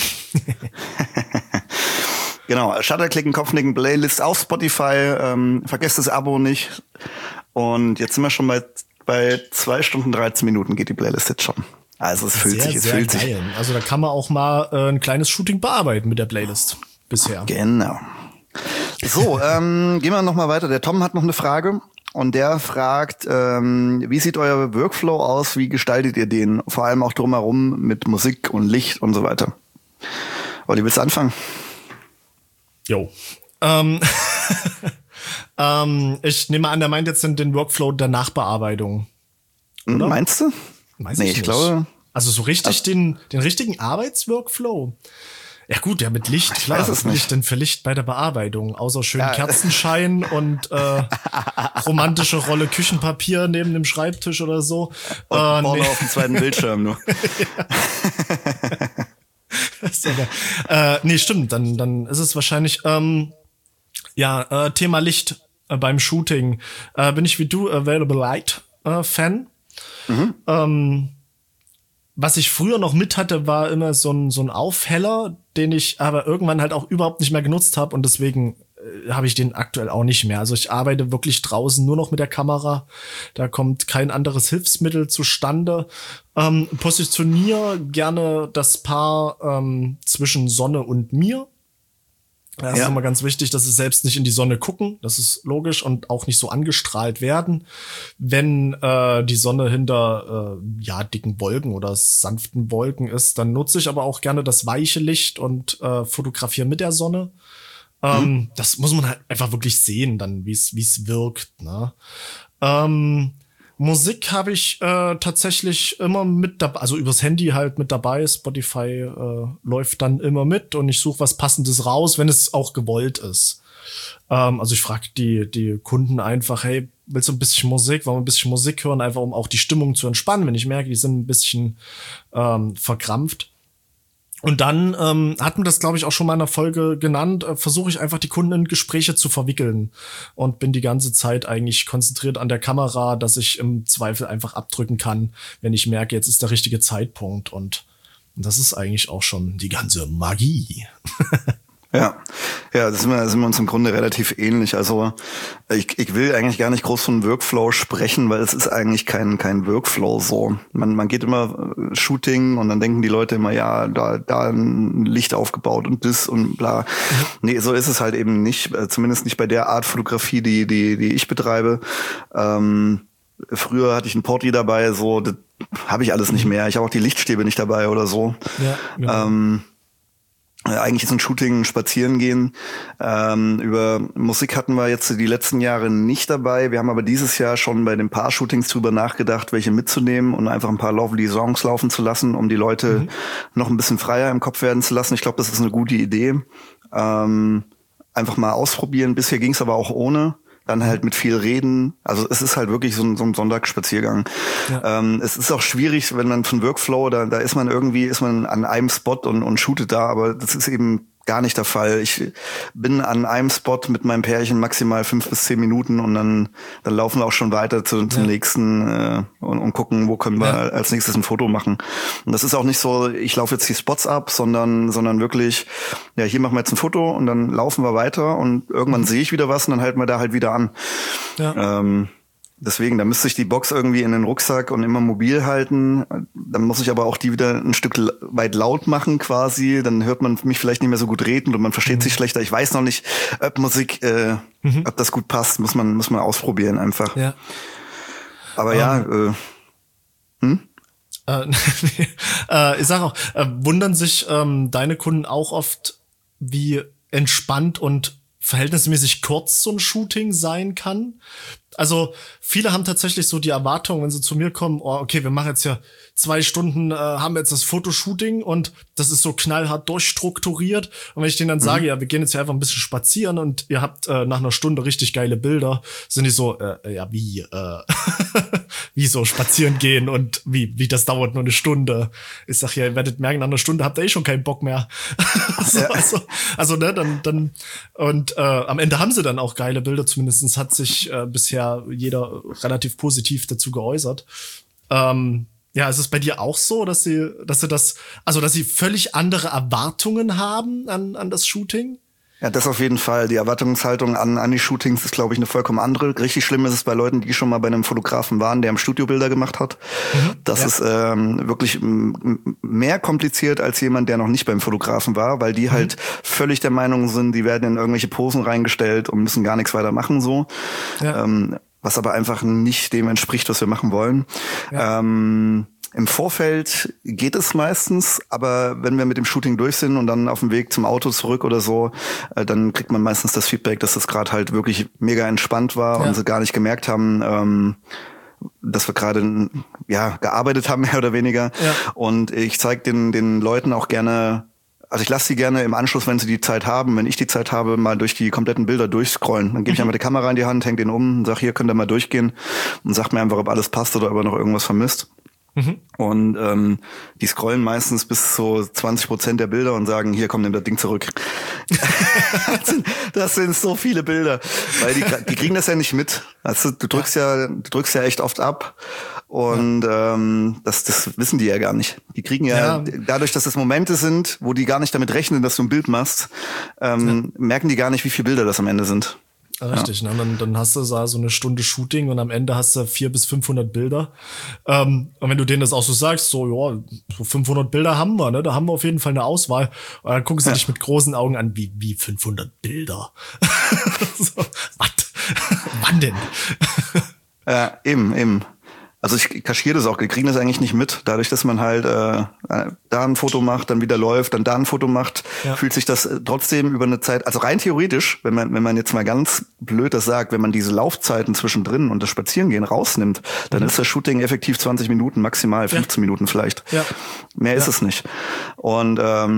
Genau, Shutterklicken, Kopfnicken, Playlist auf Spotify. Ähm, vergesst das Abo nicht. Und jetzt sind wir schon bei, bei zwei Stunden dreizehn Minuten geht die Playlist jetzt schon. Also es fühlt sehr, sich, es sehr fühlt geil. sich. Also da kann man auch mal äh, ein kleines Shooting bearbeiten mit der Playlist bisher. Genau. So, ähm, gehen wir noch mal weiter. Der Tom hat noch eine Frage. Und der fragt, ähm, wie sieht euer Workflow aus? Wie gestaltet ihr den? Vor allem auch drumherum mit Musik und Licht und so weiter. Olli, willst du anfangen? Jo. Ähm, ähm, ich nehme an, der meint jetzt den Workflow der Nachbearbeitung. Oder? Meinst du? Weiß nee, ich, ich nicht. glaube. Also so richtig also, den, den richtigen Arbeitsworkflow? Ja gut, ja mit Licht, ich klar. weiß es Was will ich denn für Licht bei der Bearbeitung? Außer schönen ja. Kerzenschein und äh, romantische Rolle Küchenpapier neben dem Schreibtisch oder so. Und äh, nee. auf dem zweiten Bildschirm nur. äh, nee, stimmt. Dann, dann ist es wahrscheinlich ähm, ja äh, Thema Licht äh, beim Shooting. Äh, bin ich wie du Available Light äh, Fan. Mhm. Ähm, Was ich früher noch mit hatte, war immer so ein, so ein Aufheller, den ich aber irgendwann halt auch überhaupt nicht mehr genutzt habe und deswegen äh, habe ich den aktuell auch nicht mehr. Also ich arbeite wirklich draußen nur noch mit der Kamera. Da kommt kein anderes Hilfsmittel zustande. Ähm, positioniere gerne das Paar ähm, zwischen Sonne und mir. Das ja. ist immer ganz wichtig, dass sie selbst nicht in die Sonne gucken. Das ist logisch und auch nicht so angestrahlt werden. Wenn äh, die Sonne hinter äh, ja dicken Wolken oder sanften Wolken ist, dann nutze ich aber auch gerne das weiche Licht und äh, fotografiere mit der Sonne. Ähm, mhm. Das muss man halt einfach wirklich sehen, dann wie es wie es wirkt. Ne? Ähm, Musik habe ich äh, tatsächlich immer mit dabei, also übers Handy halt mit dabei. Spotify äh, läuft dann immer mit und ich suche was Passendes raus, wenn es auch gewollt ist. Ähm, also ich frage die, die Kunden einfach, hey, willst du ein bisschen Musik? Wollen wir ein bisschen Musik hören? Einfach um auch die Stimmung zu entspannen, wenn ich merke, die sind ein bisschen ähm, verkrampft. Und dann ähm, hat man das, glaube ich, auch schon mal in einer Folge genannt, äh, versuche ich einfach die Kunden in Gespräche zu verwickeln und bin die ganze Zeit eigentlich konzentriert an der Kamera, dass ich im Zweifel einfach abdrücken kann, wenn ich merke, jetzt ist der richtige Zeitpunkt. Und, und das ist eigentlich auch schon die ganze Magie. Ja, ja, das sind wir, sind wir uns im Grunde relativ ähnlich. Also ich, ich will eigentlich gar nicht groß von Workflow sprechen, weil es ist eigentlich kein kein Workflow so. Man man geht immer äh, Shooting und dann denken die Leute immer, ja, da da ein Licht aufgebaut und das und bla. Mhm. Nee, so ist es halt eben nicht, äh, zumindest nicht bei der Art Fotografie, die die die ich betreibe. Ähm, früher hatte ich einen Portrait dabei, so das habe ich alles nicht mehr. Ich habe auch die Lichtstäbe nicht dabei oder so. Ja, genau. Ähm, Eigentlich ist ein Shooting ein Spazierengehen. Ähm, über Musik hatten wir jetzt die letzten Jahre nicht dabei. Wir haben aber dieses Jahr schon bei den Paar-Shootings drüber nachgedacht, welche mitzunehmen und einfach ein paar lovely Songs laufen zu lassen, um die Leute mhm. noch ein bisschen freier im Kopf werden zu lassen. Ich glaube, das ist eine gute Idee. Ähm, einfach mal ausprobieren. Bisher ging es aber auch ohne. Dann halt mit viel reden. Also es ist halt wirklich so ein, so ein Sonntagsspaziergang. Ja. Ähm, es ist auch schwierig, wenn man von Workflow, da, da ist man irgendwie, ist man an einem Spot und, und shootet da, aber das ist eben gar nicht der Fall. Ich bin an einem Spot mit meinem Pärchen maximal fünf bis zehn Minuten und dann dann laufen wir auch schon weiter zu, zum ja. nächsten äh, und, und gucken, wo können wir ja. als nächstes ein Foto machen. Und das ist auch nicht so, ich laufe jetzt die Spots ab, sondern sondern wirklich, ja, hier machen wir jetzt ein Foto und dann laufen wir weiter und irgendwann mhm. sehe ich wieder was und dann halten wir da halt wieder an. Ja. Ähm, Deswegen, da müsste ich die Box irgendwie in den Rucksack und immer mobil halten. Dann muss ich aber auch die wieder ein Stück weit laut machen quasi. Dann hört man mich vielleicht nicht mehr so gut reden und man versteht mhm. sich schlechter. Ich weiß noch nicht, ob Musik, äh, mhm. ob das gut passt. Muss man, muss man ausprobieren einfach. Ja. Aber um. ja, äh, hm? Äh, äh, ich sag auch, äh, wundern sich ähm, deine Kunden auch oft, wie entspannt und verhältnismäßig kurz so ein Shooting sein kann? Also viele haben tatsächlich so die Erwartung, wenn sie zu mir kommen, oh, okay, wir machen jetzt ja zwei Stunden, äh, haben jetzt das Fotoshooting und das ist so knallhart durchstrukturiert. Und wenn ich denen dann mhm. sage, ja, wir gehen jetzt ja einfach ein bisschen spazieren und ihr habt äh, nach einer Stunde richtig geile Bilder, sind die so, äh, ja, wie, äh, wie so spazieren gehen und wie, wie das dauert nur eine Stunde. Ich sag ja, ihr werdet merken, nach einer Stunde habt ihr eh schon keinen Bock mehr. so, ja. also, also, ne, dann, dann, und äh, am Ende haben sie dann auch geile Bilder, zumindest hat sich äh, bisher jeder relativ positiv dazu geäußert. Ähm, ja, ist es bei dir auch so, dass sie, dass sie das, also dass sie völlig andere Erwartungen haben an, an das Shooting? Ja, das auf jeden Fall. Die Erwartungshaltung an, an die Shootings ist, glaube ich, eine vollkommen andere. Richtig schlimm ist es bei Leuten, die schon mal bei einem Fotografen waren, der im Studio Bilder gemacht hat. Mhm, das ja. ist ähm, wirklich m- mehr kompliziert als jemand, der noch nicht beim Fotografen war, weil die mhm. halt völlig der Meinung sind, die werden in irgendwelche Posen reingestellt und müssen gar nichts weiter machen so. Ja. Ähm, was aber einfach nicht dem entspricht, was wir machen wollen. Ja. Ähm, Im Vorfeld geht es meistens, aber wenn wir mit dem Shooting durch sind und dann auf dem Weg zum Auto zurück oder so, äh, dann kriegt man meistens das Feedback, dass das gerade halt wirklich mega entspannt war ja. und sie gar nicht gemerkt haben, ähm, dass wir gerade ja gearbeitet haben, mehr oder weniger. Ja. Und ich zeige den den Leuten auch gerne, also ich lasse sie gerne im Anschluss, wenn sie die Zeit haben, wenn ich die Zeit habe, mal durch die kompletten Bilder durchscrollen. Dann gebe ich mhm. einfach die Kamera in die Hand, hänge den um und sage, hier könnt ihr mal durchgehen und sagt mir einfach, ob alles passt oder ob ihr noch irgendwas vermisst. Mhm. Und ähm, die scrollen meistens bis zu zwanzig Prozent der Bilder und sagen, hier, komm, nimm das Ding zurück. das, sind, das sind so viele Bilder, weil die, die kriegen das ja nicht mit. Also du drückst ja, du drückst ja echt oft ab und ja. ähm, das, das wissen die ja gar nicht. Die kriegen ja, ja, dadurch, dass es Momente sind, wo die gar nicht damit rechnen, dass du ein Bild machst, ähm, ja. merken die gar nicht, wie viele Bilder das am Ende sind. Richtig, ja. ne? Dann, dann hast du so eine Stunde Shooting und am Ende hast du vierhundert bis fünfhundert Bilder. Ähm, und wenn du denen das auch so sagst, so, ja, so fünfhundert Bilder haben wir, ne? Da haben wir auf jeden Fall eine Auswahl. Und dann gucken sie ja. dich mit großen Augen an, wie, wie fünfhundert Bilder. so, was? Wann denn? Ja, eben, eben. Also ich kaschiere das auch, wir kriegen das eigentlich nicht mit. Dadurch, dass man halt äh, da ein Foto macht, dann wieder läuft, dann da ein Foto macht, ja. fühlt sich das trotzdem über eine Zeit, also rein theoretisch, wenn man wenn man jetzt mal ganz blöd das sagt, wenn man diese Laufzeiten zwischendrin und das Spazierengehen rausnimmt, dann mhm. ist das Shooting effektiv zwanzig Minuten, maximal fünfzehn ja. Minuten vielleicht. Ja. Mehr ja. ist es nicht. Und ähm,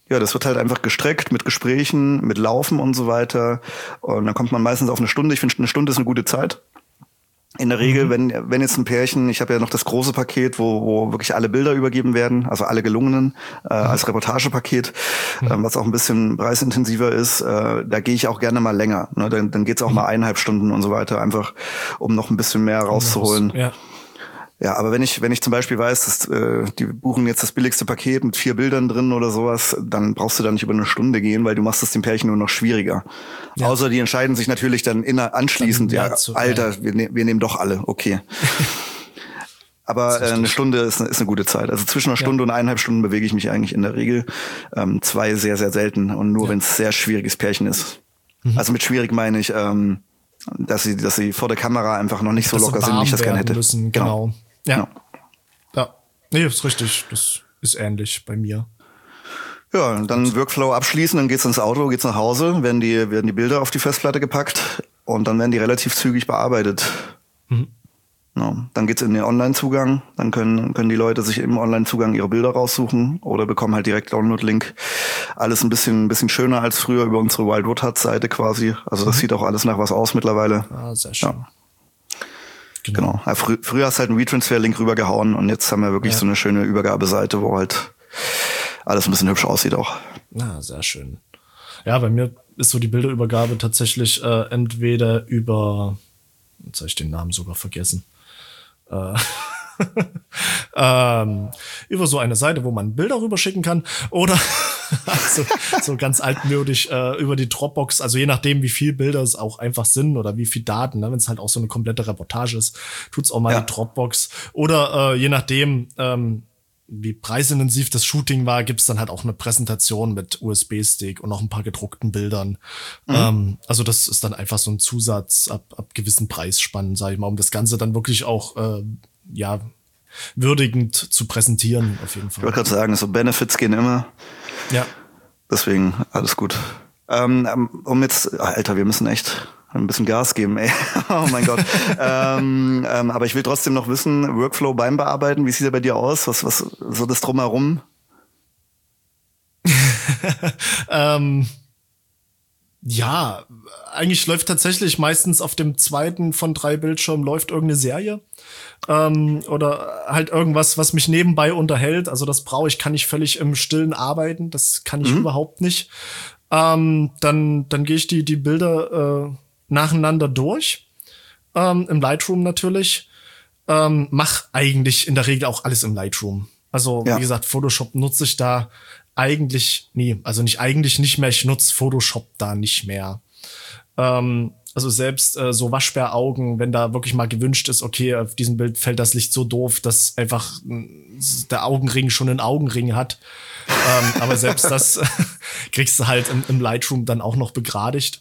Ja, das wird halt einfach gestreckt mit Gesprächen, mit Laufen und so weiter. Und dann kommt man meistens auf eine Stunde. Ich finde, eine Stunde ist eine gute Zeit. In der Regel, mhm. wenn wenn jetzt ein Pärchen, ich habe ja noch das große Paket, wo wo wirklich alle Bilder übergeben werden, also alle gelungenen, äh, mhm. als Reportagepaket, mhm. äh, was auch ein bisschen preisintensiver ist, äh, da gehe ich auch gerne mal länger. Ne? Dann, dann geht's auch mhm. mal eineinhalb Stunden und so weiter, einfach um noch ein bisschen mehr rauszuholen. Ja. Ja, aber wenn ich wenn ich zum Beispiel weiß, dass äh, die buchen jetzt das billigste Paket mit vier Bildern drin oder sowas, dann brauchst du da nicht über eine Stunde gehen, weil du machst es dem Pärchen nur noch schwieriger. Ja. Außer die entscheiden sich natürlich dann inner anschließend, dann ja, zu, Alter, ja. Wir, ne, wir nehmen doch alle, okay. Aber äh, eine Stunde ist, ist eine gute Zeit. Also zwischen einer Stunde ja. und eineinhalb Stunden bewege ich mich eigentlich in der Regel. Ähm, zwei sehr, sehr selten und nur, ja. wenn es sehr schwieriges Pärchen ist. Mhm. Also mit schwierig meine ich, ähm, dass sie dass sie vor der Kamera einfach noch nicht so dass locker sind, wie ich das gerne hätte. Müssen, genau. genau. Ja. ja. Ja. Nee, ist richtig. Das ist ähnlich bei mir. Ja, dann Workflow abschließen, dann geht's ins Auto, geht's nach Hause, werden die, werden die Bilder auf die Festplatte gepackt und dann werden die relativ zügig bearbeitet. Mhm. Ja, dann geht's in den Online-Zugang, dann können, können die Leute sich im Online-Zugang ihre Bilder raussuchen oder bekommen halt direkt Download-Link. Alles ein bisschen, ein bisschen schöner als früher über unsere Wildwood Hut-Seite quasi. Also das mhm. sieht auch alles nach was aus mittlerweile. Ah, sehr schön. Ja. Genau. genau. Ja, frü- früher hast du halt einen Retransfer-Link rübergehauen und jetzt haben wir wirklich ja. so eine schöne Übergabeseite, wo halt alles ein bisschen hübsch aussieht auch. Ja, sehr schön. Ja, bei mir ist so die Bilderübergabe tatsächlich äh, entweder über, jetzt habe ich den Namen sogar vergessen, äh, ähm, über so eine Seite, wo man Bilder rüberschicken kann oder also, so ganz altmodisch äh, über die Dropbox, also je nachdem, wie viel Bilder es auch einfach sind oder wie viel Daten, ne? Wenn es halt auch so eine komplette Reportage ist, tut's auch mal ja. die Dropbox oder äh, je nachdem, ähm, wie preisintensiv das Shooting war, gibt's dann halt auch eine Präsentation mit U S B-Stick und noch ein paar gedruckten Bildern. Mhm. Ähm, also das ist dann einfach so ein Zusatz ab, ab gewissen Preisspannen, sag ich mal, um das Ganze dann wirklich auch äh, ja würdigend zu präsentieren, auf jeden Fall. Ich wollte gerade sagen, so Benefits gehen immer. Ja. Deswegen alles gut. Ähm, um jetzt, Alter, wir müssen echt ein bisschen Gas geben, ey. Oh mein Gott. ähm, ähm, aber ich will trotzdem noch wissen, Workflow beim Bearbeiten, wie sieht er bei dir aus? Was, was, so das Drumherum? ähm, ja, eigentlich läuft tatsächlich meistens auf dem zweiten von drei Bildschirmen läuft irgendeine Serie. Ähm, oder halt irgendwas, was mich nebenbei unterhält. Also das brauche ich, kann ich völlig im Stillen arbeiten. Das kann ich mhm. überhaupt nicht. Ähm, dann, dann gehe ich die, die Bilder, äh, nacheinander durch, ähm, im Lightroom natürlich, ähm, mach eigentlich in der Regel auch alles im Lightroom. Also ja. wie gesagt, Photoshop nutze ich da eigentlich nie, also nicht eigentlich nicht mehr, ich nutze Photoshop da nicht mehr. Ähm, also selbst äh, so Waschbäraugen, wenn da wirklich mal gewünscht ist, okay, auf diesem Bild fällt das Licht so doof, dass einfach der Augenring schon einen Augenring hat. ähm, aber selbst das kriegst du halt im, im Lightroom dann auch noch begradigt.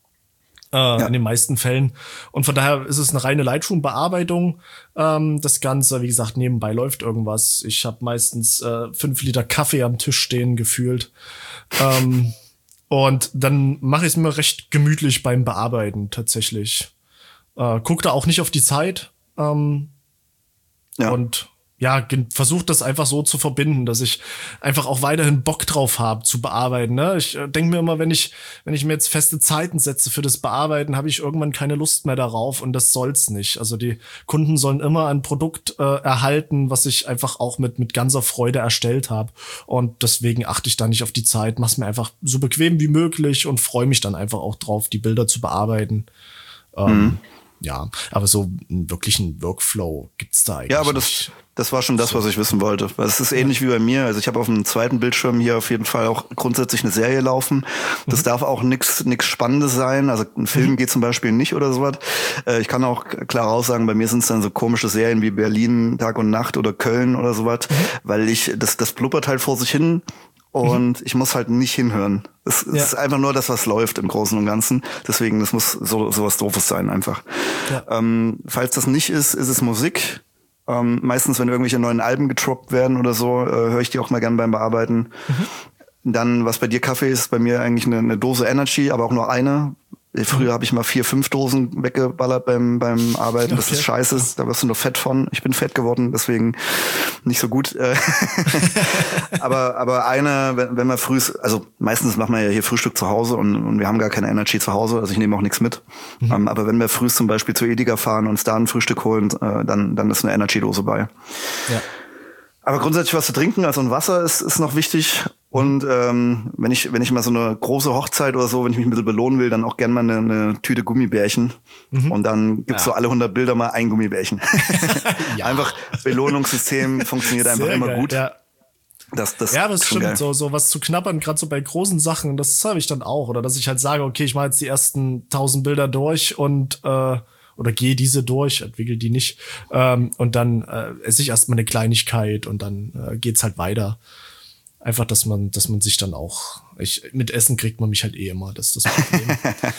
Äh, ja. In den meisten Fällen. Und von daher ist es eine reine Lightroom-Bearbeitung. Ähm, das Ganze, wie gesagt, nebenbei läuft irgendwas. Ich habe meistens äh, fünf Liter Kaffee am Tisch stehen, gefühlt. Ähm, und dann mache ich es mir recht gemütlich beim Bearbeiten, tatsächlich. Äh, guck da auch nicht auf die Zeit. Ähm, ja. Und ja, versucht das einfach so zu verbinden, dass ich einfach auch weiterhin Bock drauf habe zu bearbeiten. Ne? Ich äh, denke mir immer, wenn ich wenn ich mir jetzt feste Zeiten setze für das Bearbeiten, habe ich irgendwann keine Lust mehr darauf und das soll's nicht. Also die Kunden sollen immer ein Produkt äh, erhalten, was ich einfach auch mit mit ganzer Freude erstellt habe. Und deswegen achte ich da nicht auf die Zeit, mach's mir einfach so bequem wie möglich und freue mich dann einfach auch drauf, die Bilder zu bearbeiten. Ähm, mhm. Ja, aber so einen wirklichen Workflow gibt's da eigentlich Ja, aber das, nicht. das war schon das, was ich wissen wollte. Weil es ist ähnlich wie bei mir. Also ich habe auf dem zweiten Bildschirm hier auf jeden Fall auch grundsätzlich eine Serie laufen. Das mhm. darf auch nix nix Spannendes sein. Also ein Film mhm. geht zum Beispiel nicht oder sowas. Äh, ich kann auch klar aussagen, bei mir sind es dann so komische Serien wie Berlin, Tag und Nacht oder Köln oder sowas. Mhm. Weil ich, das, das blubbert halt vor sich hin. Und mhm. ich muss halt nicht hinhören. Es, es ja. ist einfach nur das, was läuft im Großen und Ganzen. Deswegen, das muss so sowas Doofes sein einfach. Ja. Ähm, falls das nicht ist, ist es Musik. Ähm, meistens, wenn irgendwelche neuen Alben getroppt werden oder so, äh, höre ich die auch mal gern beim Bearbeiten. Mhm. Dann, was bei dir Kaffee ist, bei mir eigentlich eine, eine Dose Energy, aber auch nur eine. Früher habe ich mal vier, fünf Dosen weggeballert beim beim Arbeiten. Das Okay. ist scheiße, da wirst du nur fett von. Ich bin fett geworden, deswegen nicht so gut. aber aber eine, wenn, wenn wir früh, also meistens machen wir ja hier Frühstück zu Hause und, und wir haben gar keine Energy zu Hause, also ich nehme auch nichts mit. Mhm. Um, aber wenn wir früh zum Beispiel zu Edeka fahren und uns da ein Frühstück holen, äh, dann dann ist eine Energy-Dose bei. Ja. Aber grundsätzlich was zu trinken, also ein Wasser ist ist noch wichtig. Und ähm, wenn ich wenn ich mal so eine große Hochzeit oder so, wenn ich mich ein bisschen belohnen will, dann auch gerne mal eine, eine Tüte Gummibärchen. Mhm. Und dann gibt's ja. so alle hundert Bilder mal ein Gummibärchen. ja. Einfach Belohnungssystem funktioniert einfach Sehr immer geil, gut. Ja. Das, das ja, das stimmt. So, so was zu knabbern, gerade so bei großen Sachen, das habe ich dann auch. Oder dass ich halt sage, okay, ich mache jetzt die ersten tausend Bilder durch und äh, oder gehe diese durch, entwickle die nicht. Ähm, und dann äh, esse ich erstmal eine Kleinigkeit und dann äh, geht's halt weiter. Einfach, dass man, dass man sich dann auch, ich, mit Essen kriegt man mich halt eh immer, das ist das Problem.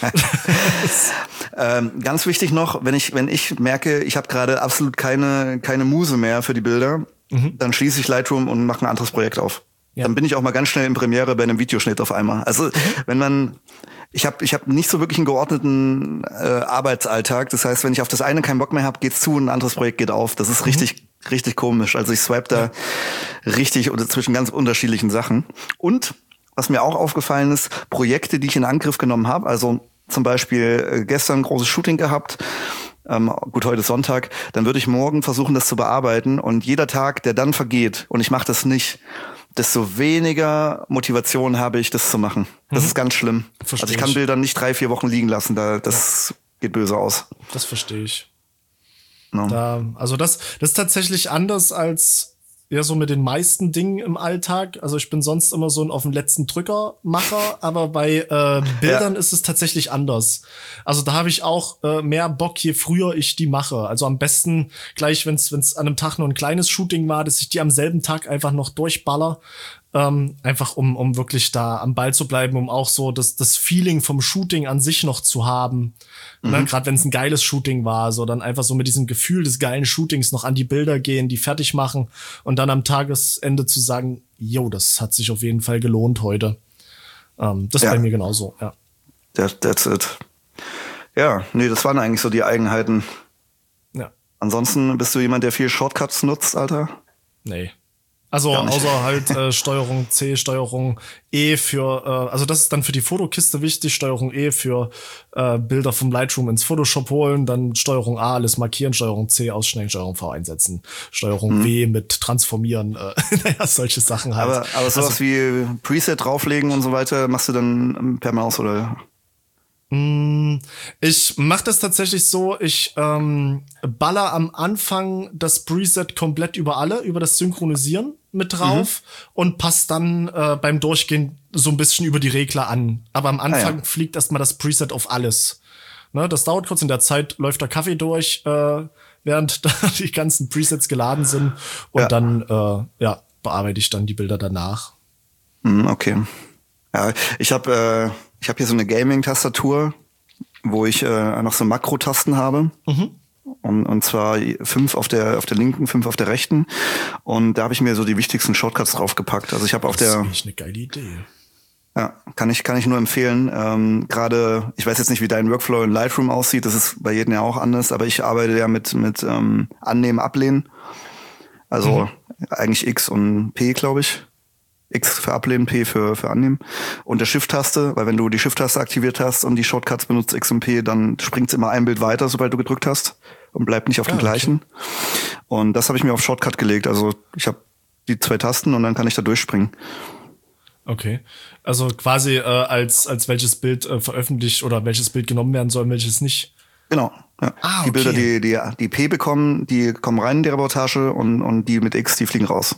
ähm, ganz wichtig noch, wenn ich, wenn ich merke, ich habe gerade absolut keine, keine Muse mehr für die Bilder, mhm. dann schließe ich Lightroom und mache ein anderes Projekt auf. Ja. Dann bin ich auch mal ganz schnell in Premiere bei einem Videoschnitt auf einmal. Also mhm. wenn man, ich habe ich hab nicht so wirklich einen geordneten äh, Arbeitsalltag. Das heißt, wenn ich auf das eine keinen Bock mehr habe, geht's zu und ein anderes Projekt geht auf. Das ist mhm. richtig richtig komisch. Also ich swipe da ja. richtig oder zwischen ganz unterschiedlichen Sachen. Und was mir auch aufgefallen ist, Projekte, die ich in Angriff genommen habe, also zum Beispiel äh, gestern ein großes Shooting gehabt, ähm, gut, heute ist Sonntag, dann würde ich morgen versuchen, das zu bearbeiten und jeder Tag, der dann vergeht und ich mache das nicht, desto weniger Motivation habe ich, das zu machen. Das mhm. ist ganz schlimm. Versteh also ich kann Bilder nicht drei, vier Wochen liegen lassen, da das ja. geht böse aus. Das verstehe ich. No. Da, also das, das ist tatsächlich anders als ja so mit den meisten Dingen im Alltag. Also ich bin sonst immer so ein auf den letzten Drücker Macher, aber bei äh, Bildern ja. ist es tatsächlich anders. Also da habe ich auch äh, mehr Bock, je früher ich die mache. Also am besten gleich, wenn es wenn es an einem Tag nur ein kleines Shooting war, dass ich die am selben Tag einfach noch durchballer. Ähm, einfach um um wirklich da am Ball zu bleiben, um auch so das das Feeling vom Shooting an sich noch zu haben. Mhm. Ne? Gerade wenn es ein geiles Shooting war, so dann einfach so mit diesem Gefühl des geilen Shootings noch an die Bilder gehen, die fertig machen und dann am Tagesende zu sagen, yo, das hat sich auf jeden Fall gelohnt heute. Ähm, das ja. bei mir genauso, ja. That, that's it. Ja, nee, das waren eigentlich so die Eigenheiten. Ja. Ansonsten bist du jemand, der viel Shortcuts nutzt, Alter? Nee. Also außer halt äh, Steuerung C, Steuerung E für, äh, also das ist dann für die Fotokiste wichtig, Steuerung E für äh, Bilder vom Lightroom ins Photoshop holen, dann Steuerung A alles markieren, Steuerung C ausschneiden, Steuerung V einsetzen, Steuerung hm. W mit transformieren, äh, naja, solche Sachen halt. Aber, aber sowas also, wie Preset drauflegen und so weiter machst du dann per Maus oder? Ich mache das tatsächlich so, ich ähm, baller am Anfang das Preset komplett über alle, über das Synchronisieren mit drauf mhm. und passe dann äh, beim Durchgehen so ein bisschen über die Regler an. Aber am Anfang ah, ja. fliegt erstmal das Preset auf alles. Ne, das dauert kurz, in der Zeit läuft der Kaffee durch, äh, während da die ganzen Presets geladen sind und ja. dann äh, ja bearbeite ich dann die Bilder danach. Okay. Ja, ich habe äh Ich habe hier so eine Gaming-Tastatur, wo ich äh, noch so Makrotasten habe. Mhm. Und, und zwar fünf auf der auf der linken, fünf auf der rechten. Und da habe ich mir so die wichtigsten Shortcuts draufgepackt. Also ich habe auf der. Das ist echt eine geile Idee. Ja, kann ich kann ich nur empfehlen. Ähm, Gerade, ich weiß jetzt nicht, wie dein Workflow in Lightroom aussieht. Das ist bei jedem ja auch anders. Aber ich arbeite ja mit mit ähm, Annehmen, Ablehnen. Also mhm. eigentlich X und P, glaube ich. X für ablehnen, P für für annehmen und der Shift-Taste, weil wenn du die Shift-Taste aktiviert hast und die Shortcuts benutzt X und P, dann springt's immer ein Bild weiter, sobald du gedrückt hast und bleibt nicht auf dem ah, gleichen. Okay. Und das habe ich mir auf Shortcut gelegt. Also ich habe die zwei Tasten und dann kann ich da durchspringen. Okay, also quasi äh, als als welches Bild äh, veröffentlicht oder welches Bild genommen werden soll, welches nicht. Genau. Ja. Ah, okay. Die Bilder, die die die P bekommen, die kommen rein in die Reportage und und die mit X, die fliegen raus.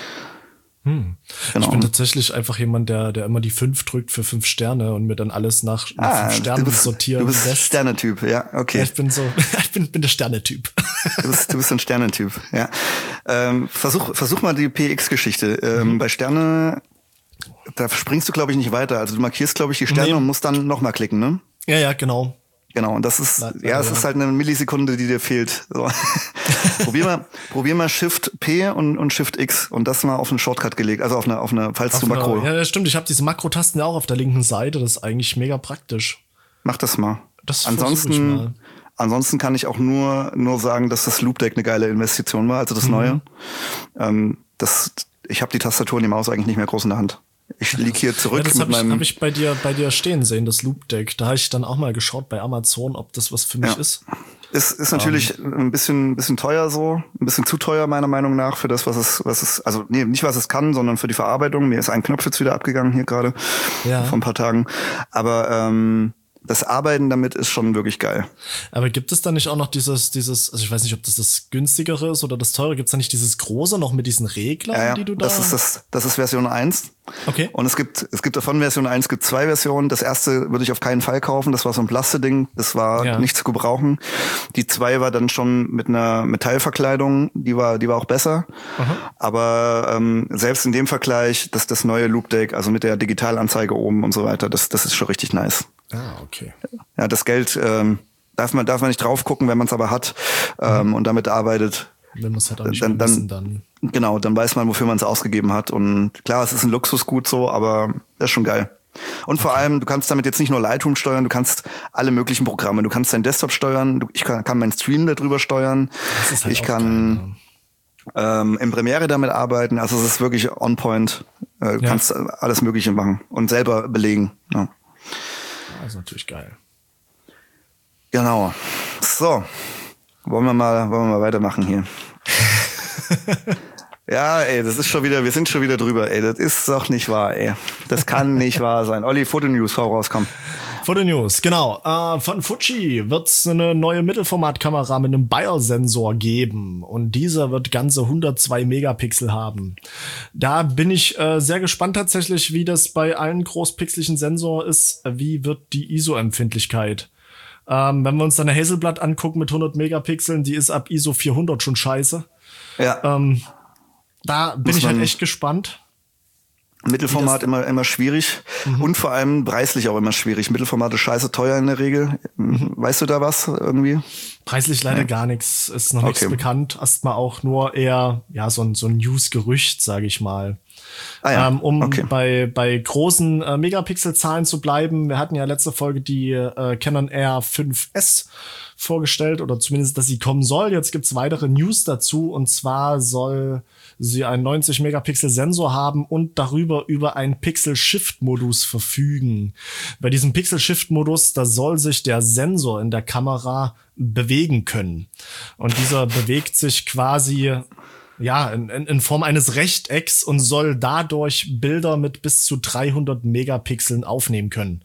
Hm. Genau. Ich bin tatsächlich einfach jemand, der der immer die fünf drückt für fünf Sterne und mir dann alles nach, nach ah, fünf Sternen du bist, sortieren Du bist lässt. Sternetyp, ja, okay. Ja, ich bin so, ich bin, bin der Sternetyp. Du bist, du bist ein Sternetyp, ja. Ähm, versuch, versuch mal die P X-Geschichte. Ähm, mhm. Bei Sterne, da springst du, glaube ich, nicht weiter. Also du markierst, glaube ich, die Sterne nee. und musst dann nochmal klicken, ne? Ja, ja, genau. Genau, und das ist, Na, ja, es ja. ist halt eine Millisekunde, die dir fehlt. So. probier mal, probier mal Shift P und, und Shift X und das mal auf einen Shortcut gelegt, also auf eine, auf eine, falls auf du Makro. Eine, ja, das stimmt. Ich habe diese Makrotasten ja auch auf der linken Seite. Das ist eigentlich mega praktisch. Mach das mal. Das ansonsten, mal. ansonsten kann ich auch nur, nur sagen, dass das Loop Deck eine geile Investition war, also das mhm. neue. Ähm, das, ich habe die Tastatur und die Maus eigentlich nicht mehr groß in der Hand. Ich lieg hier zurück ja, das mit hab ich, meinem... habe ich bei dir, bei dir stehen sehen, das Loop Deck. Da habe ich dann auch mal geschaut bei Amazon, ob das was für mich ja. ist. Ist, ist natürlich um. ein bisschen, ein bisschen teuer so, ein bisschen zu teuer meiner Meinung nach für das, was es, was es, also nee, nicht was es kann, sondern für die Verarbeitung. Mir ist ein Knopf jetzt wieder abgegangen hier gerade ja. vor ein paar Tagen. Aber ähm, das Arbeiten damit ist schon wirklich geil. Aber gibt es da nicht auch noch dieses, dieses, also ich weiß nicht, ob das das günstigere ist oder das teure, gibt es da nicht dieses große noch mit diesen Reglern, ja, ja. die du da... Das ist das, das ist Version eins. Okay. Und es gibt, es gibt davon Version eins, gibt zwei Versionen. Das erste würde ich auf keinen Fall kaufen. Das war so ein Plasteding. Das war ja. nicht zu gebrauchen. Die zwei war dann schon mit einer Metallverkleidung. Die war, die war auch besser. Aha. Aber ähm, selbst in dem Vergleich, dass das neue Loop Deck, also mit der Digitalanzeige oben und so weiter, das, das ist schon richtig nice. Ah, okay. Ja, das Geld ähm, darf man, darf man nicht drauf gucken, wenn man es aber hat ähm, mhm. und damit arbeitet. Wenn man es halt auch nicht dann, wissen, dann, dann genau, dann weiß man, wofür man es ausgegeben hat. Und klar, es ist ein Luxusgut so, aber das ist schon geil. Und vor okay. allem, du kannst damit jetzt nicht nur Lightroom steuern, du kannst alle möglichen Programme. Du kannst deinen Desktop steuern, du, ich kann, kann meinen Stream darüber steuern. Das ist halt ich kann geil, ja. ähm, im Premiere damit arbeiten. Also es ist wirklich on point. Äh, du ja. kannst alles Mögliche machen und selber belegen. Ja. Das ist natürlich geil. Genau. So. Wollen wir mal, wollen wir mal weitermachen hier. Ja, ey, das ist schon wieder, wir sind schon wieder drüber, ey. Das ist doch nicht wahr, ey. Das kann nicht wahr sein. Olli, Fotonews, hau raus, komm. Fotonews, genau. Äh, von Fuji wird es eine neue Mittelformatkamera mit einem Bayer-Sensor geben. Und dieser wird ganze hundertzwei Megapixel haben. Da bin ich äh, sehr gespannt tatsächlich, wie das bei allen großpixeligen Sensoren ist. Wie wird die I S O-Empfindlichkeit? Ähm, wenn wir uns dann eine Hazelblad angucken mit hundert Megapixeln, die ist ab I S O vierhundert schon scheiße. Ja. Ähm, da bin ich halt echt gespannt. Mittelformat immer immer schwierig mhm. und vor allem preislich auch immer schwierig. Mittelformat ist scheiße teuer in der Regel. Mhm. Weißt du da was irgendwie? Preislich leider ja. gar nichts. Ist noch okay. nichts bekannt. Erstmal auch nur eher ja so ein so ein News-Gerücht, sage ich mal. Ah ja. ähm, um okay. bei bei großen äh, Megapixel-Zahlen zu bleiben. Wir hatten ja letzte Folge die äh, Canon R fünf S vorgestellt oder zumindest, dass sie kommen soll. Jetzt gibt's weitere News dazu und zwar soll sie einen neunzig Megapixel Sensor haben und darüber über einen Pixel-Shift-Modus verfügen. Bei diesem Pixel-Shift-Modus, da soll sich der Sensor in der Kamera bewegen können. Und dieser bewegt sich quasi ja in, in, in Form eines Rechtecks und soll dadurch Bilder mit bis zu dreihundert Megapixeln aufnehmen können.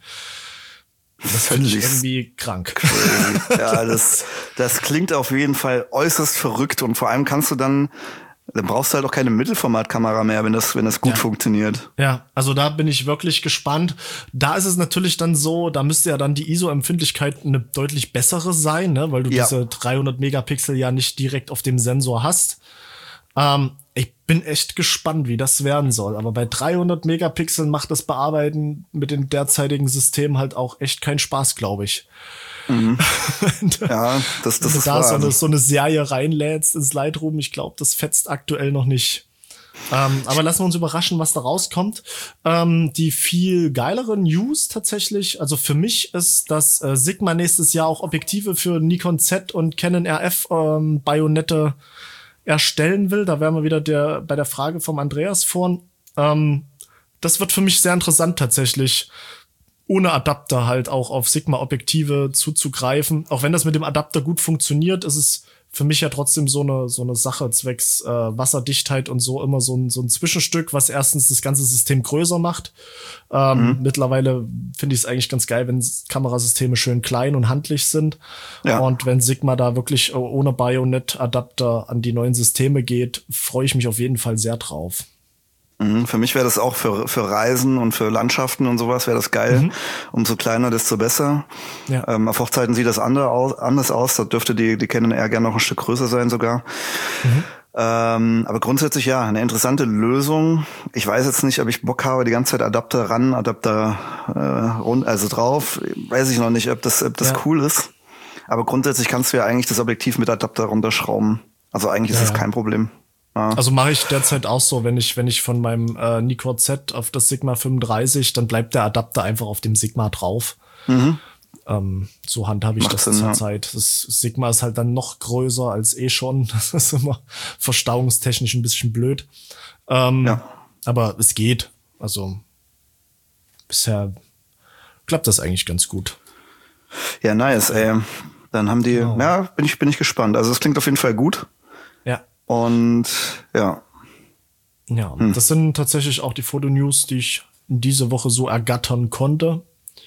Das finde ich irgendwie krank. Crazy. Ja, das, das klingt auf jeden Fall äußerst verrückt und vor allem kannst du dann Dann brauchst du halt auch keine Mittelformatkamera mehr, wenn das, wenn das gut ja. funktioniert. Ja, also da bin ich wirklich gespannt. Da ist es natürlich dann so, da müsste ja dann die I S O-Empfindlichkeit eine deutlich bessere sein, ne, weil du ja. diese dreihundert Megapixel ja nicht direkt auf dem Sensor hast. Ähm, ich bin echt gespannt, wie das werden soll. Aber bei dreihundert Megapixeln macht das Bearbeiten mit dem derzeitigen System halt auch echt keinen Spaß, glaube ich. Mhm. Ja, das, das Wenn ist du da wahr. so eine, so eine Serie reinlädst ins Lightroom, ich glaube, das fetzt aktuell noch nicht. Ähm, aber lassen wir uns überraschen, was da rauskommt. Ähm, die viel geilere News tatsächlich, also für mich ist, dass äh, Sigma nächstes Jahr auch Objektive für Nikon Z und Canon R F ähm, Bajonette erstellen will. Da wären wir wieder der, bei der Frage vom Andreas vorn. Ähm, das wird für mich sehr interessant tatsächlich, ohne Adapter halt auch auf Sigma-Objektive zuzugreifen. Auch wenn das mit dem Adapter gut funktioniert, ist es für mich ja trotzdem so eine so eine Sache zwecks äh, Wasserdichtheit und so immer so ein so ein Zwischenstück, was erstens das ganze System größer macht. Ähm, mhm. Mittlerweile finde ich es eigentlich ganz geil, wenn Kamerasysteme schön klein und handlich sind. Ja. Und wenn Sigma da wirklich ohne Bayonet-Adapter an die neuen Systeme geht, freue ich mich auf jeden Fall sehr drauf. Für mich wäre das auch für für Reisen und für Landschaften und sowas wäre das geil. Mhm. Umso kleiner, desto besser. Ja. Ähm, auf Hochzeiten sieht das andere aus, anders aus. Da dürfte die, die Canon R gerne noch ein Stück größer sein sogar. Mhm. Ähm, aber grundsätzlich ja, eine interessante Lösung. Ich weiß jetzt nicht, ob ich Bock habe, die ganze Zeit Adapter ran, Adapter äh, rund, also drauf. Weiß ich noch nicht, ob das, ob das ja. cool ist. Aber grundsätzlich kannst du ja eigentlich das Objektiv mit Adapter runterschrauben. Also eigentlich ja, ist das kein Problem. Also mache ich derzeit auch so, wenn ich wenn ich von meinem äh, Nikon Z auf das Sigma fünfunddreißig, dann bleibt der Adapter einfach auf dem Sigma drauf. Mhm. Ähm, so handhabe ich Macht das Sinn, ja. zurzeit. Das Sigma ist halt dann noch größer als eh schon. Das ist immer verstauungstechnisch ein bisschen blöd. Ähm, Ja. Aber es geht. Also bisher klappt das eigentlich ganz gut. Ja, nice, ey. Dann haben die, Genau. ja, bin ich, bin ich gespannt. Also es klingt auf jeden Fall gut. Ja. Und ja, Ja, das sind tatsächlich auch die Fotonews, die ich diese Woche so ergattern konnte.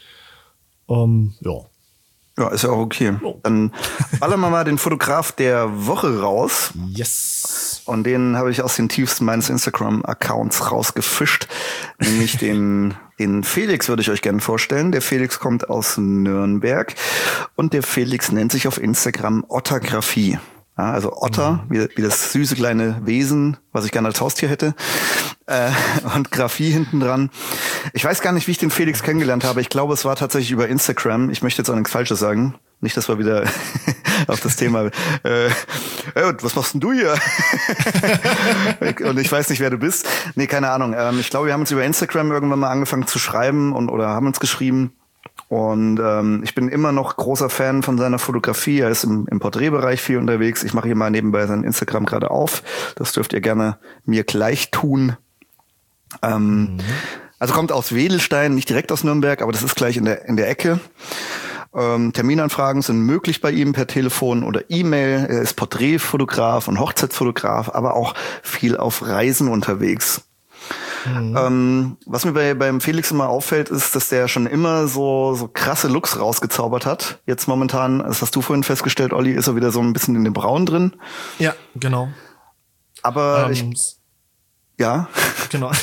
Ähm, ja. ja, ist ja auch okay. Oh. Dann ballern wir mal den Fotograf der Woche raus. Yes. Und den habe ich aus den Tiefsten meines Instagram-Accounts rausgefischt. Nämlich den, den Felix würde ich euch gerne vorstellen. Der Felix kommt aus Nürnberg. Und der Felix nennt sich auf Instagram Ottergraphie. Ja, also Otter, wie, wie das süße kleine Wesen, was ich gerne als Haustier hätte. Äh, und Graphie hinten dran. Ich weiß gar nicht, wie ich den Felix kennengelernt habe. Ich glaube, es war tatsächlich über Instagram. Ich möchte jetzt auch nichts Falsches sagen. Nicht, dass wir wieder auf das Thema äh, äh, was machst denn du hier? Und ich weiß nicht, wer du bist. Nee, keine Ahnung. Ähm, ich glaube, wir haben uns über Instagram irgendwann mal angefangen zu schreiben und oder haben uns geschrieben. Und ähm, ich bin immer noch großer Fan von seiner Fotografie. Er ist im, im Porträtbereich viel unterwegs. Ich mache hier mal nebenbei sein Instagram gerade auf. Das dürft ihr gerne mir gleich tun. Ähm, mhm. Also kommt aus Wedelstein, nicht direkt aus Nürnberg, aber das ist gleich in der in der Ecke. Ähm, Terminanfragen sind möglich bei ihm per Telefon oder E-Mail. Er ist Porträtfotograf und Hochzeitsfotograf, aber auch viel auf Reisen unterwegs. Mhm. Ähm, was mir bei beim Felix immer auffällt, ist, dass der schon immer so so krasse Looks rausgezaubert hat. Jetzt momentan, das hast du vorhin festgestellt, Olli, ist er wieder so ein bisschen in dem Braun drin. Ja, genau. Aber ähm, ich, ja. Genau.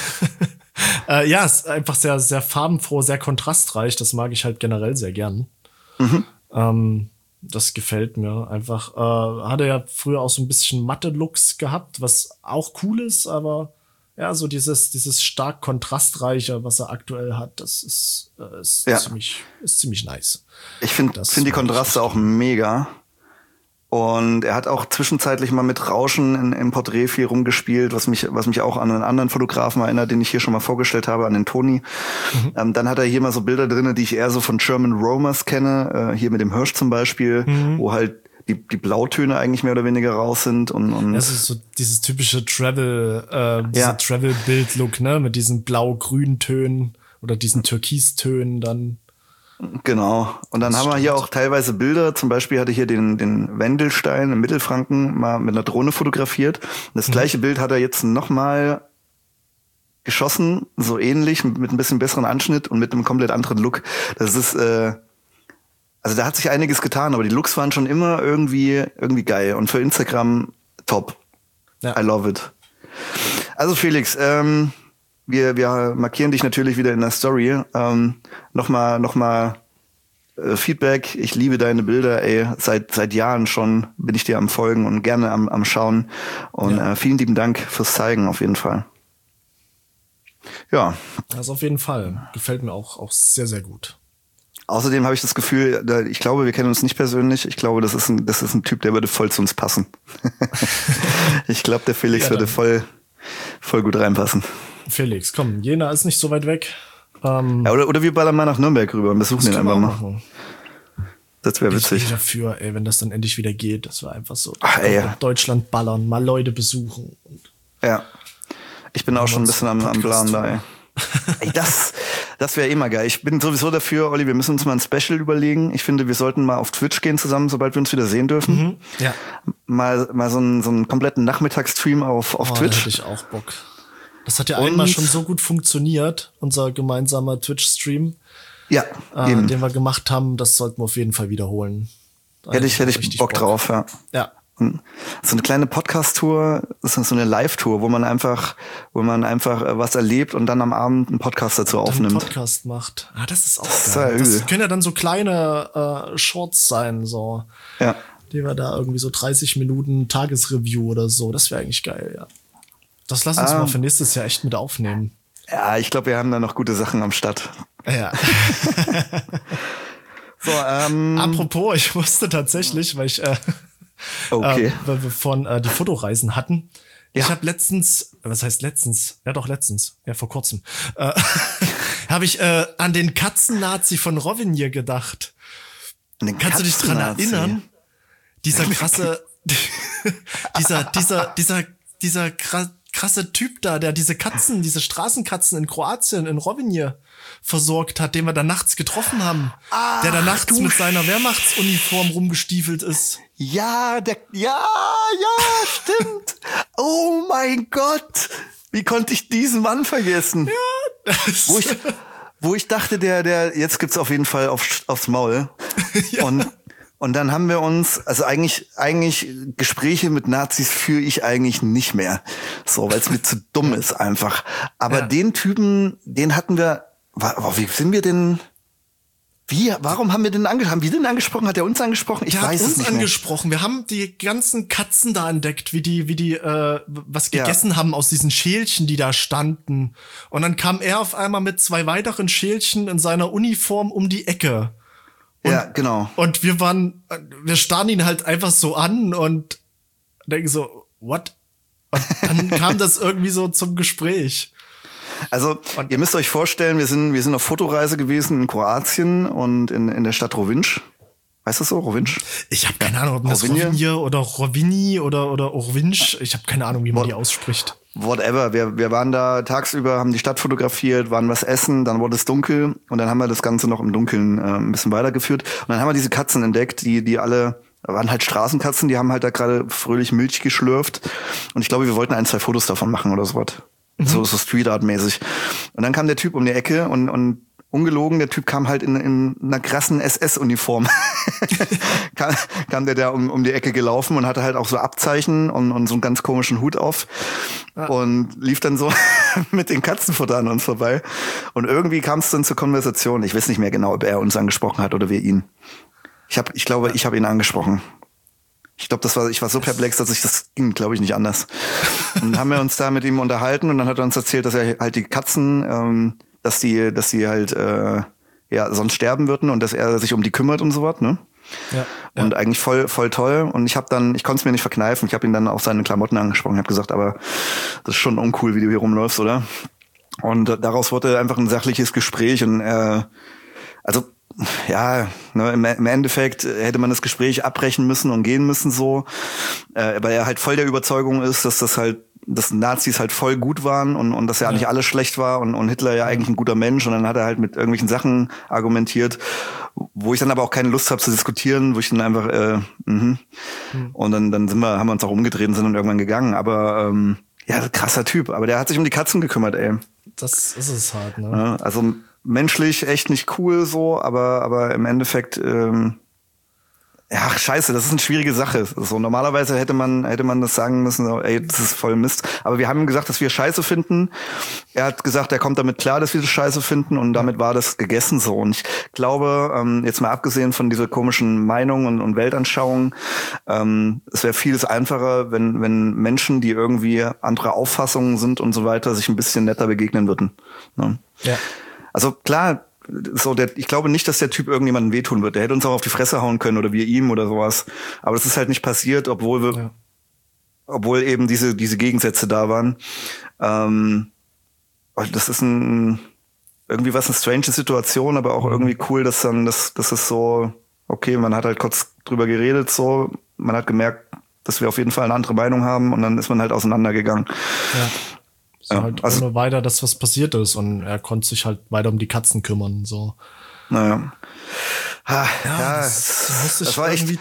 äh, ja, ist einfach sehr, sehr farbenfroh, sehr kontrastreich. Das mag ich halt generell sehr gern. Mhm. Ähm, das gefällt mir einfach. Äh, hatte ja früher auch so ein bisschen Matte-Looks gehabt, was auch cool ist, aber ja, so dieses, dieses stark kontrastreiche, was er aktuell hat, das ist, äh, ist, ja. ziemlich, ist ziemlich nice. Ich finde find die Kontraste auch mega. Und er hat auch zwischenzeitlich mal mit Rauschen in, im Porträt viel rumgespielt, was mich, was mich auch an einen anderen Fotografen erinnert, den ich hier schon mal vorgestellt habe, an den Toni. Mhm. Ähm, dann hat er hier mal so Bilder drinne, die ich eher so von German Romers kenne, äh, hier mit dem Hirsch zum Beispiel, mhm. wo halt die, die Blautöne eigentlich mehr oder weniger raus sind und, und das ist so dieses typische Travel, äh, dieser ja. Travel-Bild-Look, ne, mit diesen blau-grünen Tönen oder diesen Türkistönen dann. Genau. Und dann das haben stimmt. wir hier auch teilweise Bilder. Zum Beispiel hatte ich hier den, den Wendelstein im Mittelfranken mal mit einer Drohne fotografiert. Und das mhm. gleiche Bild hat er jetzt nochmal geschossen, so ähnlich, mit ein bisschen besseren Anschnitt und mit einem komplett anderen Look. Das ist, äh, also da hat sich einiges getan, aber die Looks waren schon immer irgendwie, irgendwie geil. Und für Instagram top. Ja. I love it. Also Felix, ähm, Wir, wir markieren dich natürlich wieder in der Story. Ähm, nochmal, nochmal äh, Feedback. Ich liebe deine Bilder, ey. Seit seit Jahren schon bin ich dir am Folgen und gerne am am Schauen. Und ja. äh, vielen lieben Dank fürs Zeigen auf jeden Fall. Ja. Also auf jeden Fall. Gefällt mir auch auch sehr, sehr gut. Außerdem habe ich das Gefühl, ich glaube, wir kennen uns nicht persönlich. Ich glaube, das ist ein, das ist ein Typ, der würde voll zu uns passen. Ich glaube, der Felix ja, würde voll, voll gut reinpassen. Felix, komm, Jena ist nicht so weit weg. Ähm, ja, oder, oder wir ballern mal nach Nürnberg rüber und besuchen den einfach mal. Machen. Das wäre witzig. Ich bin dafür, ey, wenn das dann endlich wieder geht. Das war einfach so. Ach, ey, ja. Deutschland ballern, mal Leute besuchen. Und ja, ich bin auch schon ein bisschen am, am Plan da, ey. Ey, das, das wäre eh mal geil. Ich bin sowieso dafür, Olli, wir müssen uns mal ein Special überlegen. Ich finde, wir sollten mal auf Twitch gehen zusammen, sobald wir uns wieder sehen dürfen. Mhm, ja. Mal, mal so einen, so einen kompletten Nachmittagsstream auf, auf oh, Twitch. Da hätte ich auch Bock. Das hat ja und einmal schon so gut funktioniert, unser gemeinsamer Twitch-Stream. Ja, äh, den wir gemacht haben. Das sollten wir auf jeden Fall wiederholen. Da hätte ich, hätte ich Bock, Bock drauf, ja. Ja. Und so eine kleine Podcast-Tour, das ist so eine Live-Tour, wo man einfach, wo man einfach was erlebt und dann am Abend einen Podcast dazu aufnimmt. Einen Podcast macht. Ah, das ist auch das geil. Ist ja das können ja dann so kleine äh, Shorts sein, so. Ja. Die wir da irgendwie so dreißig Minuten Tagesreview oder so. Das wäre eigentlich geil, ja. Das lass uns ah. mal für nächstes Jahr echt mit aufnehmen. Ja, ich glaube, wir haben da noch gute Sachen am Start. Ja. So, ähm. Apropos, ich wusste tatsächlich, weil ich, äh, okay. äh, weil wir von äh, die Fotoreisen hatten. Ja. Ich habe letztens, was heißt letztens? Ja, doch letztens, ja vor kurzem. Äh, habe ich äh, an den Katzen-Nazi von Rovigny gedacht. Kannst du dich dran erinnern? Dieser krasse, dieser, dieser, dieser, dieser krasse Typ da, der diese Katzen, diese Straßenkatzen in Kroatien, in Rovigny versorgt hat, den wir da nachts getroffen haben. Ach, der da nachts mit seiner Wehrmachtsuniform rumgestiefelt ist. Ja, der, ja, ja, stimmt. Oh mein Gott. Wie konnte ich diesen Mann vergessen? Ja, das wo ich, wo ich dachte, der, der, jetzt gibt's auf jeden Fall auf, aufs Maul. Ja. Und, und dann haben wir uns, also eigentlich, eigentlich Gespräche mit Nazis führe ich eigentlich nicht mehr. So, weil es mir zu dumm ist einfach. Aber ja. den Typen, den hatten wir, wie sind wir denn, wie, warum haben wir den angesprochen? Haben wir den angesprochen? Hat er uns angesprochen? Ich der weiß hat uns es nicht angesprochen. mehr. Wir haben die ganzen Katzen da entdeckt, wie die, wie die, äh, was gegessen ja. haben aus diesen Schälchen, die da standen. Und dann kam er auf einmal mit zwei weiteren Schälchen in seiner Uniform um die Ecke. Und, ja, genau. Und wir waren, wir starren ihn halt einfach so an und denken so, what? Und dann kam das irgendwie so zum Gespräch. Also, und ihr müsst euch vorstellen, wir sind, wir sind auf Fotoreise gewesen in Kroatien und in, in der Stadt Rovinj. Weißt du so, Rovinj? Ich habe keine Ahnung, ob das Rovinj oder Rovini oder, oder Orvinj, ich habe keine Ahnung, wie man What, die ausspricht. Whatever, wir, wir waren da tagsüber, haben die Stadt fotografiert, waren was essen, dann wurde es dunkel und dann haben wir das Ganze noch im Dunkeln äh, ein bisschen weitergeführt. Und dann haben wir diese Katzen entdeckt, die, die alle, waren halt Straßenkatzen, die haben halt da gerade fröhlich Milch geschlürft. Und ich glaube, wir wollten ein, zwei Fotos davon machen oder sowas. Mhm. So, so Street Art mäßig. Und dann kam der Typ um die Ecke und, und ungelogen, der Typ kam halt in, in einer krassen S S-Uniform. kam, kam der da um, um die Ecke gelaufen und hatte halt auch so Abzeichen und, und so einen ganz komischen Hut auf. Ja. Und lief dann so mit den Katzenfutter an uns vorbei. Und irgendwie kam es dann zur Konversation. Ich weiß nicht mehr genau, ob er uns angesprochen hat oder wir ihn. Ich hab, ich glaube, ich habe ihn angesprochen. Ich glaube, das war, ich war so perplex, dass ich das ging, glaube ich, nicht anders. Und dann haben wir uns da mit ihm unterhalten und dann hat er uns erzählt, dass er halt die Katzen, ähm, dass die, dass die halt äh, ja sonst sterben würden und dass er sich um die kümmert und so was, ne? Ja, ja. Und eigentlich voll, voll toll. Und ich habe dann, ich konnte es mir nicht verkneifen. Ich habe ihn dann auf seine Klamotten angesprochen. Ich habe gesagt, aber das ist schon uncool, wie du hier rumläufst, oder? Und äh, daraus wurde einfach ein sachliches Gespräch und äh, also ja, ne, im, im Endeffekt hätte man das Gespräch abbrechen müssen und gehen müssen so, äh, weil er halt voll der Überzeugung ist, dass das halt, dass Nazis halt voll gut waren und, und dass ja, ja nicht alles schlecht war und, und Hitler ja eigentlich ein guter Mensch und dann hat er halt mit irgendwelchen Sachen argumentiert, wo ich dann aber auch keine Lust habe zu diskutieren, wo ich dann einfach, äh, mhm. mhm. und dann, dann sind wir, haben wir uns auch umgedreht und sind dann irgendwann gegangen, aber ähm, ja, krasser Typ, aber der hat sich um die Katzen gekümmert, ey. Das ist es halt, ne? Ja, also menschlich echt nicht cool so, aber aber im Endeffekt ähm, ja, scheiße, das ist eine schwierige Sache. So normalerweise hätte man hätte man das sagen müssen, so, ey, das ist voll Mist, aber wir haben ihm gesagt, dass wir Scheiße finden. Er hat gesagt, er kommt damit klar, dass wir das Scheiße finden und damit war das gegessen so. Und ich glaube, ähm, jetzt mal abgesehen von dieser komischen Meinung und, und Weltanschauung, ähm, es wäre vieles einfacher, wenn wenn Menschen, die irgendwie andere Auffassungen sind und so weiter, sich ein bisschen netter begegnen würden. Ne? Ja. Also klar, so der, ich glaube nicht, dass der Typ irgendjemandem wehtun wird. Der hätte uns auch auf die Fresse hauen können oder wir ihm oder sowas. Aber das ist halt nicht passiert, obwohl wir, ja. obwohl eben diese diese Gegensätze da waren. Ähm, das ist ein irgendwie was eine strange Situation, aber auch irgendwie cool, dass dann das das ist so okay. Man hat halt kurz drüber geredet, so man hat gemerkt, dass wir auf jeden Fall eine andere Meinung haben und dann ist man halt auseinandergegangen. Ja. Ja, halt also ohne weiter, dass was passiert ist und er konnte sich halt weiter um die Katzen kümmern, so. Naja. Ha, ja, ja, das, das, das war echt,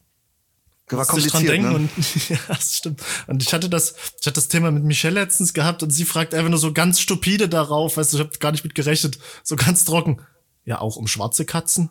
war kompliziert, dran denken, ne? Und, ja, das stimmt. Und ich hatte das, ich hatte das Thema mit Michelle letztens gehabt und sie fragt einfach nur so ganz stupide darauf, weißt du, ich habe gar nicht mit gerechnet, so ganz trocken. Ja, auch um schwarze Katzen?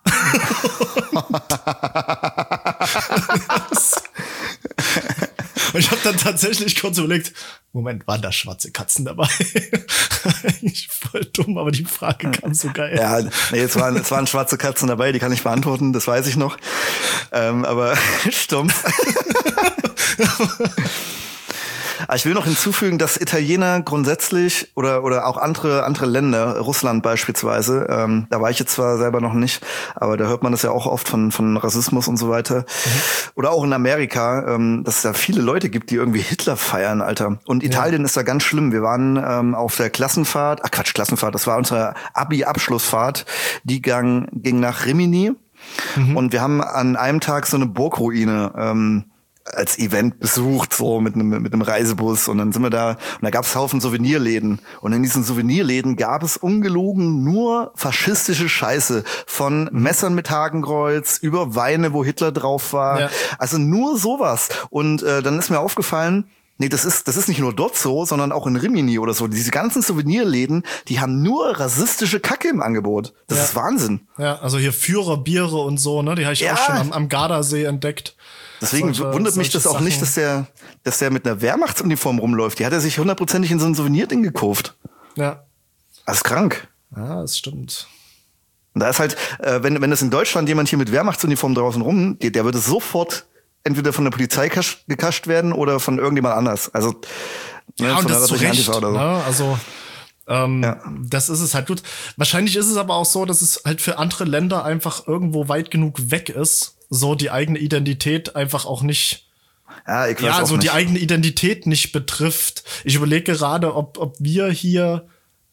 Und ich habe dann tatsächlich kurz überlegt, Moment, waren da schwarze Katzen dabei? Eigentlich voll dumm, aber die Frage kam so geil. Ja, nee, es waren, es waren schwarze Katzen dabei, die kann ich beantworten, das weiß ich noch. Ähm, aber stumpf. Aber ich will noch hinzufügen, dass Italiener grundsätzlich oder oder auch andere andere Länder, Russland beispielsweise, ähm, da war ich jetzt zwar selber noch nicht, aber da hört man das ja auch oft von von Rassismus und so weiter. Mhm. Oder auch in Amerika, ähm, dass es da viele Leute gibt, die irgendwie Hitler feiern, Alter. Und Italien ja. ist da ganz schlimm. Wir waren ähm, auf der Klassenfahrt, ach Quatsch, Klassenfahrt, das war unsere Abi-Abschlussfahrt, die gang, ging nach Rimini. Mhm. Und wir haben an einem Tag so eine Burgruine ähm, als Event besucht, so mit einem mit einem Reisebus, und dann sind wir da und da gab es Haufen Souvenirläden, und in diesen Souvenirläden gab es ungelogen nur faschistische Scheiße, von Messern mit Hakenkreuz über Weine, wo Hitler drauf war, ja. also nur sowas. Und äh, dann ist mir aufgefallen, nee, das ist das ist nicht nur dort so, sondern auch in Rimini oder so. Diese ganzen Souvenirläden, die haben nur rassistische Kacke im Angebot. Das ja. ist Wahnsinn. Ja, also hier Führerbiere und so, ne, die habe ich ja. auch schon am, am Gardasee entdeckt. Deswegen solche, wundert mich das auch Sachen. nicht, dass der, dass der mit einer Wehrmachtsuniform rumläuft. Die hat er sich hundertprozentig in so ein Souvenirding gekauft. Ja. Das ist krank. Ja, das stimmt. Und da ist halt, äh, wenn, wenn das in Deutschland jemand hier mit Wehrmachtsuniform draußen rum, der, der würde sofort entweder von der Polizei kasch, gekascht werden oder von irgendjemand anders. Also, ja, ne, und das zu Recht, oder so. Ne? Also, ähm, ja. das ist es halt gut. Wahrscheinlich ist es aber auch so, dass es halt für andere Länder einfach irgendwo weit genug weg ist, so die eigene Identität einfach auch nicht, ja, ich weiß ja, auch also nicht. die eigene Identität nicht betrifft. Ich überlege gerade, ob ob wir hier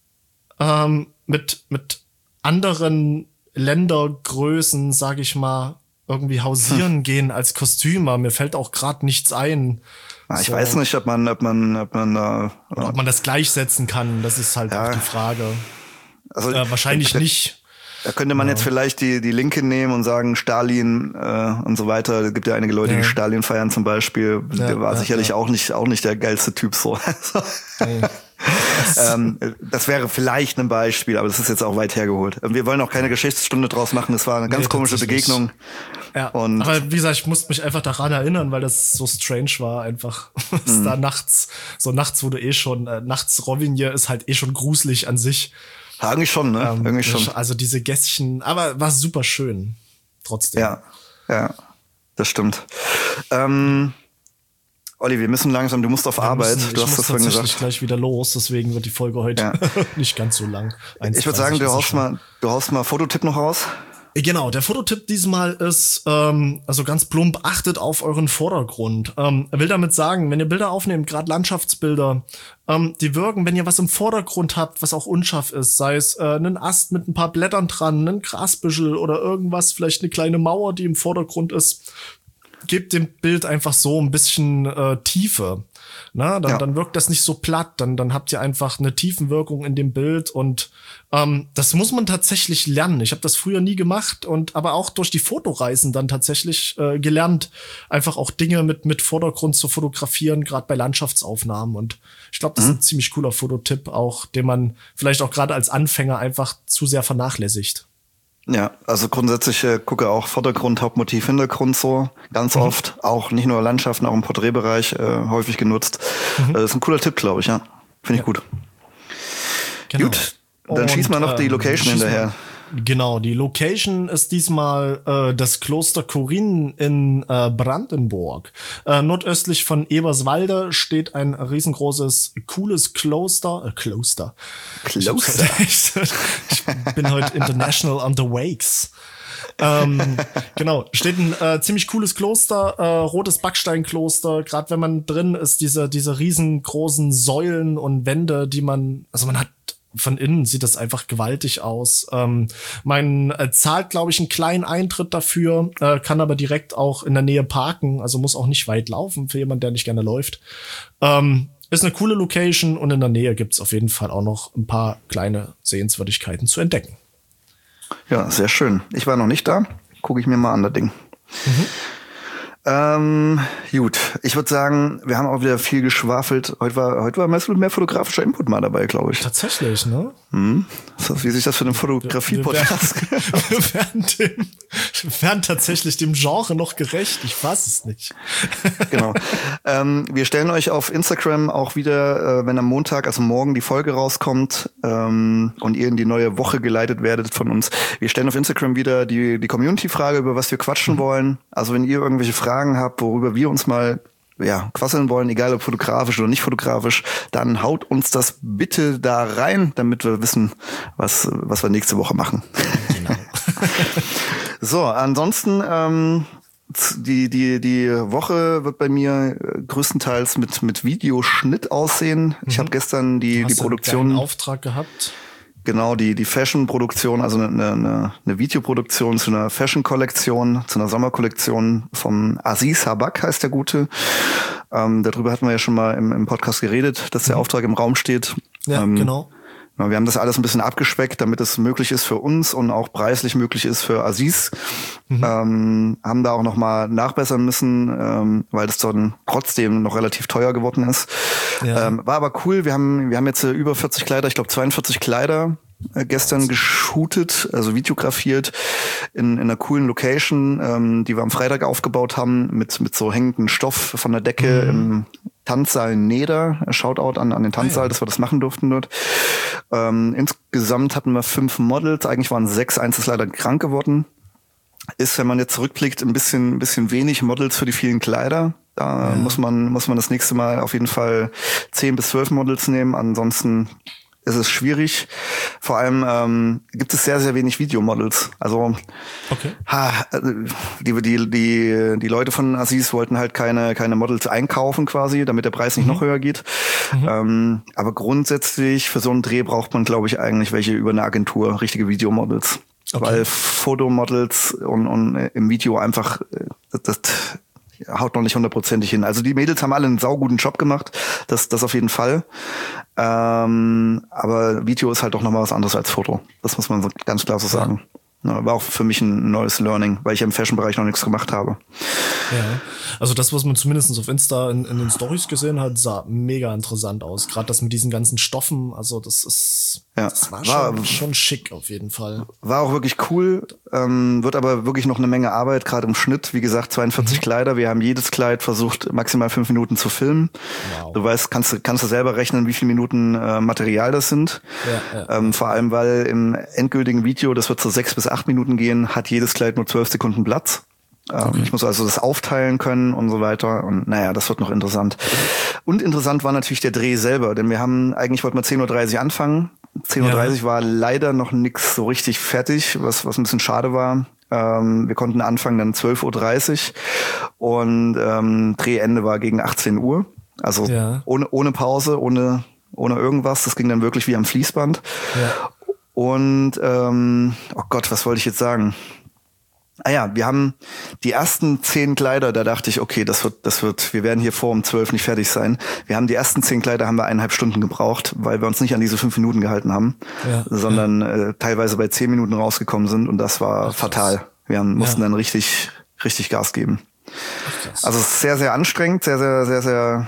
ähm, mit mit anderen Ländergrößen, sag ich mal, irgendwie hausieren hm. gehen als Kostümer. Mir fällt auch gerade nichts ein. Ah, ich so. weiß nicht, ob man, ob man, ob man, äh, Oder ob man das gleichsetzen kann. Das ist halt ja. auch die Frage. Also äh, wahrscheinlich da, nicht. Da könnte man ja. jetzt vielleicht die die Linke nehmen und sagen Stalin äh, und so weiter. Es gibt ja einige Leute, ja. die Stalin feiern zum Beispiel. Ja, der war ja, sicherlich ja. auch nicht auch nicht der geilste Typ so. Nee. ähm, das wäre vielleicht ein Beispiel, aber das ist jetzt auch weit hergeholt. Wir wollen auch keine Geschichtsstunde draus machen. Das war eine ganz nee, komische Begegnung. Ja, und aber wie gesagt, ich musste mich einfach daran erinnern, weil das so strange war einfach. Mhm. da nachts, so nachts wurde eh schon, äh, nachts Rovigny ist halt eh schon gruselig an sich. Ja, eigentlich schon, ne? Ähm, irgendwie schon. Also diese Gässchen, aber war super schön. Trotzdem. Ja, ja, das stimmt. Ähm, Olli, wir müssen langsam, du musst auf wir Arbeit. Müssen, du hast das vorhin gesagt. Ich muss gleich wieder los, deswegen wird die Folge heute ja. nicht ganz so lang. Ich würde sagen, du haust mal, du haust mal Fototipp noch raus. Genau, der Fototipp diesmal ist, ähm, also ganz plump, achtet auf euren Vordergrund. Ähm, will damit sagen, wenn ihr Bilder aufnehmt, gerade Landschaftsbilder, ähm, die wirken, wenn ihr was im Vordergrund habt, was auch unscharf ist, sei es äh, einen Ast mit ein paar Blättern dran, ein Grasbüschel oder irgendwas, vielleicht eine kleine Mauer, die im Vordergrund ist, gebt dem Bild einfach so ein bisschen äh, Tiefe. Na, dann, ja. dann wirkt das nicht so platt, dann, dann habt ihr einfach eine Tiefenwirkung in dem Bild, und ähm, das muss man tatsächlich lernen. Ich habe das früher nie gemacht, und aber auch durch die Fotoreisen dann tatsächlich äh, gelernt, einfach auch Dinge mit mit Vordergrund zu fotografieren, gerade bei Landschaftsaufnahmen. Und ich glaube, das mhm. ist ein ziemlich cooler Fototipp, auch den man vielleicht auch gerade als Anfänger einfach zu sehr vernachlässigt. Ja, also grundsätzlich äh, gucke auch Vordergrund, Hauptmotiv, Hintergrund so ganz mhm. oft. Auch nicht nur Landschaften, auch im Porträtbereich äh, häufig genutzt. Mhm. Äh, das ist ein cooler Tipp, glaube ich, ja. Finde ich ja. gut. Genau. Gut, dann und, schieß mal noch die Location ähm, hinterher. Mal. Genau, die Location ist diesmal äh, das Kloster Korin in äh, Brandenburg. Äh, nordöstlich von Eberswalde steht ein riesengroßes, cooles Kloster. Äh, Kloster. Kloster. Ich, ich bin heute international on the wakes. ähm, genau, steht ein äh, ziemlich cooles Kloster, äh, rotes Backsteinkloster. Gerade wenn man drin ist, diese diese riesengroßen Säulen und Wände, die man, also man hat von innen sieht das einfach gewaltig aus. Ähm, man äh, zahlt, glaube ich, einen kleinen Eintritt dafür, äh, kann aber direkt auch in der Nähe parken, also muss auch nicht weit laufen für jemanden, der nicht gerne läuft. Ähm, ist eine coole Location, und in der Nähe gibt's auf jeden Fall auch noch ein paar kleine Sehenswürdigkeiten zu entdecken. Ja, sehr schön. Ich war noch nicht da. Gucke ich mir mal an, das Ding. Mhm. Ähm, gut, ich würde sagen, wir haben auch wieder viel geschwafelt. Heute war, heute war mehr, mehr fotografischer Input mal dabei, glaube ich. Tatsächlich, ne? Hm. So, wie sich das für einen Fotografie-Podcast wir, wir, werden, dem, wir werden tatsächlich dem Genre noch gerecht. Ich weiß es nicht. Genau. Ähm, wir stellen euch auf Instagram auch wieder, äh, wenn am Montag, also morgen, die Folge rauskommt ähm, und ihr in die neue Woche geleitet werdet von uns. Wir stellen auf Instagram wieder die, die Community-Frage, über was wir quatschen mhm. wollen. Also wenn ihr irgendwelche Fragen habt, worüber wir uns mal ja, quasseln wollen, egal ob fotografisch oder nicht fotografisch, dann haut uns das bitte da rein, damit wir wissen, was, was wir nächste Woche machen. Genau. So, ansonsten, ähm, die, die, die Woche wird bei mir größtenteils mit, mit Videoschnitt aussehen. Mhm. Ich habe gestern die, die Produktion. Einen Auftrag gehabt? Genau, die, die Fashion-Produktion, also eine, eine, eine Videoproduktion zu einer Fashion-Kollektion, zu einer Sommerkollektion vom Aziz Habak heißt der Gute. Ähm, darüber hatten wir ja schon mal im, im Podcast geredet, dass der Auftrag im Raum steht. Ja, ähm, genau. Wir haben das alles ein bisschen abgespeckt, damit es möglich ist für uns und auch preislich möglich ist für Aziz. Mhm. Ähm, haben da auch noch mal nachbessern müssen, ähm, weil das dann trotzdem noch relativ teuer geworden ist. Ja. Ähm, war aber cool. Wir haben wir haben jetzt äh, über vierzig Kleider, ich glaube zweiundvierzig Kleider äh, gestern geshootet, also videografiert in, in einer coolen Location, ähm, die wir am Freitag aufgebaut haben mit mit so hängenden Stoff von der Decke mhm. im Tanzsaal Neder, Shoutout an, an den Tanzsaal, dass wir das machen durften dort. Ähm, insgesamt hatten wir fünf Models, eigentlich waren sechs, eins ist leider krank geworden. Ist, wenn man jetzt zurückblickt, ein bisschen, ein bisschen wenig Models für die vielen Kleider. Da ja. muss man, muss man das nächste Mal auf jeden Fall zehn bis zwölf Models nehmen, ansonsten ist es schwierig. Vor allem ähm, gibt es sehr, sehr wenig Videomodels. Also okay. ha, die, die, die, die Leute von Aziz wollten halt keine, keine Models einkaufen quasi, damit der Preis nicht mhm. noch höher geht. Mhm. Ähm, aber grundsätzlich für so einen Dreh braucht man, glaube ich, eigentlich welche über eine Agentur, richtige Videomodels. Okay. Weil Fotomodels und, und im Video einfach das, das haut noch nicht hundertprozentig hin. Also die Mädels haben alle einen sauguten Job gemacht, das, das auf jeden Fall. Ähm, aber Video ist halt doch nochmal was anderes als Foto. Das muss man so ganz klar so sagen. Ja, war auch für mich ein neues Learning, weil ich im Fashion-Bereich noch nichts gemacht habe. Ja, also das, was man zumindest auf Insta in, in den Storys gesehen hat, sah mega interessant aus. Gerade das mit diesen ganzen Stoffen, also das ist, ja, das war, war schon, schon schick auf jeden Fall. War auch wirklich cool, ähm, wird aber wirklich noch eine Menge Arbeit, gerade im Schnitt. Wie gesagt, zweiundvierzig mhm. Kleider, wir haben jedes Kleid versucht, maximal fünf Minuten zu filmen. Wow. Du weißt, kannst, kannst du selber rechnen, wie viele Minuten äh, Material das sind. Ja, ja. Ähm, vor allem, weil im endgültigen Video, das wird so sechs bis acht Minuten gehen, hat jedes Kleid nur zwölf Sekunden Platz. Ähm, okay. Ich muss also das aufteilen können und so weiter. Und naja, das wird noch interessant. Und interessant war natürlich der Dreh selber, denn wir haben, eigentlich wollten wir zehn Uhr dreißig anfangen. zehn Uhr dreißig ja. war leider noch nix so richtig fertig, was, was ein bisschen schade war. Ähm, wir konnten anfangen dann zwölf Uhr dreißig und ähm, Drehende war gegen achtzehn Uhr. Also ja. ohne, ohne Pause, ohne, ohne irgendwas. Das ging dann wirklich wie am Fließband. Ja. Und, ähm, oh Gott, was wollte ich jetzt sagen? Ah ja, wir haben die ersten zehn Kleider, da dachte ich, okay, das wird, das wird, wir werden hier vor um zwölf nicht fertig sein. Wir haben die ersten zehn Kleider haben wir eineinhalb Stunden gebraucht, weil wir uns nicht an diese fünf Minuten gehalten haben, ja, sondern ja. Äh, teilweise bei zehn Minuten rausgekommen sind und das war Ach, fatal. Wir haben, mussten ja. dann richtig, richtig Gas geben. Ach, also sehr, sehr anstrengend, sehr, sehr, sehr, sehr,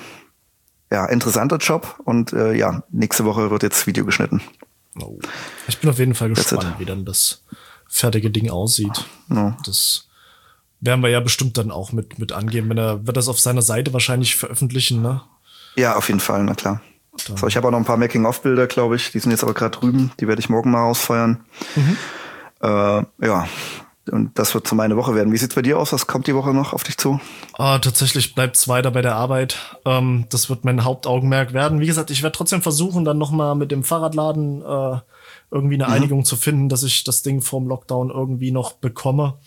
ja, interessanter Job und äh, ja, nächste Woche wird jetzt Video geschnitten. Oh. Ich bin auf jeden Fall gespannt, wie dann das fertige Ding aussieht. No. Das werden wir ja bestimmt dann auch mit mit angeben. Wenn er wird das auf seiner Seite wahrscheinlich veröffentlichen, ne? Ja, auf jeden Fall, na klar. Dann. So, ich habe auch noch ein paar Making-of-Bilder, glaube ich. Die sind jetzt aber gerade drüben. Die werde ich morgen mal ausfeuern. Mhm. Äh, ja, und das wird so meine Woche werden. Wie sieht's bei dir aus? Was kommt die Woche noch auf dich zu? Ah, tatsächlich bleibt's weiter bei der Arbeit. Ähm, das wird mein Hauptaugenmerk werden. Wie gesagt, ich werde trotzdem versuchen, dann noch mal mit dem Fahrradladen äh, irgendwie eine mhm. Einigung zu finden, dass ich das Ding vorm Lockdown irgendwie noch bekomme.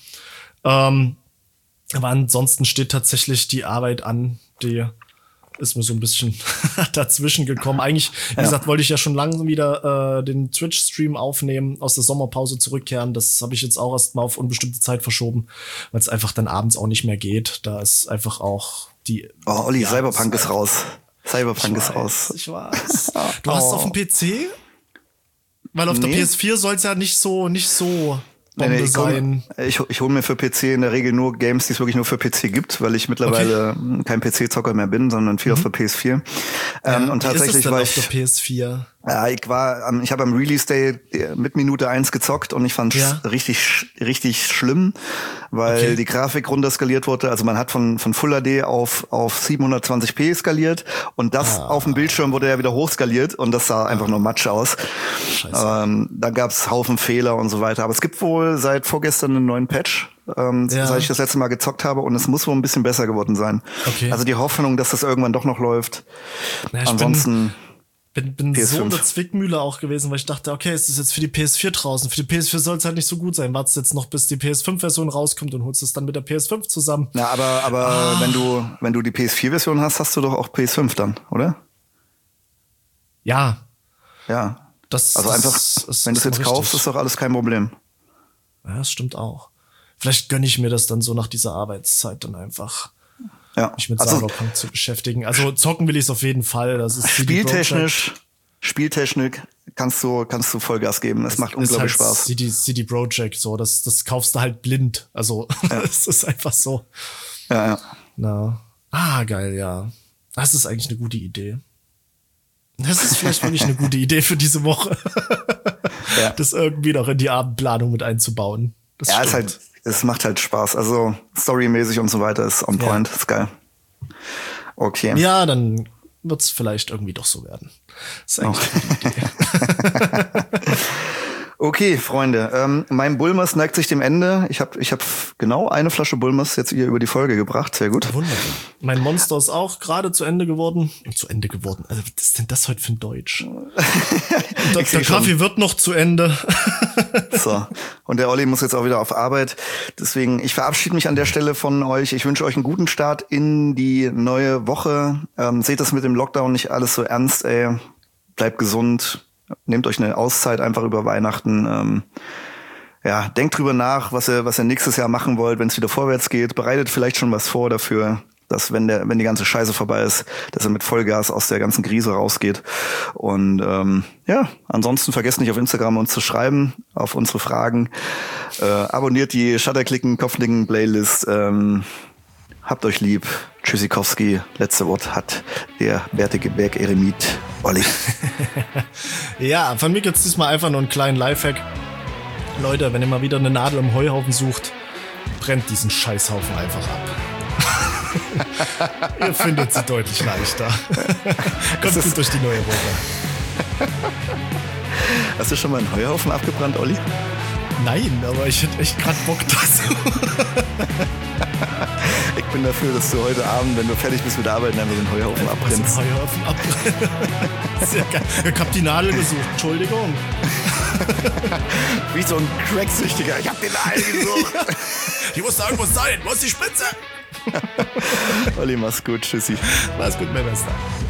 Ähm, aber ansonsten steht tatsächlich die Arbeit an, die ist mir so ein bisschen dazwischen gekommen. Eigentlich, wie ja. gesagt, wollte ich ja schon lange wieder äh, den Twitch-Stream aufnehmen, aus der Sommerpause zurückkehren. Das habe ich jetzt auch erst mal auf unbestimmte Zeit verschoben, weil es einfach dann abends auch nicht mehr geht. Da ist einfach auch die... Oh, Olli, ja, Cyberpunk ist raus. Cyberpunk ist raus. Ich weiß. Du oh. hast auf dem P C? Weil auf nee. der P S vier soll es ja nicht so, nicht so... Nee, nee, ich, komm, ich, ich hole mir für P C in der Regel nur Games, die es wirklich nur für P C gibt, weil ich mittlerweile okay. kein P C-Zocker mehr bin, sondern viel mhm. auf der P S vier. Ja, ähm, und tatsächlich ist es denn war auf ich der P S vier? Ja, ich war, am- ich habe am Release Day mit Minute eins gezockt und ich fand es Ja. richtig, richtig schlimm, weil Okay. die Grafik runterskaliert wurde. Also man hat von, von Full H D auf, auf siebenhundertzwanzig p skaliert und das Ah. auf dem Bildschirm wurde ja wieder hochskaliert und das sah einfach nur Matsch aus. Scheiße. Ähm, da gab's Haufen Fehler und so weiter. Aber es gibt wohl seit vorgestern einen neuen Patch, ähm, Ja. seit ich das letzte Mal gezockt habe und es muss wohl ein bisschen besser geworden sein. Okay. Also die Hoffnung, dass das irgendwann doch noch läuft. Ja, ich Ansonsten... bin, bin, bin P S so fünf. in der Zwickmühle auch gewesen, weil ich dachte, okay, es ist jetzt für die P S vier draußen. Für die P S vier soll es halt nicht so gut sein. Wartest jetzt noch, bis die P S fünf Version rauskommt und holst es dann mit der P S fünf zusammen. Na, aber, aber Ah. wenn du, wenn du die P S vier Version hast, hast du doch auch P S fünf dann, oder? Ja, Ja. das Also einfach, ist, ist, wenn du ist es jetzt richtig. kaufst, ist doch alles kein Problem. Ja, das stimmt auch. Vielleicht gönne ich mir das dann so nach dieser Arbeitszeit dann einfach, Ja. mich mit Also Cyberpunk zu beschäftigen. Also zocken will ich es auf jeden Fall. Das ist C D Projekt. spieltechnisch, Spieltechnik kannst du, kannst du Vollgas geben. Es macht ist unglaublich halt Spaß. C D, C D Projekt, so, das, das kaufst du halt blind. Also, es ist einfach so. Ja, ja. Na. Ah, geil, ja. Das ist eigentlich eine gute Idee. Das ist vielleicht wirklich eine gute Idee für diese Woche. Ja. Das irgendwie noch in die Abendplanung mit einzubauen. Das Ja, ist stimmt. halt, es macht halt Spaß. Also storymäßig und so weiter ist on Ja. point, ist geil. Okay. Ja, dann wird's vielleicht irgendwie doch so werden. Das ist eigentlich eine gute Idee. Okay, Freunde, ähm, mein Bulmers neigt sich dem Ende. Ich habe ich hab genau eine Flasche Bulmers jetzt hier über die Folge gebracht. Sehr gut. Wunderbar. Mein Monster ist auch gerade zu Ende geworden. Zu Ende geworden. Also, was ist denn das heute für ein Deutsch? der, Ich der seh schon. Kaffee wird noch zu Ende. So. Und der Olli muss jetzt auch wieder auf Arbeit. Deswegen, ich verabschiede mich an der Stelle von euch. Ich wünsche euch einen guten Start in die neue Woche. Ähm, seht das mit dem Lockdown nicht alles so ernst, ey. Bleibt gesund. Nehmt euch eine Auszeit einfach über Weihnachten. Ähm, ja, denkt drüber nach, was ihr, was ihr nächstes Jahr machen wollt, wenn es wieder vorwärts geht. Bereitet vielleicht schon was vor dafür, dass wenn der, wenn die ganze Scheiße vorbei ist, dass ihr mit Vollgas aus der ganzen Krise rausgeht. Und ähm, ja, ansonsten vergesst nicht auf Instagram uns zu schreiben, auf unsere Fragen. Äh, abonniert die Shutterklicken, Kopfnicken Playlist. Ähm, habt euch lieb. Tschüssikowski. Letzte Wort hat der bärtige Bergeremit Olli. Ja, von mir gibt's diesmal einfach nur einen kleinen Lifehack. Leute, wenn ihr mal wieder eine Nadel im Heuhaufen sucht, brennt diesen Scheißhaufen einfach ab. Ihr findet sie deutlich leichter. Kommt gut durch die neue Woche. Hast du schon mal einen Heuhaufen abgebrannt, Olli? Nein, aber ich hätte echt grad Bock dazu. Ich bin dafür, dass du heute Abend, wenn du fertig bist mit der Arbeit, einfach den Heuhaufen Was abbrennst. im Heuhaufen abbrennen. Sehr geil. Ich hab die Nadel gesucht, Entschuldigung. Wie so ein Cracksüchtiger. Ich hab den Nadel gesucht. Die muss da irgendwo sein. Wo ist die Spitze? Olli, mach's gut. Tschüssi. Mach's gut, mein Bester.